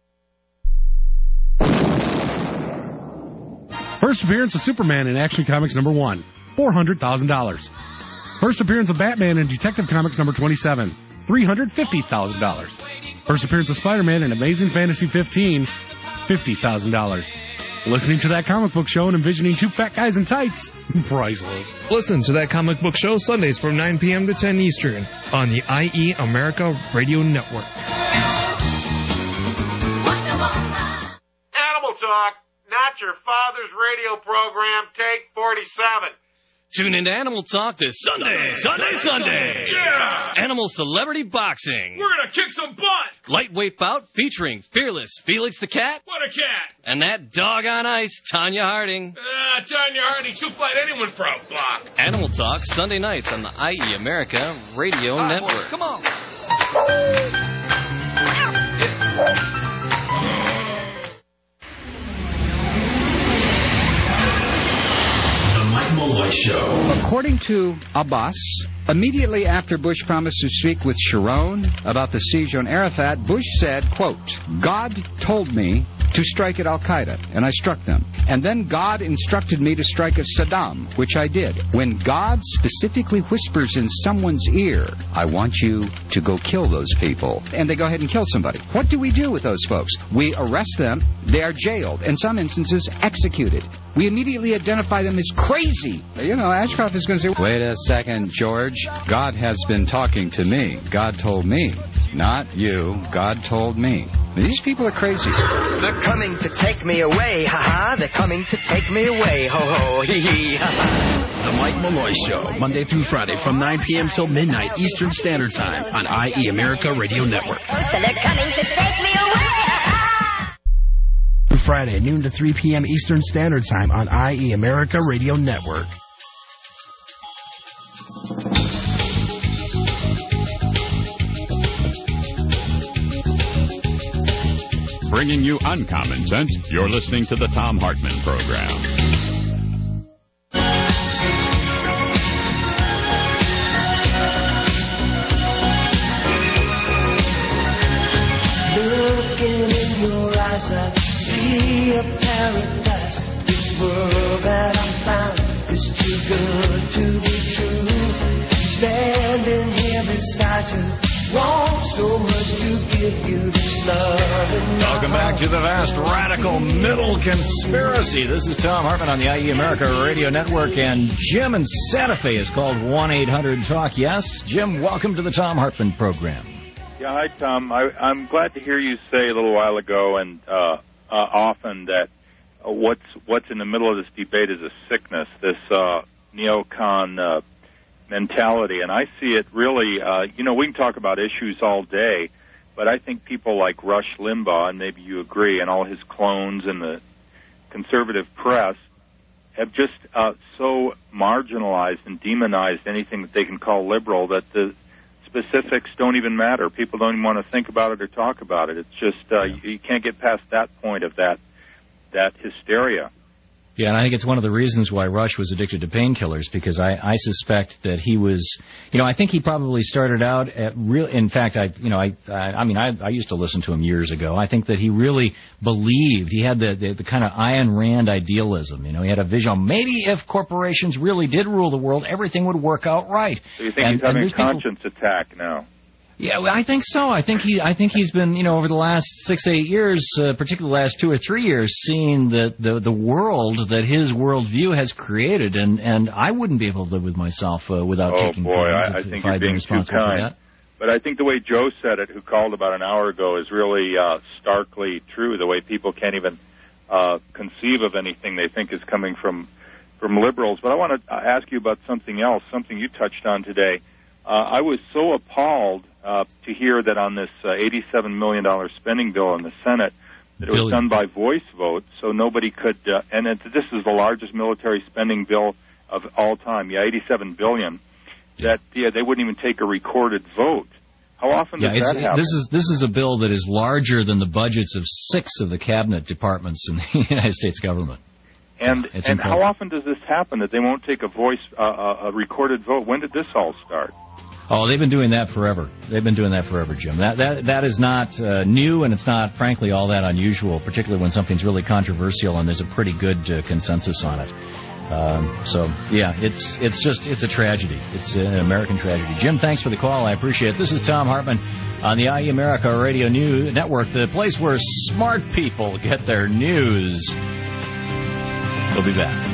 First appearance of Superman in Action Comics number one, four hundred thousand dollars. First appearance of Batman in Detective Comics number twenty-seven, three hundred fifty thousand dollars. First appearance of Spider-Man in Amazing Fantasy fifteen, fifty thousand dollars. Listening to That Comic Book Show and envisioning two fat guys in tights, priceless. Listen to That Comic Book Show Sundays from nine p.m. to ten Eastern on the I E America Radio Network. Animal Talk. not your father's radio program, Take forty-seven. Tune into Animal Talk this Sunday. Sunday, Sunday. Sunday. Yeah! Animal Celebrity Boxing. We're going to kick some butt. Lightweight bout featuring fearless Felix the Cat. What a cat. And that dog on ice, Tanya Harding. Uh, Tanya Harding, she'll fight anyone for a buck. Animal Talk, Sunday nights on the I E America Radio All right, Network. boys, come on. Malloy Show. According to Abbas, immediately after Bush promised to speak with Sharon about the siege on Arafat, Bush said, quote, God told me to strike at Al-Qaeda, and I struck them. And then God instructed me to strike at Saddam, which I did. When God specifically whispers in someone's ear, I want you to go kill those people, and they go ahead and kill somebody. What do we do with those folks? We arrest them, they are jailed, in some instances executed. We immediately identify them as crazy. You know, Ashcroft is going to say, wait a second, George. God has been talking to me. God told me. Not you. God told me. These people are crazy. They're coming to take me away, ha-ha. They're coming to take me away, ho-ho, hee-hee, ha-ha. The Mike Malloy Show, Monday through Friday from nine p.m. till midnight Eastern Standard Time on I E America Radio Network. So they're coming to take me away, ha-ha. Friday, noon to three p.m. Eastern Standard Time on I E America Radio Network. Bringing you uncommon sense, you're listening to the Thom Hartmann Program. Looking in your eyes, I see a paradise. This world that I found is too good to be true. Standing here beside you, want so much to give you this love. Welcome back to the vast radical middle conspiracy. This is Thom Hartmann on the I E America Radio Network, and Jim in Santa Fe is called one eight hundred talk yes. Jim, welcome to the Thom Hartmann program. Yeah, hi, Tom. I, I'm glad to hear you say a little while ago and uh, uh, often that uh, what's what's in the middle of this debate is a sickness, this uh, neocon uh, mentality. And I see it really, uh, you know, we can talk about issues all day, but I think people like Rush Limbaugh, and maybe you agree, and all his clones in the conservative press have just uh, so marginalized and demonized anything that they can call liberal that the specifics don't even matter. People don't even want to think about it or talk about it. It's just uh, you, you can't get past that point of that that hysteria. Yeah, and I think it's one of the reasons why Rush was addicted to painkillers, because I, I suspect that he was, you know, I think he probably started out at real, in fact, I, you know, I, I, I mean, I, I used to listen to him years ago. I think that he really believed, he had the, the, the kind of Ayn Rand idealism, you know, he had a vision, maybe if corporations really did rule the world, everything would work out right. So you think and, he's having a people, conscience attack now? Yeah, well, I think so. I think he, I think he's been, you know, over the last six, eight years, uh, particularly the last two or three years, seeing the, the the world that his worldview has created, and, and I wouldn't be able to live with myself uh, without oh, taking boy, pills I, I if, think if you're I'd been being too responsible for kind. that. But I think the way Joe said it, who called about an hour ago, is really uh, starkly true. The way people can't even uh, conceive of anything they think is coming from from liberals. But I want to ask you about something else, something you touched on today. Uh, I was so appalled uh, to hear that on this uh, eighty-seven million dollars spending bill in the Senate, that it was done by voice vote, so nobody could, uh, and it, this is the largest military spending bill of all time, yeah, eighty-seven billion dollars, that yeah, they wouldn't even take a recorded vote. How often yeah, does it's, that happen? This is, this is a bill that is larger than the budgets of six of the cabinet departments in the United States government. And, it's and incredible. how often does this happen, that they won't take a voice, uh, a recorded vote? When did this all start? Oh, they've been doing that forever. They've been doing that forever, Jim. That that that is not uh, new, and it's not, frankly, all that unusual, particularly when something's really controversial and there's a pretty good uh, consensus on it. Um, so, yeah, it's it's just, it's a tragedy. It's an American tragedy. Jim, thanks for the call. I appreciate it. This is Thom Hartmann on the I E America Radio News Network, the place where smart people get their news. We'll be back.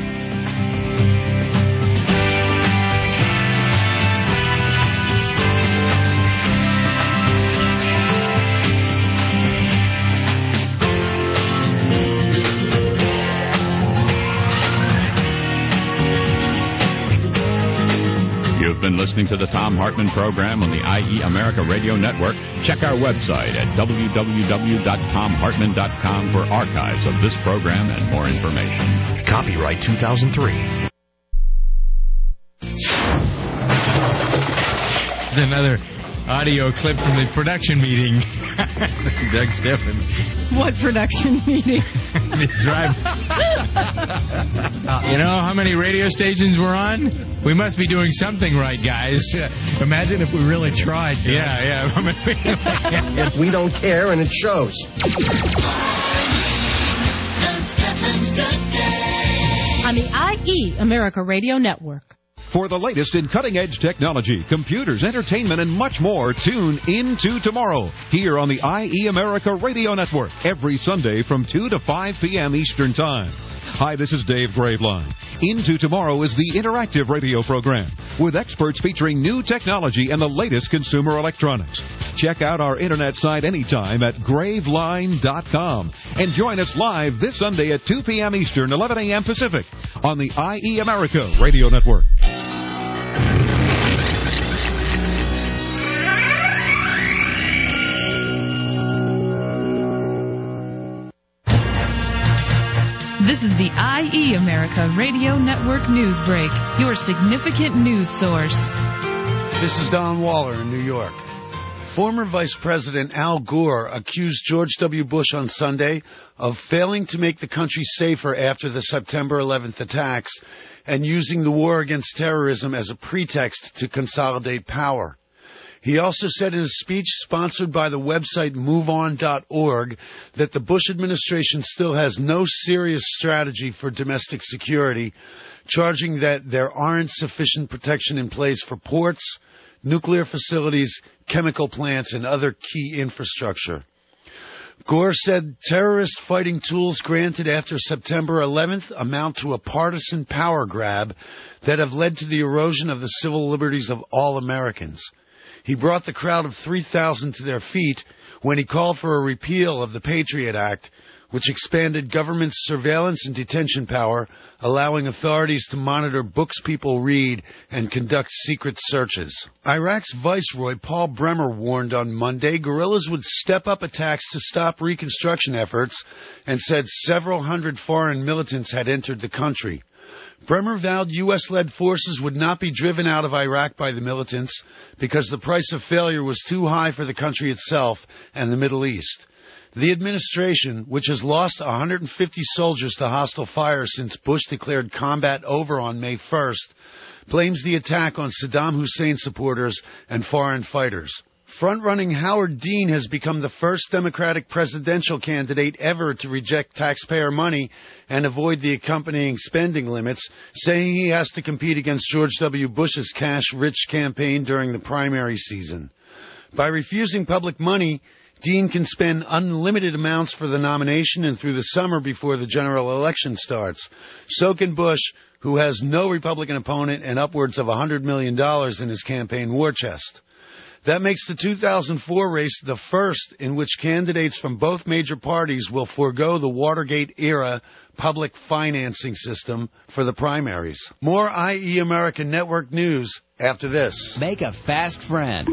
listening to the Thom Hartmann program on the I E America Radio Network, check our website at w w w dot tom hartmann dot com for archives of this program and more information. Copyright two thousand three. Another audio clip from the production meeting. Doug Steffen. What production meeting? The drive. You know how many radio stations we're on? We must be doing something right, guys. Imagine if we really tried. Yeah, yeah. We don't care, and it shows. On the I E America Radio Network. For the latest in cutting-edge technology, computers, entertainment, and much more, tune into tomorrow here on the I E America Radio Network every Sunday from two to five p.m. Eastern Time. Hi, this is Dave Graveline. Into Tomorrow is the interactive radio program with experts featuring new technology and the latest consumer electronics. Check out our internet site anytime at graveline dot com and join us live this Sunday at two p.m. Eastern, eleven a.m. Pacific on the I E America Radio Network. This is the I E America Radio Network News Break, your significant news source. This is Don Waller in New York. Former Vice President Al Gore accused George W. Bush on Sunday of failing to make the country safer after the September eleventh attacks and using the war against terrorism as a pretext to consolidate power. He also said in a speech sponsored by the website move on dot org that the Bush administration still has no serious strategy for domestic security, charging that there aren't sufficient protection in place for ports, nuclear facilities, chemical plants, and other key infrastructure. Gore said terrorist fighting tools granted after September eleventh amount to a partisan power grab that have led to the erosion of the civil liberties of all Americans. He brought the crowd of three thousand to their feet when he called for a repeal of the Patriot Act, which expanded government's surveillance and detention power, allowing authorities to monitor books people read and conduct secret searches. Iraq's Viceroy Paul Bremer warned on Monday guerrillas would step up attacks to stop reconstruction efforts and said several hundred foreign militants had entered the country. Bremer vowed U S-led forces would not be driven out of Iraq by the militants because the price of failure was too high for the country itself and the Middle East. The administration, which has lost one hundred fifty soldiers to hostile fire since Bush declared combat over on May first, blames the attack on Saddam Hussein supporters and foreign fighters. Front-running Howard Dean has become the first Democratic presidential candidate ever to reject taxpayer money and avoid the accompanying spending limits, saying he has to compete against George W. Bush's cash-rich campaign during the primary season. By refusing public money, Dean can spend unlimited amounts for the nomination and through the summer before the general election starts. So can Bush, who has no Republican opponent and upwards of one hundred million dollars in his campaign war chest. That makes the two thousand four race the first in which candidates from both major parties will forego the Watergate-era public financing system for the primaries. More I E American Network news after this. Make a fast friend.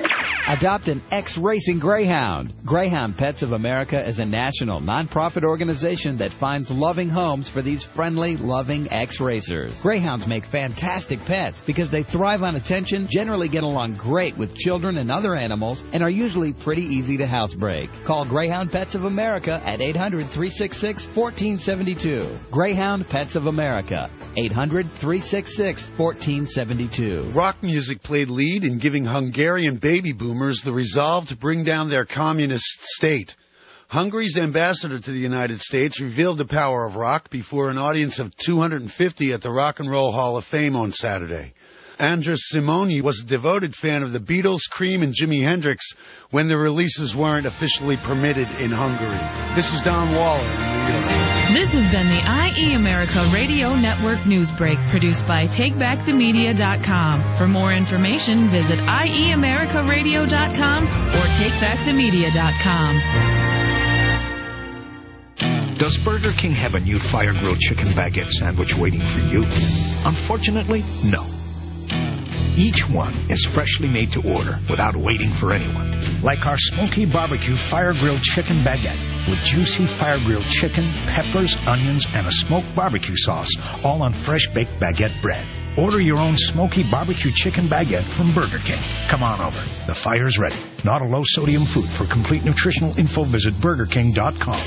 Adopt an ex-racing greyhound. Greyhound Pets of America is a national nonprofit organization that finds loving homes for these friendly, loving ex-racers. Greyhounds make fantastic pets because they thrive on attention, generally get along great with children and other animals, and are usually pretty easy to housebreak. Call Greyhound Pets of America at eight hundred, three six six, one four seven two. Greyhound Pets of America, eight hundred, three six six, one four seven two. Rock music played lead in giving Hungarian baby boomers the resolve to bring down their communist state. Hungary's ambassador to the United States revealed the power of rock before an audience of two hundred fifty at the Rock and Roll Hall of Fame on Saturday. Andras Simoni was a devoted fan of the Beatles, Cream, and Jimi Hendrix when the releases weren't officially permitted in Hungary. This is Don Waller in New York. This has been the I E America Radio Network News Break, produced by take back the media dot com. For more information, visit I E America Radio dot com or take back the media dot com. Does Burger King have a new fire-grilled chicken baguette sandwich waiting for you? Unfortunately, no. Each one is freshly made to order without waiting for anyone. Like our smoky barbecue fire-grilled chicken baguette with juicy fire-grilled chicken, peppers, onions, and a smoked barbecue sauce, all on fresh-baked baguette bread. Order your own smoky barbecue chicken baguette from Burger King. Come on over. The fire's ready. Not a low-sodium food. For complete nutritional info, visit burger king dot com.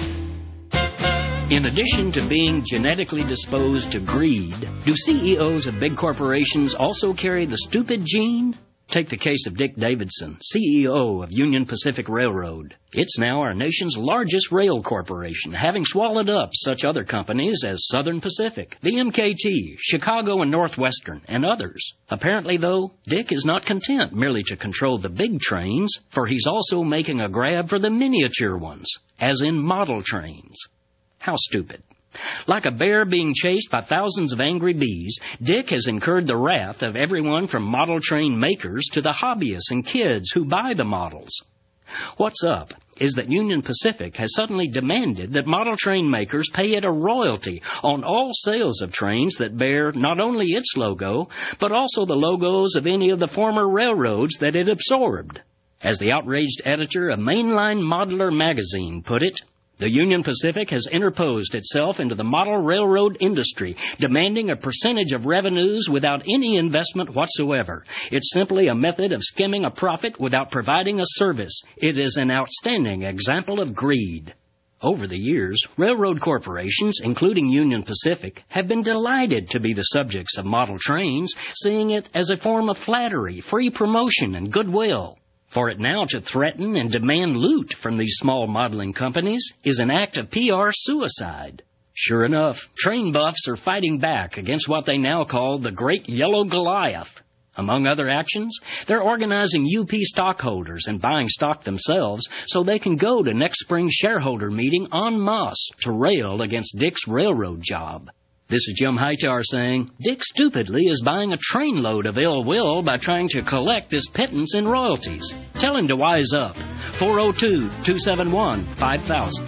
In addition to being genetically disposed to greed, do C E Os of big corporations also carry the stupid gene? Take the case of Dick Davidson, C E O of Union Pacific Railroad. It's now our nation's largest rail corporation, having swallowed up such other companies as Southern Pacific, the M K T, Chicago and Northwestern, and others. Apparently, though, Dick is not content merely to control the big trains, for he's also making a grab for the miniature ones, as in model trains. How stupid. Like a bear being chased by thousands of angry bees, Dick has incurred the wrath of everyone from model train makers to the hobbyists and kids who buy the models. What's up is that Union Pacific has suddenly demanded that model train makers pay it a royalty on all sales of trains that bear not only its logo, but also the logos of any of the former railroads that it absorbed. As the outraged editor of Mainline Modeler magazine put it, the Union Pacific has interposed itself into the model railroad industry, demanding a percentage of revenues without any investment whatsoever. It's simply a method of skimming a profit without providing a service. It is an outstanding example of greed. Over the years, railroad corporations, including Union Pacific, have been delighted to be the subjects of model trains, seeing it as a form of flattery, free promotion, and goodwill. For it now to threaten and demand loot from these small modeling companies is an act of P R suicide. Sure enough, train buffs are fighting back against what they now call the Great Yellow Goliath. Among other actions, they're organizing U P stockholders and buying stock themselves so they can go to next spring's shareholder meeting en masse to rail against Dick's railroad job. This is Jim Hightower saying, Dick stupidly is buying a trainload of ill will by trying to collect this pittance in royalties. Tell him to wise up. four oh two, two seven one, five thousand.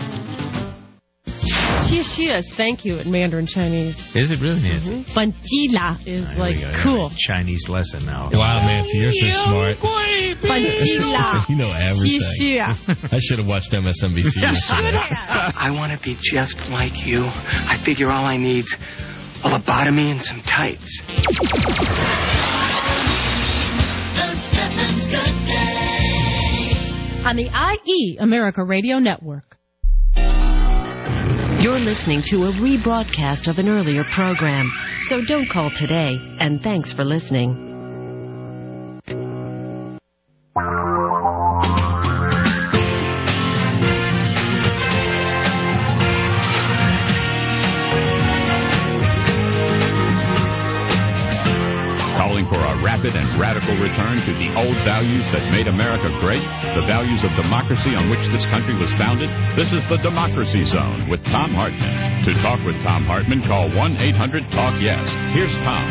Xie xie is thank you in Mandarin Chinese. Is it really, Nancy? Mm-hmm. Banjila is Right, like we go. cool. Chinese lesson now. Wow, Nancy, you're so smart. Banjila. You know everything. Xie xie. I should have watched M S N B C yesterday. I want to be just like you. I figure all I need's a lobotomy and some tights. On the I E America Radio Network. You're listening to a rebroadcast of an earlier program, so don't call today, and thanks for listening. Calling for a rapid and radical return to the old values that made America great, the values of democracy on which this country was founded. This is the Democracy Zone with Thom Hartmann. To talk with Thom Hartmann, call one eight hundred talk yes. Here's Tom.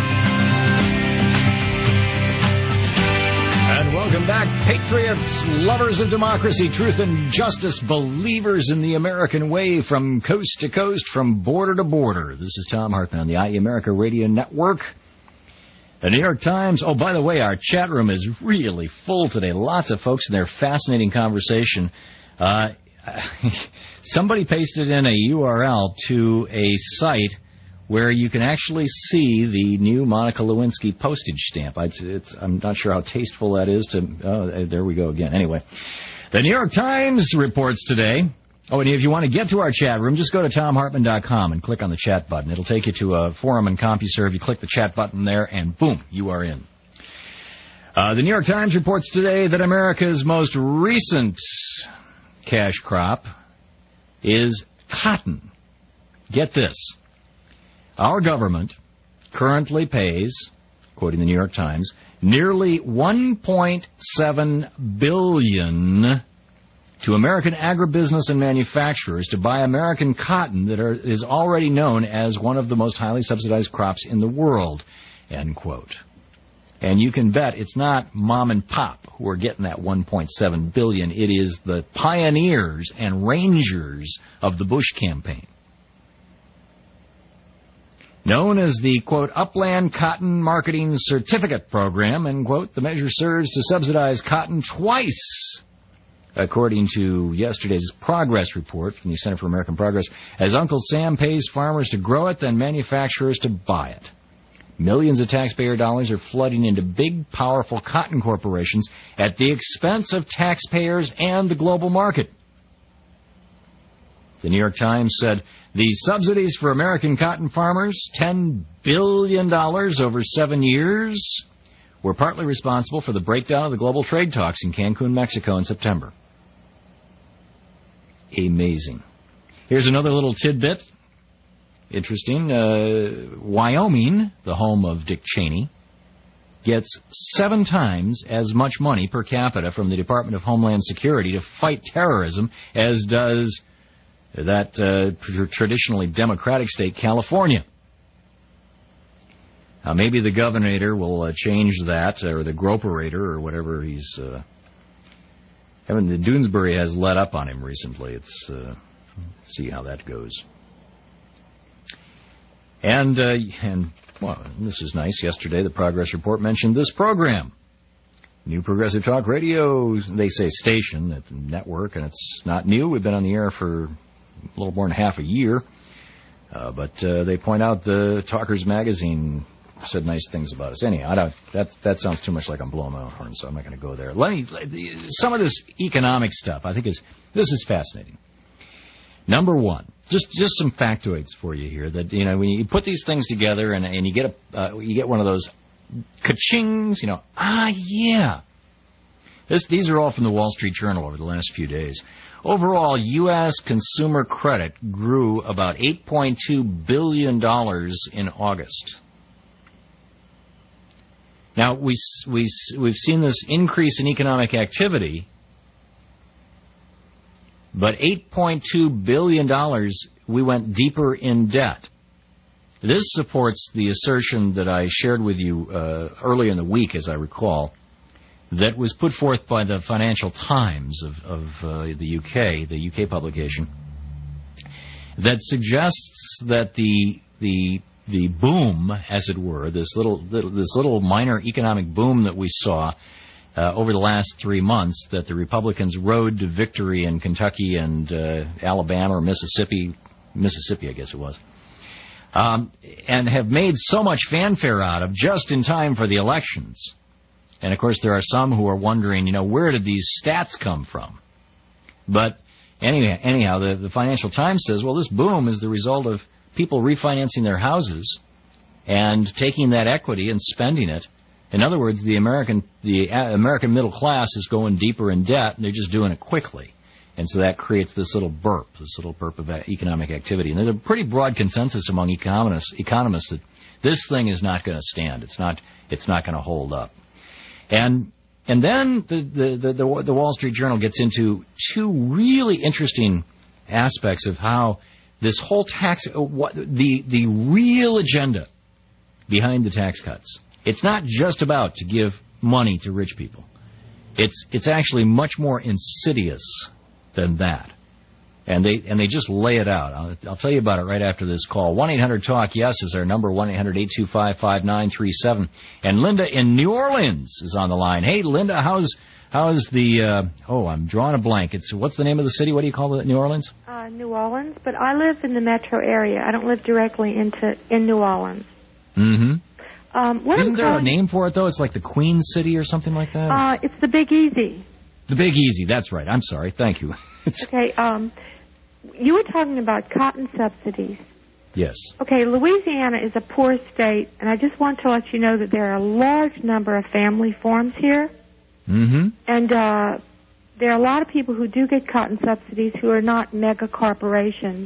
And welcome back, patriots, lovers of democracy, truth, and justice, believers in the American way from coast to coast, from border to border. This is Thom Hartmann on the I E America Radio Network. The New York Times, oh, by the way, our chat room is really full today. Lots of folks in there, fascinating conversation. Uh, somebody pasted in a U R L to a site where you can actually see the new Monica Lewinsky postage stamp. It's, it's, I'm not sure how tasteful that is to... Oh, there we go again. Anyway, the New York Times reports today... Oh, and if you want to get to our chat room, just go to Thom Hartmann dot com and click on the chat button. It'll take you to a forum and CompuServe. You click the chat button there, and boom, you are in. Uh, the New York Times reports today that America's most recent cash crop is cotton. Get this. Our government currently pays, quoting the New York Times, nearly one point seven billion dollars to American agribusiness and manufacturers to buy American cotton that are, is already known as one of the most highly subsidized crops in the world, end quote. And you can bet it's not mom and pop who are getting that one point seven billion dollars. It is the pioneers and rangers of the Bush campaign. Known as the, quote, Upland Cotton Marketing Certificate Program, end quote, the measure serves to subsidize cotton twice, according to yesterday's progress report from the Center for American Progress, as Uncle Sam pays farmers to grow it, then manufacturers to buy it. Millions of taxpayer dollars are flooding into big, powerful cotton corporations at the expense of taxpayers and the global market. The New York Times said the subsidies for American cotton farmers, ten billion dollars over seven years, were partly responsible for the breakdown of the global trade talks in Cancun, Mexico in September. Amazing. Here's another little tidbit. Interesting. Uh, Wyoming, the home of Dick Cheney, gets seven times as much money per capita from the Department of Homeland Security to fight terrorism as does that uh, tr- traditionally Democratic state, California. Now, maybe the governor will uh, change that, or the groperator, or whatever he's... Uh, I mean, the Doonesbury has let up on him recently. It's uh, see how that goes. And, uh, and well, this is nice. Yesterday, the Progress Report mentioned this program. New Progressive Talk Radio, they say station, at the network, and it's not new. We've been on the air for a little more than half a year. Uh, but uh, they point out the Talkers magazine said nice things about us. Anyhow, I don't, that, that sounds too much like I'm blowing my own horn, so I'm not going to go there. Let me, some of this economic stuff, I think is this is fascinating. Number one, just just some factoids for you here. That you know, when you put these things together and and you get a uh, you get one of those ka-chings, you know, ah yeah. This these are all from the Wall Street Journal over the last few days. Overall, U S consumer credit grew about eight point two billion dollars in August. Now we we we've seen this increase in economic activity. But eight point two billion dollars, we went deeper in debt. This supports the assertion that I shared with you uh, early in the week, as I recall, that was put forth by the Financial Times of, of uh, the U K, the U K publication, that suggests that the the the boom, as it were, this little, little this little minor economic boom that we saw Uh, over the last three months, that the Republicans rode to victory in Kentucky and uh, Alabama or Mississippi, Mississippi, I guess it was, um, and have made so much fanfare out of just in time for the elections. And, of course, there are some who are wondering, you know, where did these stats come from? But anyhow, anyhow the, the Financial Times says, well, this boom is the result of people refinancing their houses and taking that equity and spending it. In other words, the American the American middle class is going deeper in debt, and they're just doing it quickly. And so that creates this little burp, this little burp of economic activity. And there's a pretty broad consensus among economists, economists that this thing is not going to stand. It's not it's not going to hold up. And and then the, the, the, the Wall Street Journal gets into two really interesting aspects of how this whole tax, what the the real agenda behind the tax cuts. It's not just about to give money to rich people. It's it's actually much more insidious than that. And they and they just lay it out. I'll, I'll tell you about it right after this call. one eight hundred talk yes is our number, one eight hundred eight two five five nine three seven. And Linda in New Orleans is on the line. Hey, Linda, how's how's the, uh, oh, I'm drawing a blank. It's what's the name of the city? What do you call it, New Orleans? Uh, New Orleans, but I live in the metro area. I don't live directly into in New Orleans. Mm-hmm. Um, what Isn't I'm there calling, a name for it, though? It's like the Queen City or something like that? Uh, it's the Big Easy. The Big Easy, that's right. I'm sorry. Thank you. Okay, um, you were talking about cotton subsidies. Yes. Okay, Louisiana is a poor state, and I just want to let you know that there are a large number of family farms here. Mm-hmm. And uh, there are a lot of people who do get cotton subsidies who are not mega corporations.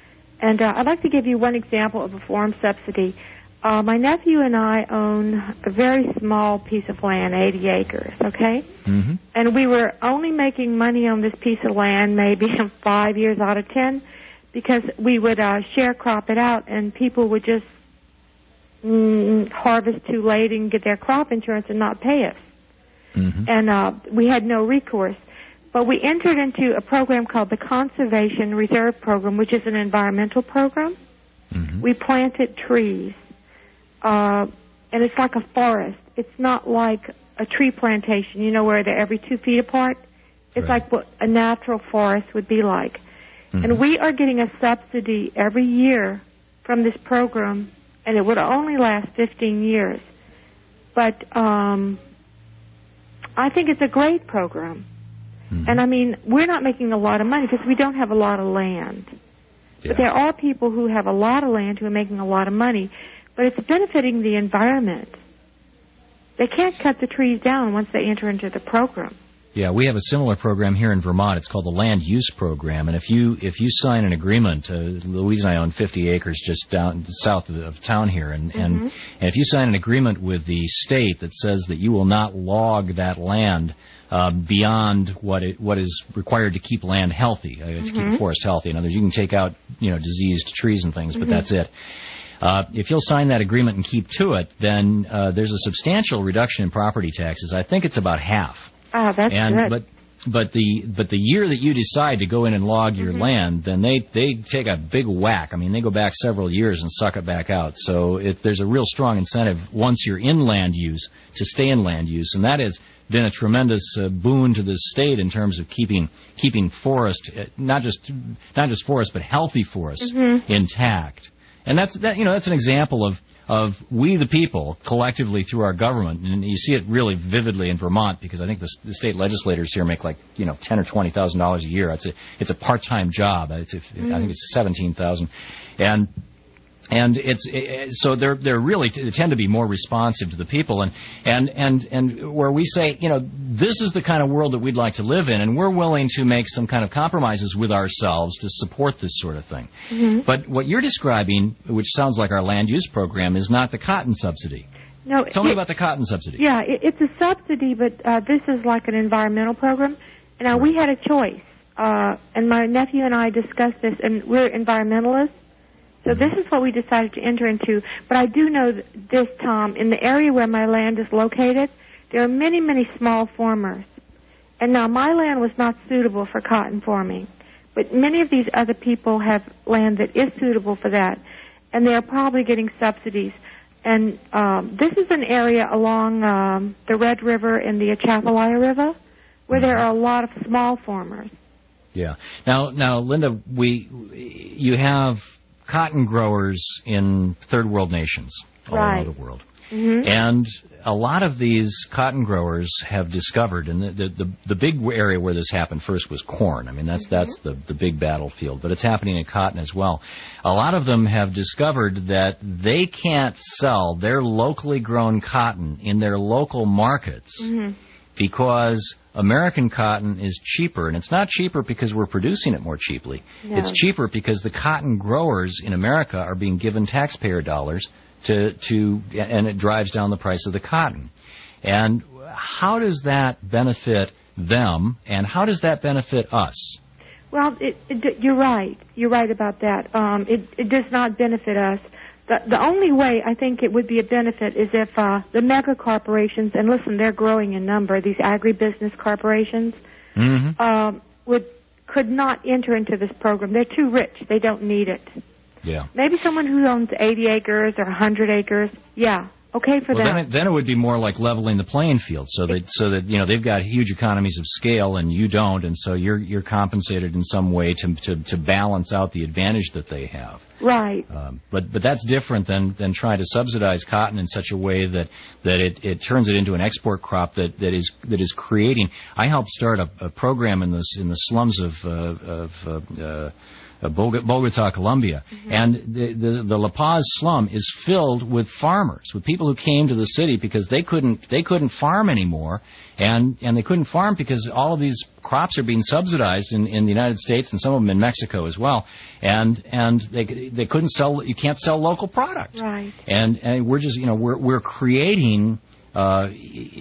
And uh, I'd like to give you one example of a farm subsidy. Uh, my nephew and I own a very small piece of land, eighty acres, okay? Mm-hmm. And we were only making money on this piece of land maybe five years out of ten because we would uh, share crop it out and people would just mm, harvest too late and get their crop insurance and not pay us. Mm-hmm. And uh, we had no recourse. But we entered into a program called the Conservation Reserve Program, which is an environmental program. Mm-hmm. Mm-hmm. We planted trees, uh, and it's like a forest. It's not like a tree plantation, you know, where they're every two feet apart. It's right. like what a natural forest would be like. Mm-hmm. And we are getting a subsidy every year from this program, and it would only last fifteen years. But um, I think it's a great program. Mm-hmm. And, I mean, we're not making a lot of money because we don't have a lot of land. Yeah. But there are people who have a lot of land who are making a lot of money, but it's benefiting the environment. They can't cut the trees down once they enter into the program. Yeah, we have a similar program here in Vermont. It's called the Land Use Program, and if you if you sign an agreement, uh, Louise and I own fifty acres just down south of, of town here, and, mm-hmm. and and if you sign an agreement with the state that says that you will not log that land uh, beyond what it what is required to keep land healthy, uh, to mm-hmm. keep the forest healthy. In other words, you can take out you know diseased trees and things, but mm-hmm. that's it. Uh, if you'll sign that agreement and keep to it, then uh, there's a substantial reduction in property taxes. I think it's about half. Oh, that's and, good. But but the but the year that you decide to go in and log your mm-hmm. land, then they they take a big whack. I mean, they go back several years and suck it back out. So it, there's a real strong incentive once you're in land use to stay in land use, and that has been a tremendous uh, boon to this state in terms of keeping keeping forest uh, not just not just forest but healthy forests mm-hmm. intact. And that's that you know that's an example of. of we the people collectively through our government, and you see it really vividly in Vermont because I think the, the state legislators here make like you know ten or twenty thousand dollars a year. It's a it's a part-time job. It's a, mm. I think it's seventeen thousand, and and it's it, so they're they're really they tend to be more responsive to the people, and and and and where we say you know this is the kind of world that we'd like to live in, and we're willing to make some kind of compromises with ourselves to support this sort of thing. Mm-hmm. But what you're describing, which sounds like our land use program, is not the cotton subsidy. No, tell it, me about the cotton subsidy. Yeah, it, it's a subsidy, but uh, this is like an environmental program. Now right. we had a choice, uh, and my nephew and I discussed this, and we're environmentalists. So this is what we decided to enter into. But I do know this, Tom, in the area where my land is located, there are many, many small farmers. And now my land was not suitable for cotton farming. But many of these other people have land that is suitable for that. And they are probably getting subsidies. And um, this is an area along um, the Red River and the Atchafalaya River where there are a lot of small farmers. Yeah. Now, now, Linda, we you have cotton growers in third world nations all right. over the world. Mm-hmm. And a lot of these cotton growers have discovered, and the, the, the, the big area where this happened first was corn. I mean, that's, mm-hmm. that's the, the big battlefield, but it's happening in cotton as well. A lot of them have discovered that they can't sell their locally grown cotton in their local markets mm-hmm. because American cotton is cheaper, and it's not cheaper because we're producing it more cheaply. No. It's cheaper because the cotton growers in America are being given taxpayer dollars to, to, and it drives down the price of the cotton. And how does that benefit them, and how does that benefit us? Well, it, it, you're right. You're right about that. Um, it, it does not benefit us. The, the only way I think it would be a benefit is if uh, the mega corporations, and listen, they're growing in number, these agribusiness corporations, mm-hmm. um, would could not enter into this program. They're too rich. They don't need it. Yeah. Maybe someone who owns eighty acres or one hundred acres, yeah, okay for well, them. Then it, then it would be more like leveling the playing field, so that so that you know they've got huge economies of scale and you don't, and so you're you're compensated in some way to to, to balance out the advantage that they have. Right. Um, but but that's different than, than trying to subsidize cotton in such a way that, that it, it turns it into an export crop that, that is that is creating. I helped start a, a program in this in the slums of uh, of uh, uh, Bogota, Colombia, mm-hmm. and the, the the La Paz slum is filled with farmers, with people who came to the city because they couldn't they couldn't farm anymore, and and they couldn't farm because all of these crops are being subsidized in, in the United States and some of them in Mexico as well, and and they they couldn't sell you can't sell local product, right? And and we're just you know we're we're creating. Uh,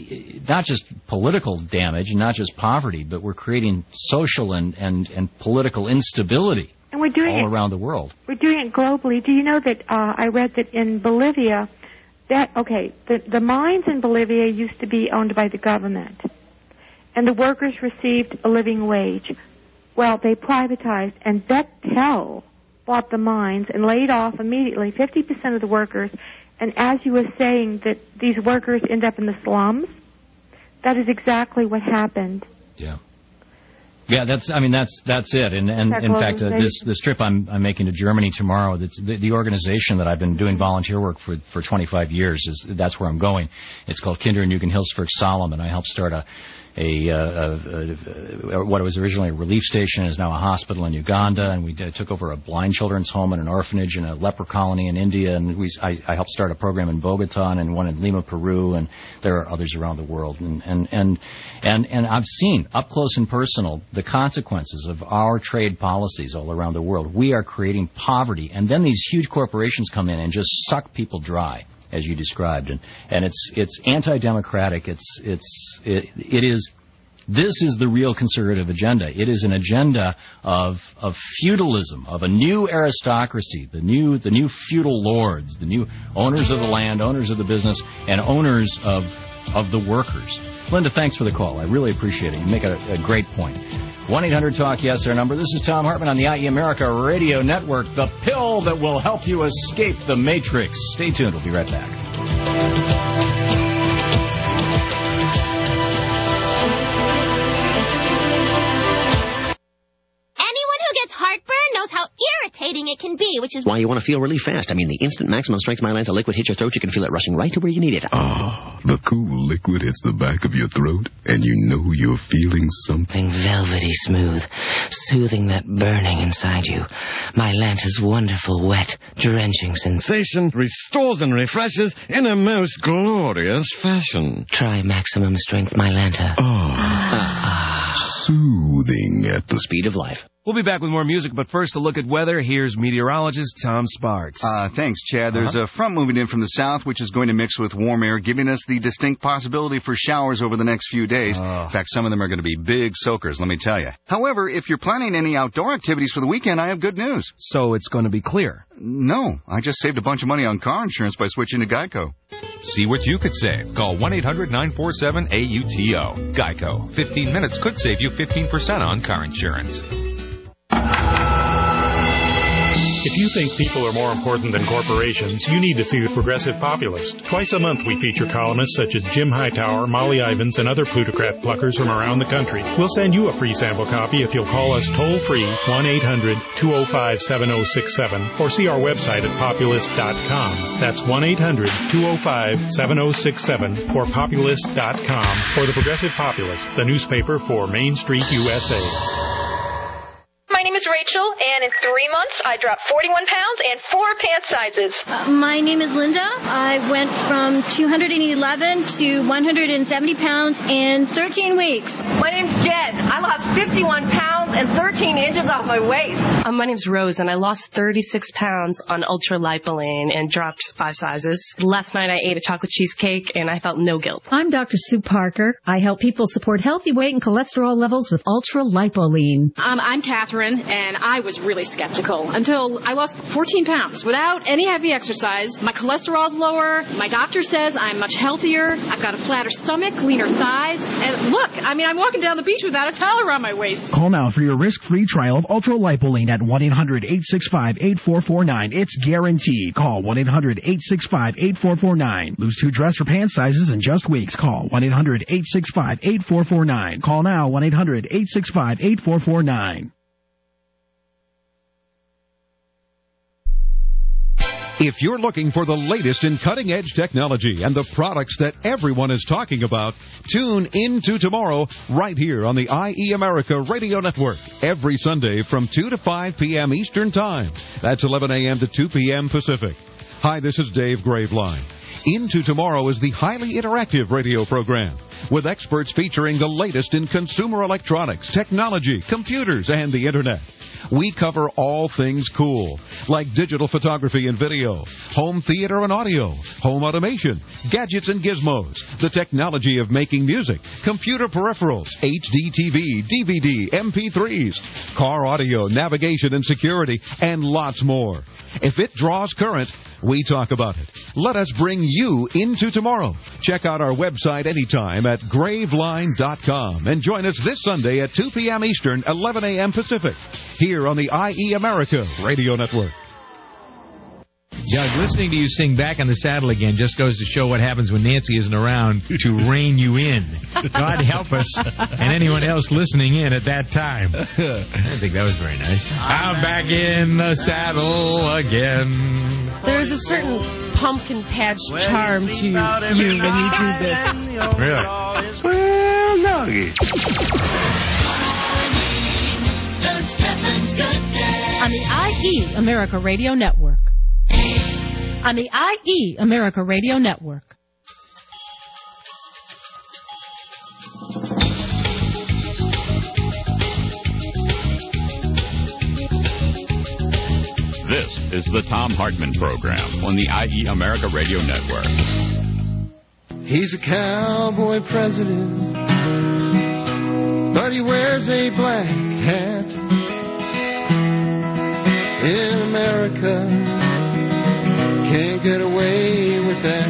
not just political damage and not just poverty, but we're creating social and, and, and political instability and we're doing all it, around the world. We're doing it globally. Do you know that uh, I read that in Bolivia, that okay, the, the mines in Bolivia used to be owned by the government, and the workers received a living wage. Well, they privatized, and Bechtel bought the mines and laid off immediately fifty percent of the workers. And as you were saying that these workers end up in the slums, that is exactly what happened. Yeah. Yeah, that's. I mean, that's that's it. And, and in fact, uh, this this trip I'm I'm making to Germany tomorrow. That's the, the organization that I've been doing volunteer work for for twenty-five years. Is that's where I'm going. It's called Kinder and Jugendhilfswerk Salem, and I helped start a. A, uh, a, a what was originally a relief station is now a hospital in Uganda, and we did, took over a blind children's home and an orphanage and a leper colony in India, and we I, I helped start a program in Bogota and one in Lima, Peru, and there are others around the world, and and and and, and I've seen up close and personal the consequences of our trade policies all around the world. We are creating poverty, and then these huge corporations come in and just suck people dry, as you described, and and it's it's anti-democratic. It's it's it, it is. This is the real conservative agenda. It is an agenda of of feudalism, of a new aristocracy, the new the new feudal lords, the new owners of the land, owners of the business, and owners of of the workers. Linda, thanks for the call. I really appreciate it. You make a, a great point. one eight hundred talk yes, our number. This is Tom Hartman on the I E America Radio Network, the pill that will help you escape the Matrix. Stay tuned. We'll be right back. Irritating it can be, which is why you want to feel really fast. I mean, the instant maximum strength Mylanta liquid hits your throat, you can feel it rushing right to where you need it. Ah, the cool liquid hits the back of your throat, and you know you're feeling something velvety smooth, soothing that burning inside you. Mylanta's wonderful, wet, drenching sensation restores and refreshes in a most glorious fashion. Try maximum strength Mylanta. Ah, ah. Soothing at the speed of life. We'll be back with more music, but first a look at weather. Here's meteorologist Tom Sparks. Uh, thanks, Chad. There's uh-huh. a front moving in from the south, which is going to mix with warm air, giving us the distinct possibility for showers over the next few days. Uh. In fact, some of them are going to be big soakers, let me tell you. However, if you're planning any outdoor activities for the weekend, I have good news. So it's going to be clear? No. I just saved a bunch of money on car insurance by switching to Geico. See what you could save. Call one eight hundred nine four seven A U T O. Geico. fifteen minutes could save you fifteen percent on car insurance. If you think people are more important than corporations, you need to see The Progressive Populist. Twice a month we feature columnists such as Jim Hightower, Molly Ivins, and other plutocrat pluckers from around the country. We'll send you a free sample copy if you'll call us toll-free one eight hundred two oh five seven oh six seven or see our website at populist dot com. That's one eight hundred two oh five seven oh six seven or populist dot com or The Progressive Populist, the newspaper for Main Street, U S A. My name is Rachel, and in three months, I dropped forty-one pounds and four pant sizes. Uh, my name is Linda. I went from two hundred eleven to one hundred seventy pounds in thirteen weeks. My name's Jen. I lost fifty-one pounds and thirteen inches off my waist. Uh, my name's Rose, and I lost thirty-six pounds on ultra-lipoline and dropped five sizes. Last night, I ate a chocolate cheesecake, and I felt no guilt. I'm Doctor Sue Parker. I help people support healthy weight and cholesterol levels with ultra-lipoline. Um, I'm Catherine. And I was really skeptical until I lost fourteen pounds without any heavy exercise. My cholesterol's lower. My doctor says I'm much healthier. I've got a flatter stomach, leaner thighs. And look, I mean, I'm walking down the beach without a towel around my waist. Call now for your risk-free trial of ultra-lipoline at one eight hundred eight six five eight four four nine. It's guaranteed. Call one eight hundred eight six five eight four four nine. Lose two dress or pant sizes in just weeks. Call one eight hundred eight six five eight four four nine. Call now one eight hundred eight six five eight four four nine. If you're looking for the latest in cutting-edge technology and the products that everyone is talking about, tune into tomorrow right here on the I E America Radio Network every Sunday from two to five p.m. Eastern Time. That's eleven a.m. to two p.m. Pacific. Hi, this is Dave Graveline. Into Tomorrow is the highly interactive radio program with experts featuring the latest in consumer electronics, technology, computers, and the Internet. We cover all things cool, like digital photography and video, home theater and audio, home automation, gadgets and gizmos, the technology of making music, computer peripherals, H D T V, D V D, M P threes, car audio, navigation and security, and lots more. If it draws current, we talk about it. Let us bring you into tomorrow. Check out our website anytime at graveline dot com and join us this Sunday at two p.m. Eastern, eleven a.m. Pacific. here on the I E America Radio Network. Doug, listening to you sing Back on the Saddle Again just goes to show what happens when Nancy isn't around to rein you in. God help us and anyone else listening in at that time. I didn't think that was very nice. I'm back in the saddle again. There's a certain pumpkin patch charm to you when you do this. Really? Well, no. On the I E America Radio Network. On the I E America Radio Network. This is the Thom Hartmann Program on the I E America Radio Network. He's a cowboy president, but he wears a black hat. In America, can't get away with that.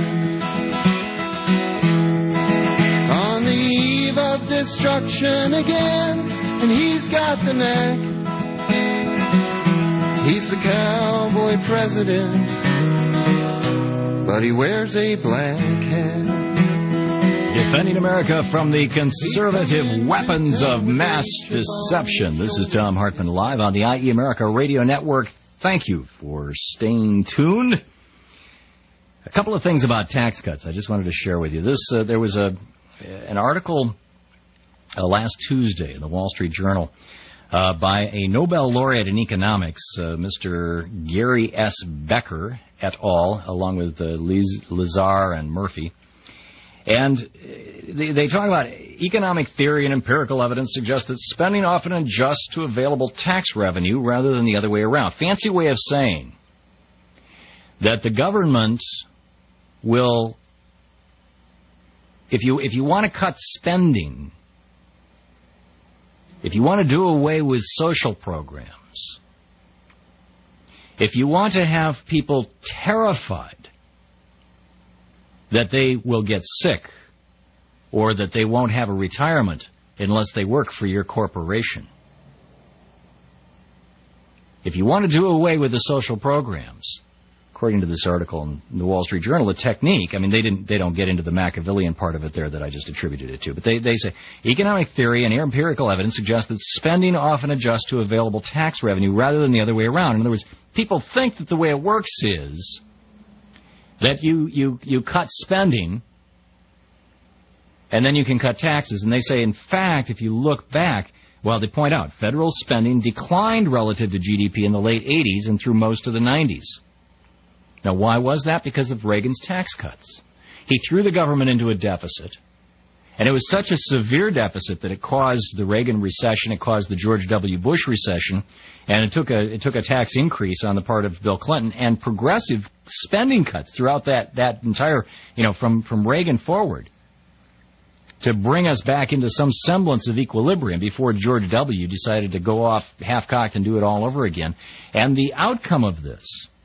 On the eve of destruction again, and he's got the knack. He's the cowboy president, but he wears a black hat. Defending America from the conservative weapons of mass deception. This is Thom Hartmann live on the I E America Radio Network. Thank you for staying tuned. A couple of things about tax cuts I just wanted to share with you. This uh, there was a an article uh, last Tuesday in the Wall Street Journal uh, by a Nobel laureate in economics, uh, Mister Gary S. Becker et al., along with uh, Liz, Lazar and Murphy. And they, they talk about economic theory and empirical evidence suggests that spending often adjusts to available tax revenue rather than the other way around. Fancy way of saying that the government will, if you if you want to cut spending, if you want to do away with social programs, if you want to have people terrified that they will get sick or that they won't have a retirement unless they work for your corporation. If you want to do away with the social programs, according to this article in the Wall Street Journal, the technique, I mean, they didn't, they don't get into the Machiavellian part of it there that I just attributed it to, but they, they say economic theory and empirical evidence suggest that spending often adjusts to available tax revenue rather than the other way around. In other words, people think that the way it works is that you, you, you cut spending and then you can cut taxes. And they say, in fact, if you look back, well, they point out federal spending declined relative to G D P in the late eighties and through most of the nineties. Now, why was that? Because of Reagan's tax cuts. He threw the government into a deficit. And it was such a severe deficit that it caused the Reagan recession, it caused the George W. Bush recession, and it took a it took a tax increase on the part of Bill Clinton and progressive spending cuts throughout that, that entire, you know, from, from Reagan forward to bring us back into some semblance of equilibrium before George W. decided to go off half-cocked and do it all over again. And the outcome of this,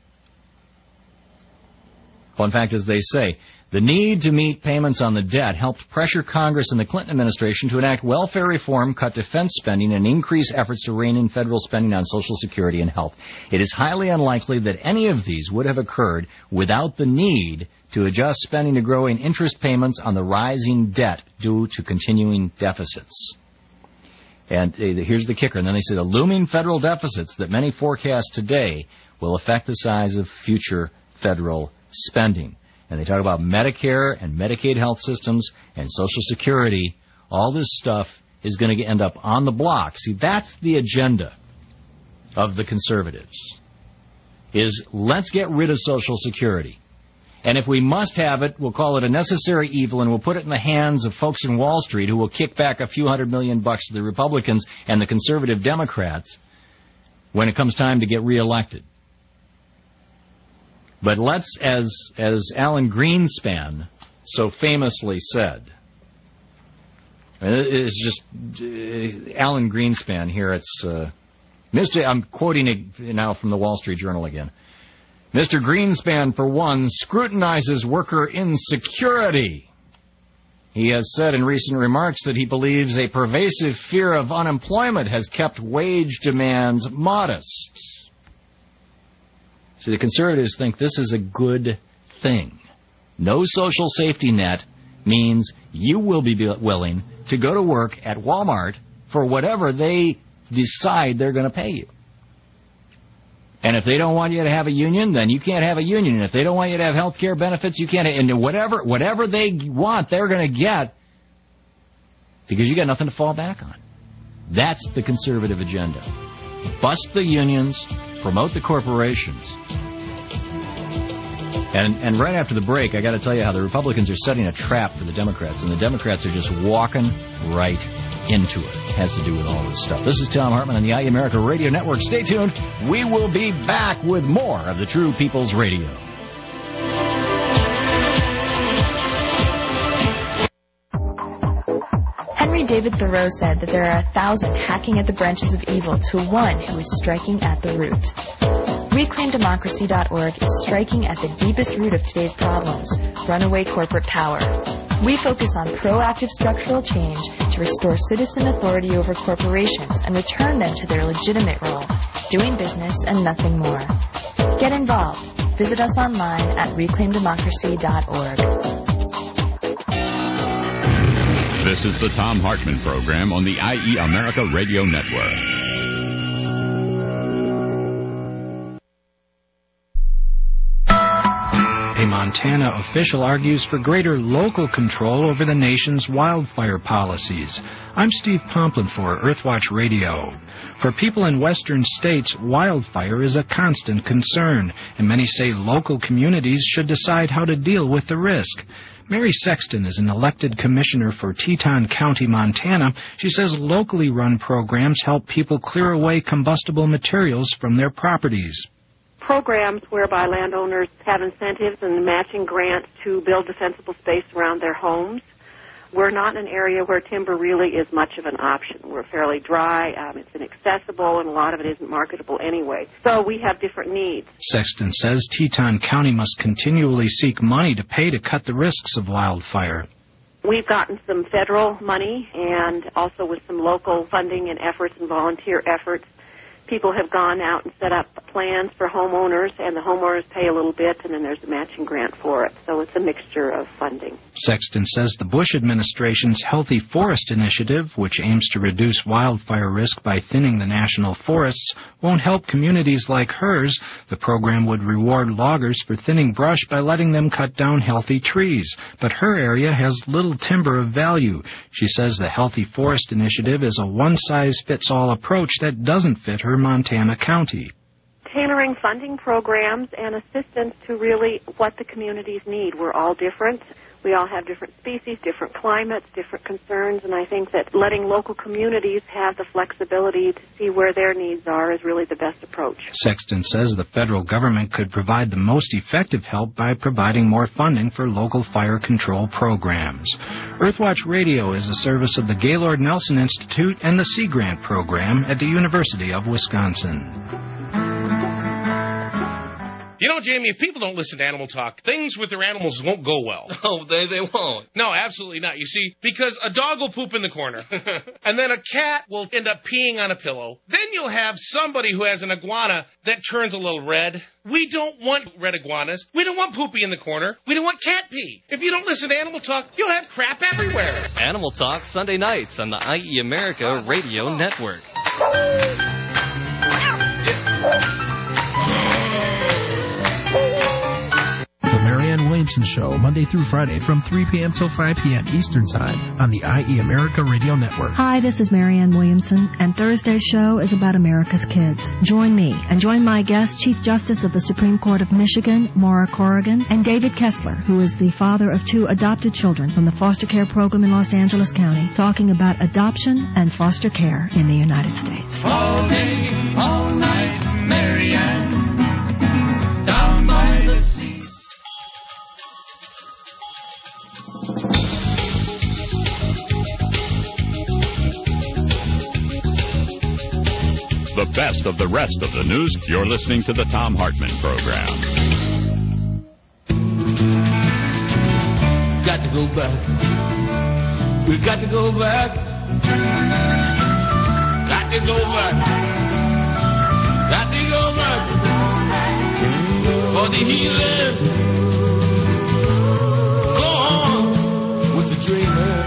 well, in fact, as they say, the need to meet payments on the debt helped pressure Congress and the Clinton administration to enact welfare reform, cut defense spending, and increase efforts to rein in federal spending on Social Security and health. It is highly unlikely that any of these would have occurred without the need to adjust spending to growing interest payments on the rising debt due to continuing deficits. And uh, here's the kicker. And then they say the looming federal deficits that many forecast today will affect the size of future federal spending. And they talk about Medicare and Medicaid health systems and Social Security. All this stuff is going to end up on the block. See, that's the agenda of the conservatives, is let's get rid of Social Security. And if we must have it, we'll call it a necessary evil, and we'll put it in the hands of folks in Wall Street who will kick back a few hundred million bucks to the Republicans and the conservative Democrats when it comes time to get reelected. But let's, as as Alan Greenspan so famously said, it's just uh, Alan Greenspan here. It's uh, Mister I'm quoting it now from the Wall Street Journal again. Mister Greenspan, for one, scrutinizes worker insecurity. He has said in recent remarks that he believes a pervasive fear of unemployment has kept wage demands modest. So the Conservatives think this is a good thing. No social safety net means you will be willing to go to work at Walmart for whatever they decide they're going to pay you. And if they don't want you to have a union, then you can't have a union. And if they don't want you to have health care benefits, you can't. And whatever whatever they want, they're going to get because you got nothing to fall back on. That's the conservative agenda. Bust the unions, promote the corporations. And and right after the break, I got to tell you how the Republicans are setting a trap for the Democrats, and the Democrats are just walking right into it. It has to do with all this stuff. This is Tom Hartman on the I E America Radio Network. Stay tuned. We will be back with more of the True People's Radio. Henry David Thoreau said that there are a thousand hacking at the branches of evil to one who is striking at the root. reclaim democracy dot org is striking at the deepest root of today's problems, runaway corporate power. We focus on proactive structural change to restore citizen authority over corporations and return them to their legitimate role, doing business and nothing more. Get involved. Visit us online at reclaim democracy dot org. This is the Tom Hartman Program on the I E America Radio Network. A Montana official argues for greater local control over the nation's wildfire policies. I'm Steve Pomplin for Earthwatch Radio. For people in western states, wildfire is a constant concern, and many say local communities should decide how to deal with the risk. Mary Sexton is an elected commissioner for Teton County, Montana. She says locally run programs help people clear away combustible materials from their properties. Programs whereby landowners have incentives and matching grants to build defensible space around their homes. We're not in an area where timber really is much of an option. We're fairly dry, um, it's inaccessible, and a lot of it isn't marketable anyway. So we have different needs. Sexton says Teton County must continually seek money to pay to cut the risks of wildfire. We've gotten some federal money and also with some local funding and efforts and volunteer efforts. People have gone out and set up plans for homeowners, and the homeowners pay a little bit, and then there's a matching grant for it. So it's a mixture of funding. Sexton says the Bush administration's Healthy Forest Initiative, which aims to reduce wildfire risk by thinning the national forests, won't help communities like hers. The program would reward loggers for thinning brush by letting them cut down healthy trees. But her area has little timber of value. She says the Healthy Forest Initiative is a one-size-fits-all approach that doesn't fit her Montana County. Tailoring funding programs and assistance to really what the communities need. We're all different. We all have different species, different climates, different concerns, and I think that letting local communities have the flexibility to see where their needs are is really the best approach. Sexton says the federal government could provide the most effective help by providing more funding for local fire control programs. Earthwatch Radio is a service of the Gaylord Nelson Institute and the Sea Grant Program at the University of Wisconsin. You know, Jamie, if people don't listen to Animal Talk, things with their animals won't go well. Oh, they they won't. No, absolutely not. You see, because a dog will poop in the corner, and then a cat will end up peeing on a pillow. Then you'll have somebody who has an iguana that turns a little red. We don't want red iguanas. We don't want poopy in the corner. We don't want cat pee. If you don't listen to Animal Talk, you'll have crap everywhere. Animal Talk, Sunday nights on the I E America Radio Network. Williamson Show, Monday through Friday from three p.m. till five p.m. Eastern Time on the I E America Radio Network. Hi, this is Marianne Williamson, and Thursday's show is about America's kids. Join me and join my guest, Chief Justice of the Supreme Court of Michigan, Maura Corrigan, and David Kessler, who is the father of two adopted children from the foster care program in Los Angeles County, talking about adoption and foster care in the United States. All day, all night, Marianne, down by the sea. The best of the rest of the news. You're listening to the Tom Hartman Program. Got to go back We got to go back. Got to go back. Got to go back. For the healing. Go on with the dreaming.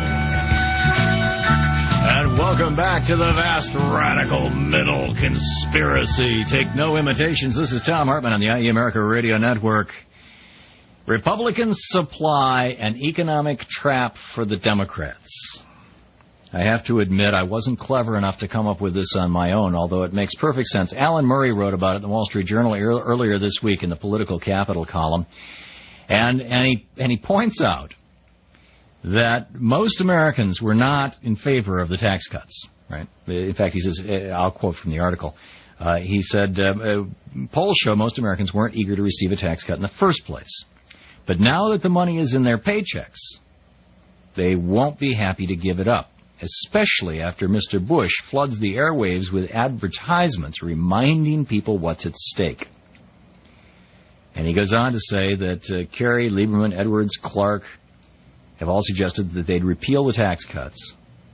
And welcome back to the vast radical middle conspiracy. Take no imitations. This is Tom Hartman on the I E America Radio Network. Republicans supply an economic trap for the Democrats. I have to admit, I wasn't clever enough to come up with this on my own, although it makes perfect sense. Alan Murray wrote about it in the Wall Street Journal earlier this week in the Political Capital column. And, and, he, and he points out that most Americans were not in favor of the tax cuts. Right? In fact, he says, I'll quote from the article, uh, he said, uh, uh, polls show most Americans weren't eager to receive a tax cut in the first place. But now that the money is in their paychecks, they won't be happy to give it up, especially after Mister Bush floods the airwaves with advertisements reminding people what's at stake. And he goes on to say that uh, Kerry, Lieberman, Edwards, Clark have all suggested that they'd repeal the tax cuts.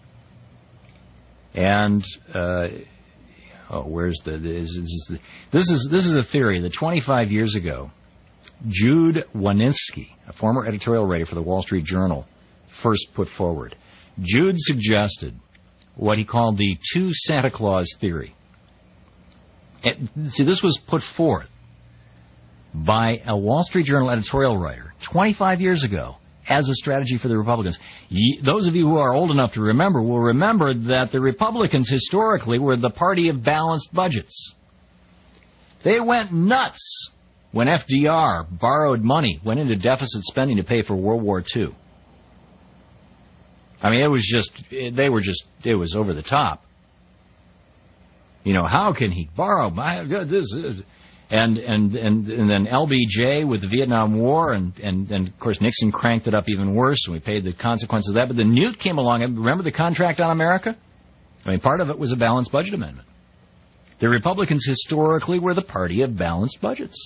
And uh, oh, where's the this is this is this is a theory that twenty-five years ago, Jude Wanniski, a former editorial writer for the Wall Street Journal, first put forward. Jude suggested what he called the two Santa Claus theory. And, see, this was put forth by a Wall Street Journal editorial writer twenty-five years ago as a strategy for the Republicans. Ye, those of you who are old enough to remember will remember that the Republicans historically were the party of balanced budgets. They went nuts when F D R borrowed money, went into deficit spending to pay for World War Two. I mean, it was just, they were just, it was over the top. You know, how can he borrow? My God, this is, and, and, and, and then L B J with the Vietnam War, and, and, and, of course, Nixon cranked it up even worse, and we paid the consequences of that. But then Newt came along, and remember the Contract on America? I mean, part of it was a balanced budget amendment. The Republicans historically were the party of balanced budgets.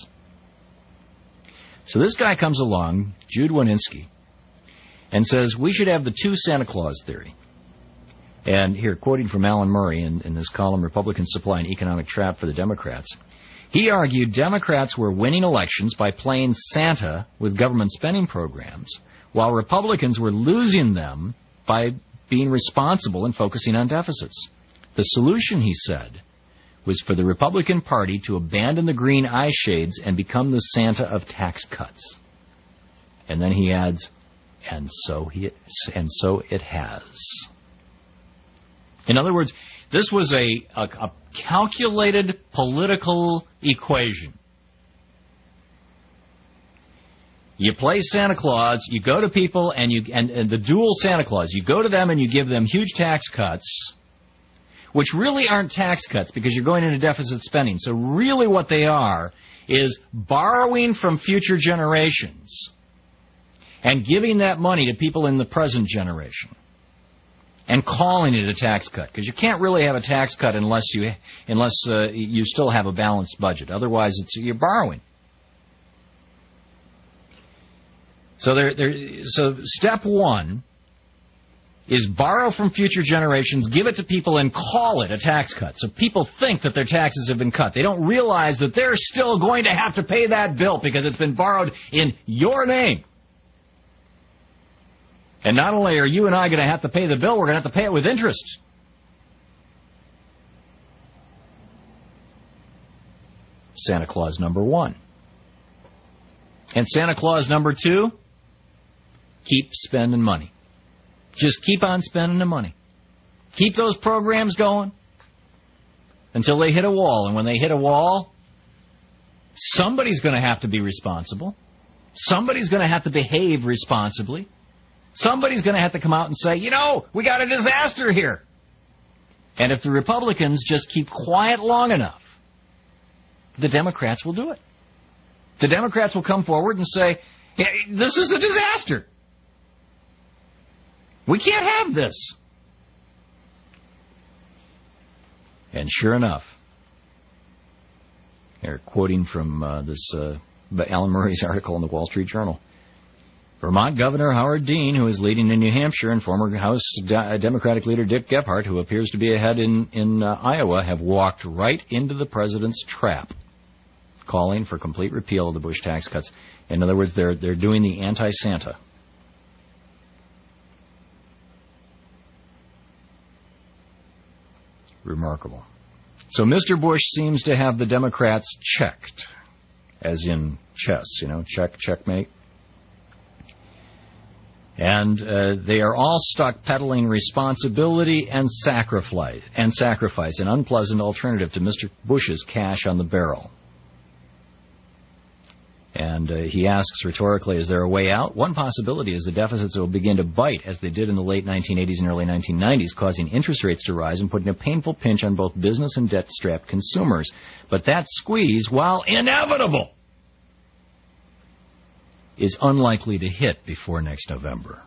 So this guy comes along, Jude Wanniski, and says we should have the two Santa Claus theory. And here, quoting from Alan Murray in, in this column, Republicans Supply an Economic Trap for the Democrats, he argued Democrats were winning elections by playing Santa with government spending programs, while Republicans were losing them by being responsible and focusing on deficits. The solution, he said, was for the Republican Party to abandon the green eye shades and become the Santa of tax cuts. And then he adds, and so he and so it has. In other words, this was a, a, a calculated political equation. You play Santa Claus, you go to people, and you and, and the dual Santa Claus, you go to them and you give them huge tax cuts, which really aren't tax cuts because you're going into deficit spending. So really what they are is borrowing from future generations and giving that money to people in the present generation and calling it a tax cut, because you can't really have a tax cut unless you unless uh, you still have a balanced budget. Otherwise, it's you're borrowing. So there, there. So step one is borrow from future generations, give it to people, and call it a tax cut. So people think that their taxes have been cut. They don't realize that they're still going to have to pay that bill because it's been borrowed in your name. And not only are you and I going to have to pay the bill, we're going to have to pay it with interest. Santa Claus number one. And Santa Claus number two, keep spending money. Just keep on spending the money. Keep those programs going until they hit a wall. And when they hit a wall, somebody's going to have to be responsible. Somebody's going to have to behave responsibly. Somebody's going to have to come out and say, you know, we got a disaster here. And if the Republicans just keep quiet long enough, the Democrats will do it. The Democrats will come forward and say, hey, this is a disaster. We can't have this. And sure enough, they're quoting from uh, this uh, Alan Murray's article in the Wall Street Journal. Vermont Governor Howard Dean, who is leading in New Hampshire, and former House De- Democratic leader Dick Gephardt, who appears to be ahead in, in uh, Iowa, have walked right into the president's trap, calling for complete repeal of the Bush tax cuts. In other words, they're they're doing the anti-Santa. Remarkable. So Mister Bush seems to have the Democrats checked, as in chess, you know, check, checkmate. And uh, they are all stuck peddling responsibility and sacrifice, and sacrifice, an unpleasant alternative to Mister Bush's cash on the barrel. And uh, he asks rhetorically, is there a way out? One possibility is the deficits will begin to bite, as they did in the late nineteen eighties and early nineteen nineties, causing interest rates to rise and putting a painful pinch on both business and debt-strapped consumers. But that squeeze, while inevitable, is unlikely to hit before next November.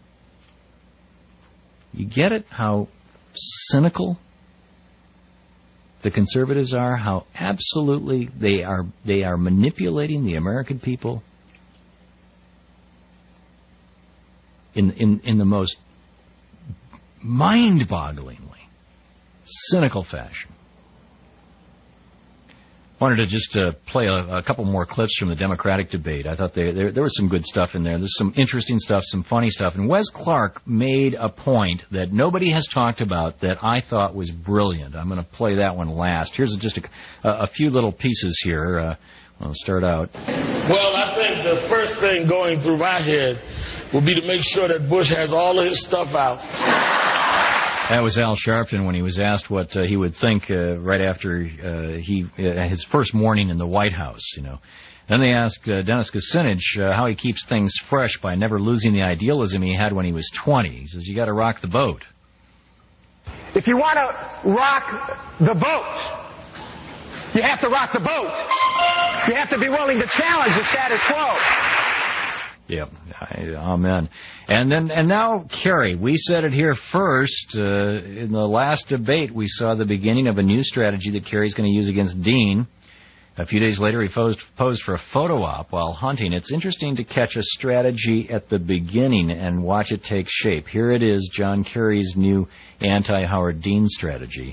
You get it? How cynical the conservatives are, how absolutely they are they are manipulating the American people in in, in the most mind-bogglingly cynical fashion. Wanted to just uh, play a, a couple more clips from the Democratic debate. I thought they, there, there was some good stuff in there. There's some interesting stuff, some funny stuff. And Wes Clark made a point that nobody has talked about that I thought was brilliant. I'm going to play that one last. Here's just a, a, a few little pieces here. Uh, I'll start out. Well, I think the first thing going through my head will be to make sure that Bush has all of his stuff out. That was Al Sharpton when he was asked what uh, he would think uh, right after uh, he uh, his first morning in the White House, you know. Then they asked uh, Dennis Kucinich uh, how he keeps things fresh by never losing the idealism he had when he was twenty. He says, you got to rock the boat. If you want to rock the boat, you have to rock the boat. You have to be willing to challenge the status quo. Yeah, amen. And then, and now, Kerry, we said it here first. Uh, in the last debate, we saw the beginning of a new strategy that Kerry's going to use against Dean. A few days later, he posed, posed for a photo op while hunting. It's interesting to catch a strategy at the beginning and watch it take shape. Here it is, John Kerry's new anti-Howard Dean strategy.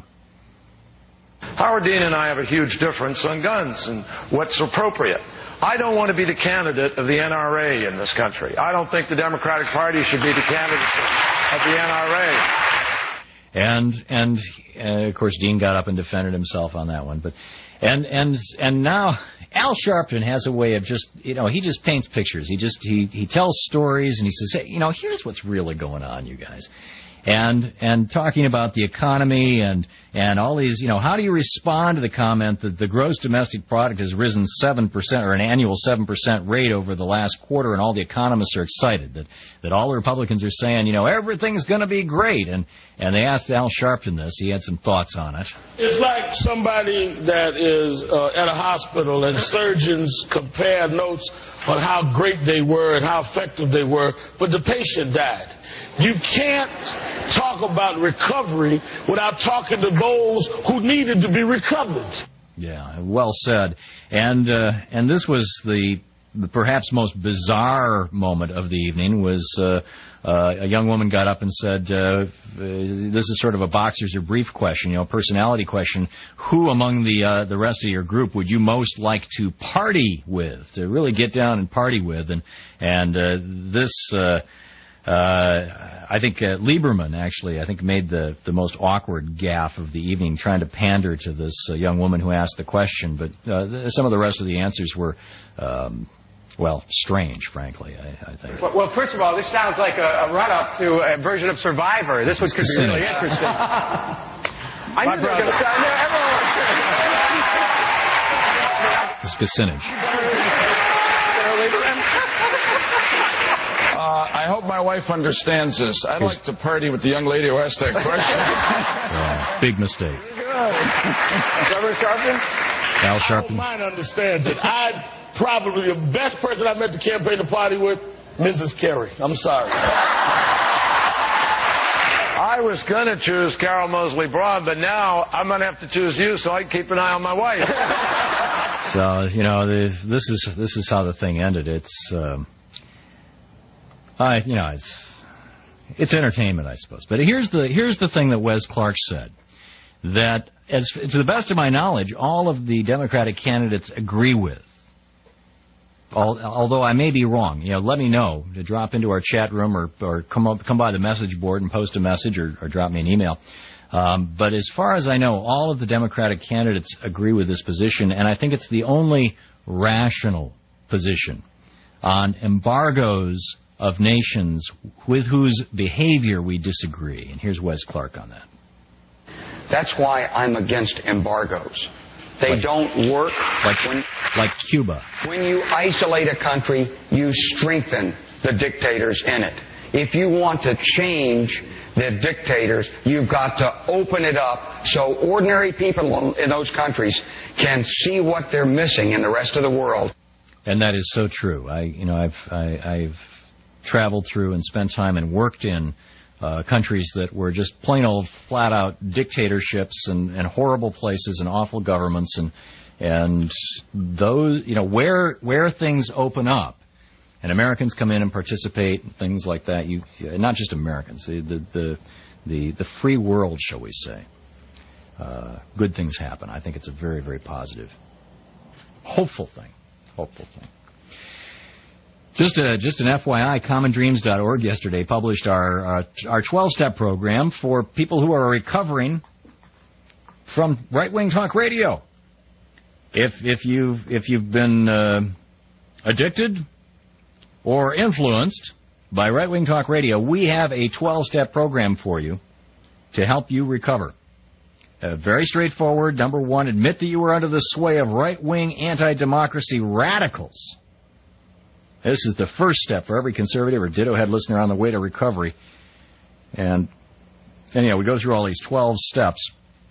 Howard Dean and I have a huge difference on guns and what's appropriate. I don't want to be the candidate of the N R A in this country. I don't think the Democratic Party should be the candidate of the N R A. And and uh, of course Dean got up and defended himself on that one. But and and and now Al Sharpton has a way of just, you know, he just paints pictures. He just he he tells stories and he says, hey, you know, here's what's really going on, you guys. And and talking about the economy and, and all these, you know, how do you respond to the comment that the gross domestic product has risen seven percent or an annual seven percent rate over the last quarter, and all the economists are excited that, that all the Republicans are saying, you know, everything's going to be great. And, and they asked Al Sharpton this. He had some thoughts on it. It's like somebody that is uh, at a hospital and surgeons compare notes on how great they were and how effective they were, but the patient died. You can't talk about recovery without talking to those who needed to be recovered. Yeah, well said. And uh, and this was the, the perhaps most bizarre moment of the evening was uh, uh, a young woman got up and said, uh, this is sort of a boxers or brief question, you know, personality question. Who among the uh, the rest of your group would you most like to party with, to really get down and party with? And, and uh, this... Uh, Uh, I think uh, Lieberman, actually, I think made the, the most awkward gaffe of the evening, trying to pander to this uh, young woman who asked the question. But uh, the, some of the rest of the answers were, um, well, strange, frankly, I, I think. Well, well, first of all, this sounds like a, a run-up to a version of Survivor. This one could be really interesting. I knew they were going to... It's Kucinich. Uh, I hope my wife understands this. I'd like to party with the young lady who asked that question. Yeah, big mistake. Reverend Sharpton? Al Sharpton. Mine understands it. I probably the best person I met to campaign to party with, Missus Kerry. I'm sorry. I was going to choose Carol Moseley Braun, but now I'm going to have to choose you so I can keep an eye on my wife. So, you know, the, this is this is how the thing ended. It's... Um, Uh, you know, it's it's entertainment, I suppose. But here's the here's the thing that Wes Clark said, that as to the best of my knowledge, all of the Democratic candidates agree with. All, although I may be wrong, you know, let me know. To drop into our chat room or or come up, come by the message board and post a message or, or drop me an email. Um, but as far as I know, all of the Democratic candidates agree with this position, and I think it's the only rational position on embargoes of nations with whose behavior we disagree. And here's Wes Clark on that. That's why I'm against embargoes. They like, don't work. Like, when, like Cuba. When you isolate a country, you strengthen the dictators in it. If you want to change the dictators, you've got to open it up so ordinary people in those countries can see what they're missing in the rest of the world. And that is so true. I, you know, I've I, I've traveled through and spent time and worked in uh, countries that were just plain old, flat out dictatorships and, and horrible places and awful governments, and and those, you know, where where things open up and Americans come in and participate, things like that. You not just Americans, the the the the free world, shall we say? Uh, good things happen. I think it's a very very positive, hopeful thing. Hopeful thing. Just a, just an F Y I, common dreams dot org yesterday published our uh, our twelve-step program for people who are recovering from right-wing talk radio. If if you've if you've been uh, addicted or influenced by right-wing talk radio, we have a twelve-step program for you to help you recover. Uh, very straightforward. Number one, admit that you were under the sway of right-wing anti-democracy radicals. This is the first step for every conservative or ditto head listener on the way to recovery. And anyhow, we go through all these twelve steps.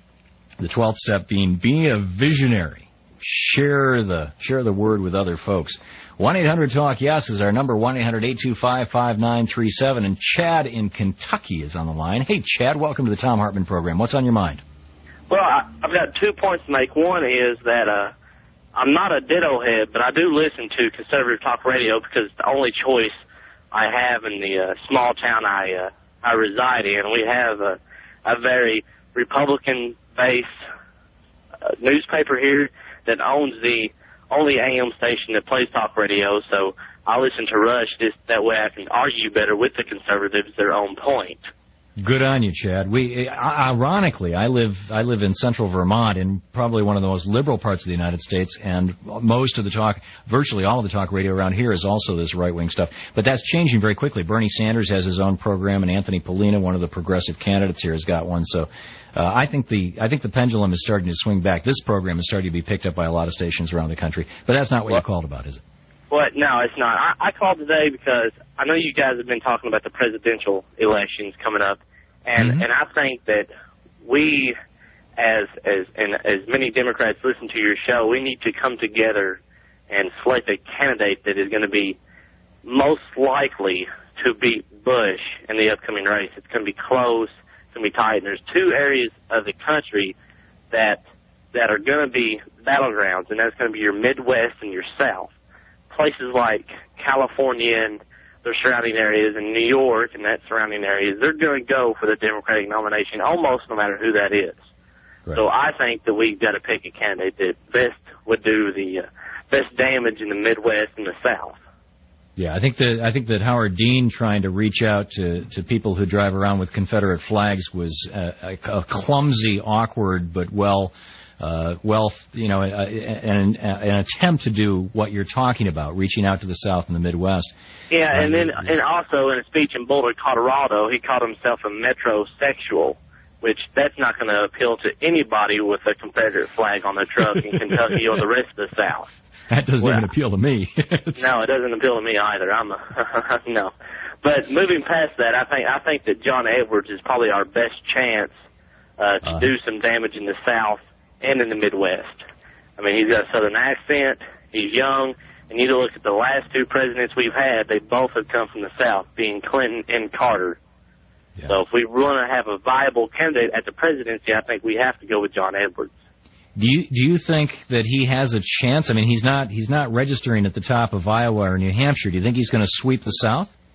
The twelfth step being be a visionary. Share the share the word with other folks. one eight hundred talk yes is our number, one eight hundred eight two five five nine three seven. And Chad in Kentucky is on the line. Hey, Chad, welcome to the Thom Hartmann program. What's on your mind? Well, I, I've got two points to make. One is that uh, I'm not a ditto head, but I do listen to conservative talk radio because it's the only choice I have in the uh, small town I uh, I reside in. We have a, a very Republican-based uh, newspaper here that owns the only A M station that plays talk radio, so I listen to Rush. This, that way I can argue better with the conservatives their own point. Good on you, Chad. We, ironically, I live I live in central Vermont, in probably one of the most liberal parts of the United States, and most of the talk, virtually all of the talk radio around here is also this right-wing stuff. But that's changing very quickly. Bernie Sanders has his own program, and Anthony Polina, one of the progressive candidates here, has got one. So uh, I think the I think the pendulum is starting to swing back. This program is starting to be picked up by a lot of stations around the country. But that's not what well, you called about, is it? Well, no, it's not. I, I called today because I know you guys have been talking about the presidential elections coming up, and mm-hmm. and I think that we, as as and as many Democrats listen to your show, we need to come together and select a candidate that is going to be most likely to beat Bush in the upcoming race. It's going to be close. It's going to be tight. And there's two areas of the country that that are going to be battlegrounds, and that's going to be your Midwest and your South. Places like California and their surrounding areas, and New York and that surrounding areas, they're going to go for the Democratic nomination almost no matter who that is. Right. So I think that we've got to pick a candidate that best would do the uh, best damage in the Midwest and the South. Yeah, I think that I think that Howard Dean trying to reach out to, to people who drive around with Confederate flags was a, a, a clumsy, awkward, but well. Uh, well, you know, an, an attempt to do what you're talking about, reaching out to the South and the Midwest. Yeah, um, and then and also in a speech in Boulder, Colorado, he called himself a metrosexual, which that's not going to appeal to anybody with a Confederate flag on their truck in Kentucky or the rest of the South. That doesn't well, even appeal to me. No, it doesn't appeal to me either. I'm a, no. But moving past that, I think I think that John Edwards is probably our best chance uh, to uh, do some damage in the South and in the Midwest. I mean, he's got a Southern accent, he's young, and you look at the last two presidents we've had, they both have come from the South, being Clinton and Carter. Yeah. So if we want to have a viable candidate at the presidency, I think we have to go with John Edwards. Do you do you think that he has a chance? I mean, he's not he's not registering at the top of Iowa or New Hampshire. Do you think he's going to sweep the South?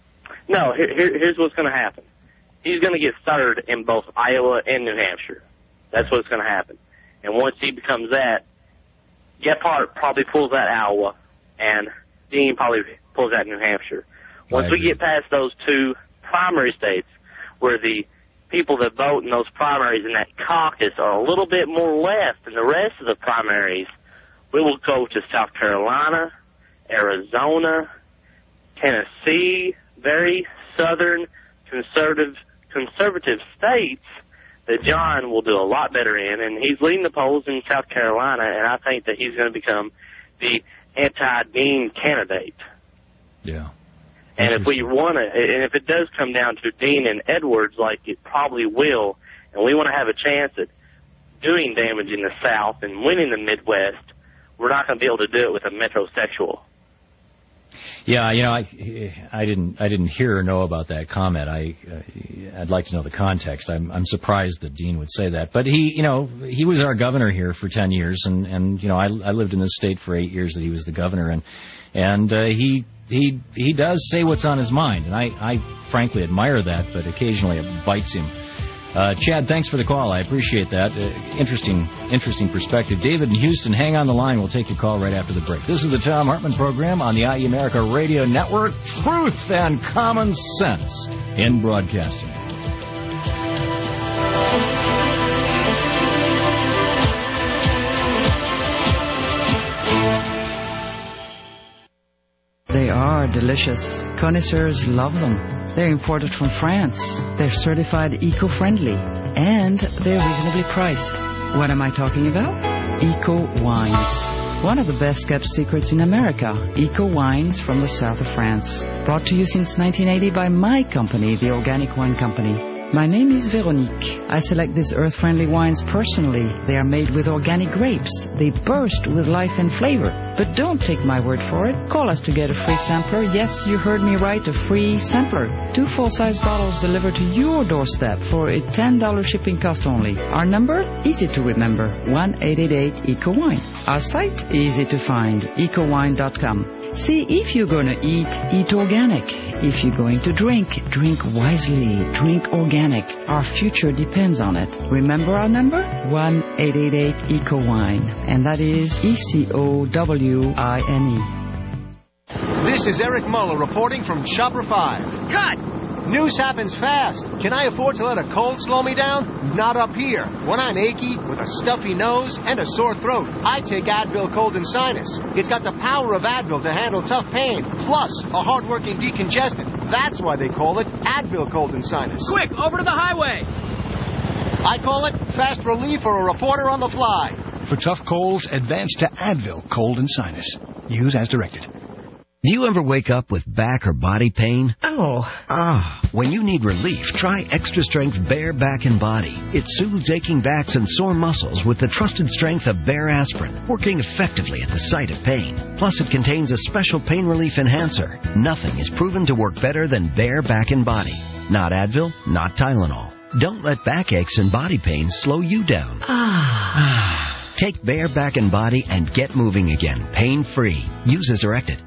No, here, here, here's what's going to happen. He's going to get third in both Iowa and New Hampshire. That's what's going to happen. And once he becomes that, Gephardt probably pulls out Iowa, and Dean probably pulls out New Hampshire. Once we get past those two primary states, where the people that vote in those primaries in that caucus are a little bit more left than the rest of the primaries, we will go to South Carolina, Arizona, Tennessee, very southern conservative conservative states that John will do a lot better in, and he's leading the polls in South Carolina, and I think that he's going to become the anti-Dean candidate. Yeah. And if we want to, and if it does come down to Dean and Edwards, like it probably will, and we want to have a chance at doing damage in the South and winning the Midwest, we're not going to be able to do it with a metrosexual. Yeah, you know, I, I didn't, I didn't hear or know about that comment. I, uh, I'd like to know the context. I'm, I'm surprised that Dean would say that. But he, you know, he was our governor here for ten years, and, and you know, I, I lived in this state for eight years that he was the governor, and, and uh, he, he, he does say what's on his mind, and I, I frankly admire that, but occasionally it bites him. Uh, Chad, thanks for the call. I appreciate that. Uh, interesting, interesting perspective. David in Houston, hang on the line. We'll take your call right after the break. This is the Thom Hartmann Program on the I E America Radio Network. Truth and common sense in broadcasting. They are delicious. Connoisseurs love them. They're imported from France. They're certified eco-friendly. And they're reasonably priced. What am I talking about? Eco Wines. One of the best-kept secrets in America. Eco Wines from the south of France. Brought to you since nineteen eighty by my company, the Organic Wine Company. My name is Veronique. I select these earth-friendly wines personally. They are made with organic grapes. They burst with life and flavor. But don't take my word for it. Call us to get a free sampler. Yes, you heard me right, a free sampler. Two full-size bottles delivered to your doorstep for a ten dollars shipping cost only. Our number? Easy to remember. one eight eight eight eco wine. Our site? Easy to find. eco wine dot com. See, if you're going to eat, eat organic. If you're going to drink, drink wisely. Drink organic. Our future depends on it. Remember our number? one eight eight eight eco wine. And that is E C O W I N E. This is Eric Muller reporting from Chopper five. Cut! News happens fast. Can I afford to let a cold slow me down? Not up here. When I'm achy, with a stuffy nose, and a sore throat, I take Advil Cold and Sinus. It's got the power of Advil to handle tough pain, plus a hard-working decongestant. That's why they call it Advil Cold and Sinus. Quick, over to the highway! I call it fast relief for a reporter on the fly. For tough colds, advance to Advil Cold and Sinus. Use as directed. Do you ever wake up with back or body pain? Oh. Ah, when you need relief, try Extra Strength Bare Back and Body. It soothes aching backs and sore muscles with the trusted strength of Bare Aspirin, working effectively at the site of pain. Plus, it contains a special pain relief enhancer. Nothing is proven to work better than Bare Back and Body. Not Advil, not Tylenol. Don't let backaches and body pains slow you down. Ah. Take Bare Back and Body and get moving again, pain-free. Use as directed.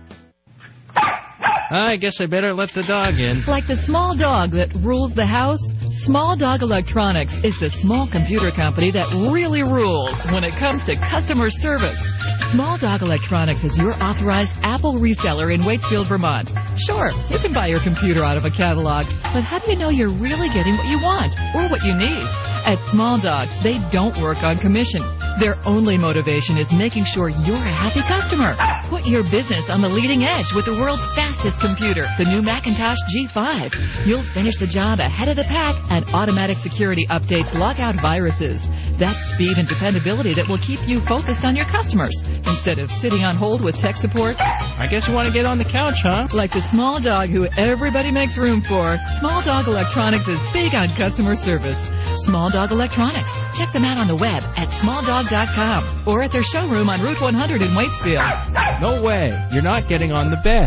I guess I better let the dog in. Like the small dog that rules the house, Small Dog Electronics is the small computer company that really rules when it comes to customer service. Small Dog Electronics is your authorized Apple reseller in Waitsfield, Vermont. Sure, you can buy your computer out of a catalog, but how do you know you're really getting what you want or what you need? At Small Dog, they don't work on commission. Their only motivation is making sure you're a happy customer. Put your business on the leading edge with the world's fastest computer, the new Macintosh G five. You'll finish the job ahead of the pack, and automatic security updates lock out viruses. That's speed and dependability that will keep you focused on your customers instead of sitting on hold with tech support. I guess you want to get on the couch, huh? Like the small dog who everybody makes room for, Small Dog Electronics is big on customer service. Small Dog Electronics. Check them out on the web at small dog dot com or at their showroom on Route one hundred in Waitsfield. No way. You're not getting on the bed.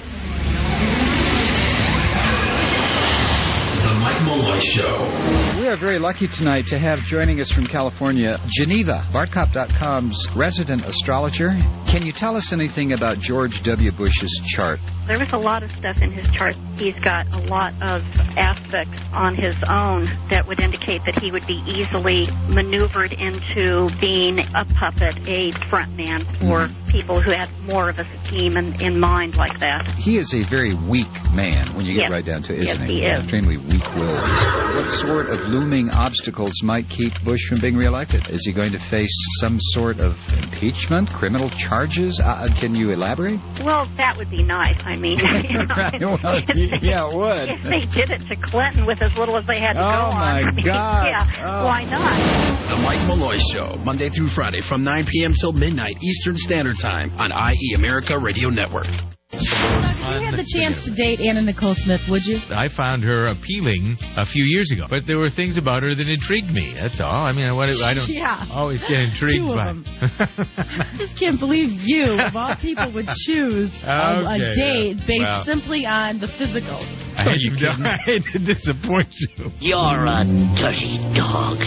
The Mike Malloy Show. We are very lucky tonight to have joining us from California, Geneva, Bartkop dot com's resident astrologer. Can you tell us anything about George W. Bush's chart? There was a lot of stuff in his chart. He's got a lot of aspects on his own that would indicate that he would be easily maneuvered into being a puppet, a front man for mm. people who had more of a scheme in, in mind like that. He is a very weak man when you get yes. right down to it, isn't yes, he? he is. Extremely weak-willed. What sort of looming obstacles might keep Bush from being reelected? Is he going to face some sort of impeachment, criminal charges? Uh, can you elaborate? Well, that would be nice. I mean, you know, right. well, yeah, it would. If they did it to Clinton with as little as they had to oh go on, my I mean, God. yeah, oh. why not? The Mike Malloy Show, Monday through Friday from nine p.m. till midnight Eastern Standard Time on I E America Radio Network. So if you had the chance to date Anna Nicole Smith, would you? I found her appealing a few years ago, but there were things about her that intrigued me. That's all. I mean, what I don't yeah. always get intrigued Two of by. Them. I just can't believe you, of all people, would choose okay, a, a date yeah. based well, simply on the physical. I hate, you I hate to disappoint you. You're a dirty dog.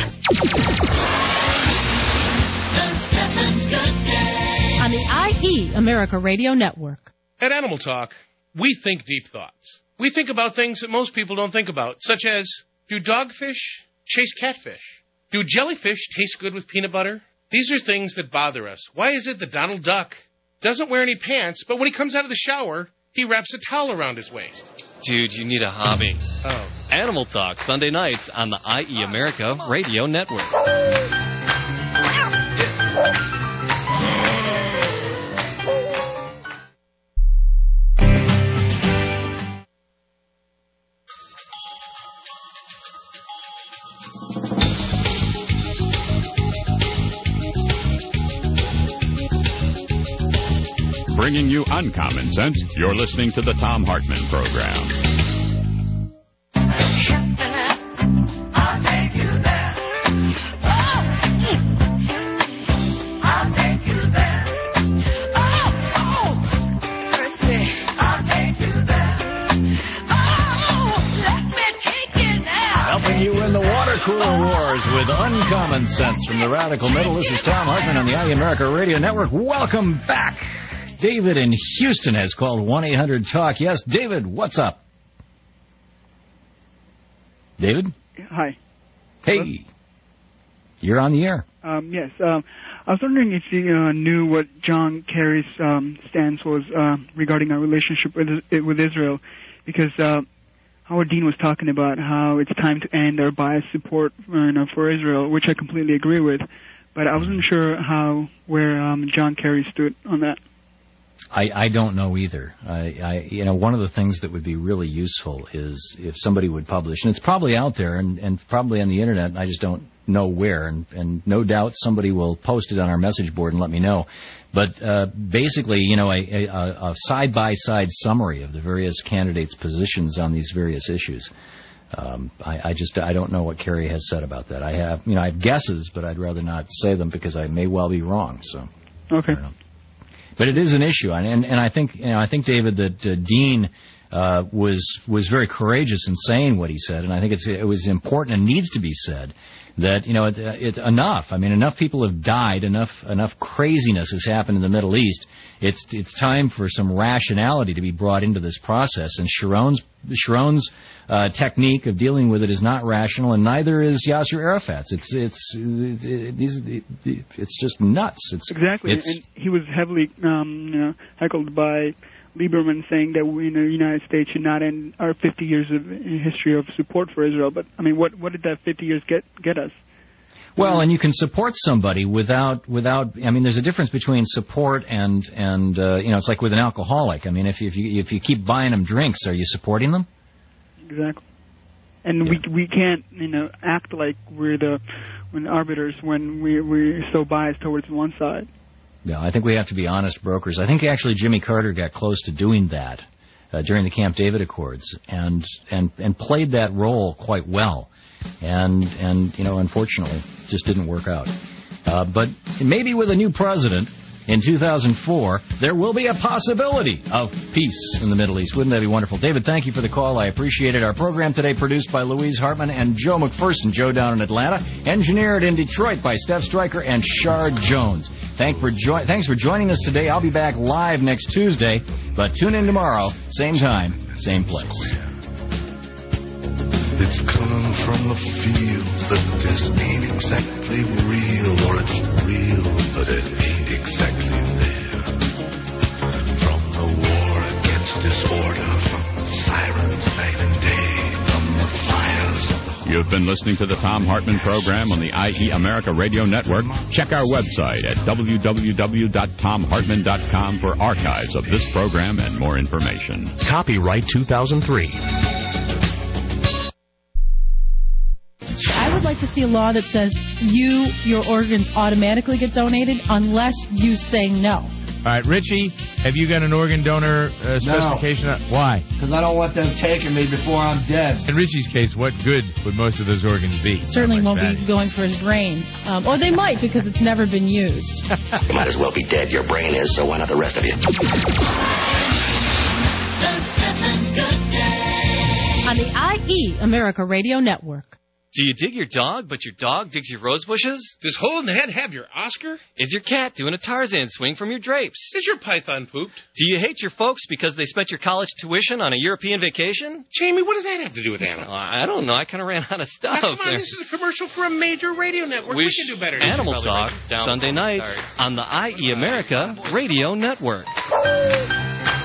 On the I E America Radio Network. At Animal Talk, we think deep thoughts. We think about things that most people don't think about, such as, do dogfish chase catfish? Do jellyfish taste good with peanut butter? These are things that bother us. Why is it that Donald Duck doesn't wear any pants, but when he comes out of the shower, he wraps a towel around his waist? Dude, you need a hobby. Oh. Animal Talk, Sunday nights on the I E America Radio Network. Bringing you uncommon sense, you're listening to the Thom Hartmann Program. I'll take you there. I'll take you there. Oh, oh, Mercy. I'll take you there. Oh, let me take you now. Helping you win the water cooler wars with uncommon sense from the radical middle. This is Thom Hartmann on the I E America Radio Network. Welcome back. David in Houston has called one eight hundred talk. Yes, David, what's up? David? Hi. Hey. Hello? You're on the air. Um, yes. Um, I was wondering if you uh, knew what John Kerry's um, stance was uh, regarding our relationship with, with Israel, because uh, Howard Dean was talking about how it's time to end our biased support uh, you know, for Israel, which I completely agree with, but I wasn't sure how where um, John Kerry stood on that. I, I don't know either. I, I, you know, one of the things that would be really useful is if somebody would publish, and it's probably out there and, and probably on the internet, and I just don't know where, and, and no doubt somebody will post it on our message board and let me know. But uh, basically, you know, a, a, a side-by-side summary of the various candidates' positions on these various issues. Um, I, I just I don't know what Kerry has said about that. I have, you know, I have guesses, but I'd rather not say them because I may well be wrong. So. Okay. But it is an issue, and and I think you know I think David that uh, Dean uh, was was very courageous in saying what he said, and I think it's it was important and needs to be said that you know it, it's enough. I mean, enough people have died, enough enough craziness has happened in the Middle East. It's it's time for some rationality to be brought into this process, and Sharon's Sharon's uh, technique of dealing with it is not rational, and neither is Yasser Arafat's. It's it's it's, it, it, it's just nuts. It's exactly, it's, and he was heavily um, you know, heckled by Lieberman, saying that we, you know, the United States should not end our fifty years of history of support for Israel. But I mean, what what did that fifty years get get us? Well, and you can support somebody without without. I mean, there's a difference between support and and uh, you know, it's like with an alcoholic. I mean, if you, if you if you keep buying them drinks, are you supporting them? Exactly. And yeah. we we can't you know act like we're the when arbiters when we we're so biased towards one side. Yeah, I think we have to be honest brokers. I think actually Jimmy Carter got close to doing that uh, during the Camp David Accords, and and and played that role quite well. And, and you know, unfortunately, just didn't work out. Uh, but maybe with a new president, in two thousand four, there will be a possibility of peace in the Middle East. Wouldn't that be wonderful? David, thank you for the call. I appreciate it. Our program today produced by Louise Hartman and Joe McPherson. Joe down in Atlanta. Engineered in Detroit by Steph Stryker and Shard Jones. Thank for jo- thanks for joining us today. I'll be back live next Tuesday, but tune in tomorrow, same time, same place. It's coming from the field that this ain't exactly real, or it's real, but it ain't exactly there. From the war against disorder, from the sirens night and day, from the fires of the... You've been listening to the Thom Hartmann program on the I E America Radio Network. Check our website at w w w dot tom hartmann dot com for archives of this program and more information. Copyright two thousand three. I would like to see a law that says you, your organs automatically get donated unless you say no. All right, Richie, have you got an organ donor uh, specification? No. Why? Because I don't want them taking me before I'm dead. In Richie's case, what good would most of those organs be? Certainly won't be going for his brain. Um, or they might because it's never been used. You might as well be dead. Your brain is, so why not the rest of you? On the I E America Radio Network. Do you dig your dog, but your dog digs your rose bushes? Does Hole in the Head have your Oscar? Is your cat doing a Tarzan swing from your drapes? Is your python pooped? Do you hate your folks because they spent your college tuition on a European vacation? Jamie, what does that have to do with animals? Oh, I don't know. I kind of ran out of stuff. Now, come on, there. this is a commercial for a major radio network. We, we can do better. Animal Talk, Sunday nights on the I E America Radio Network.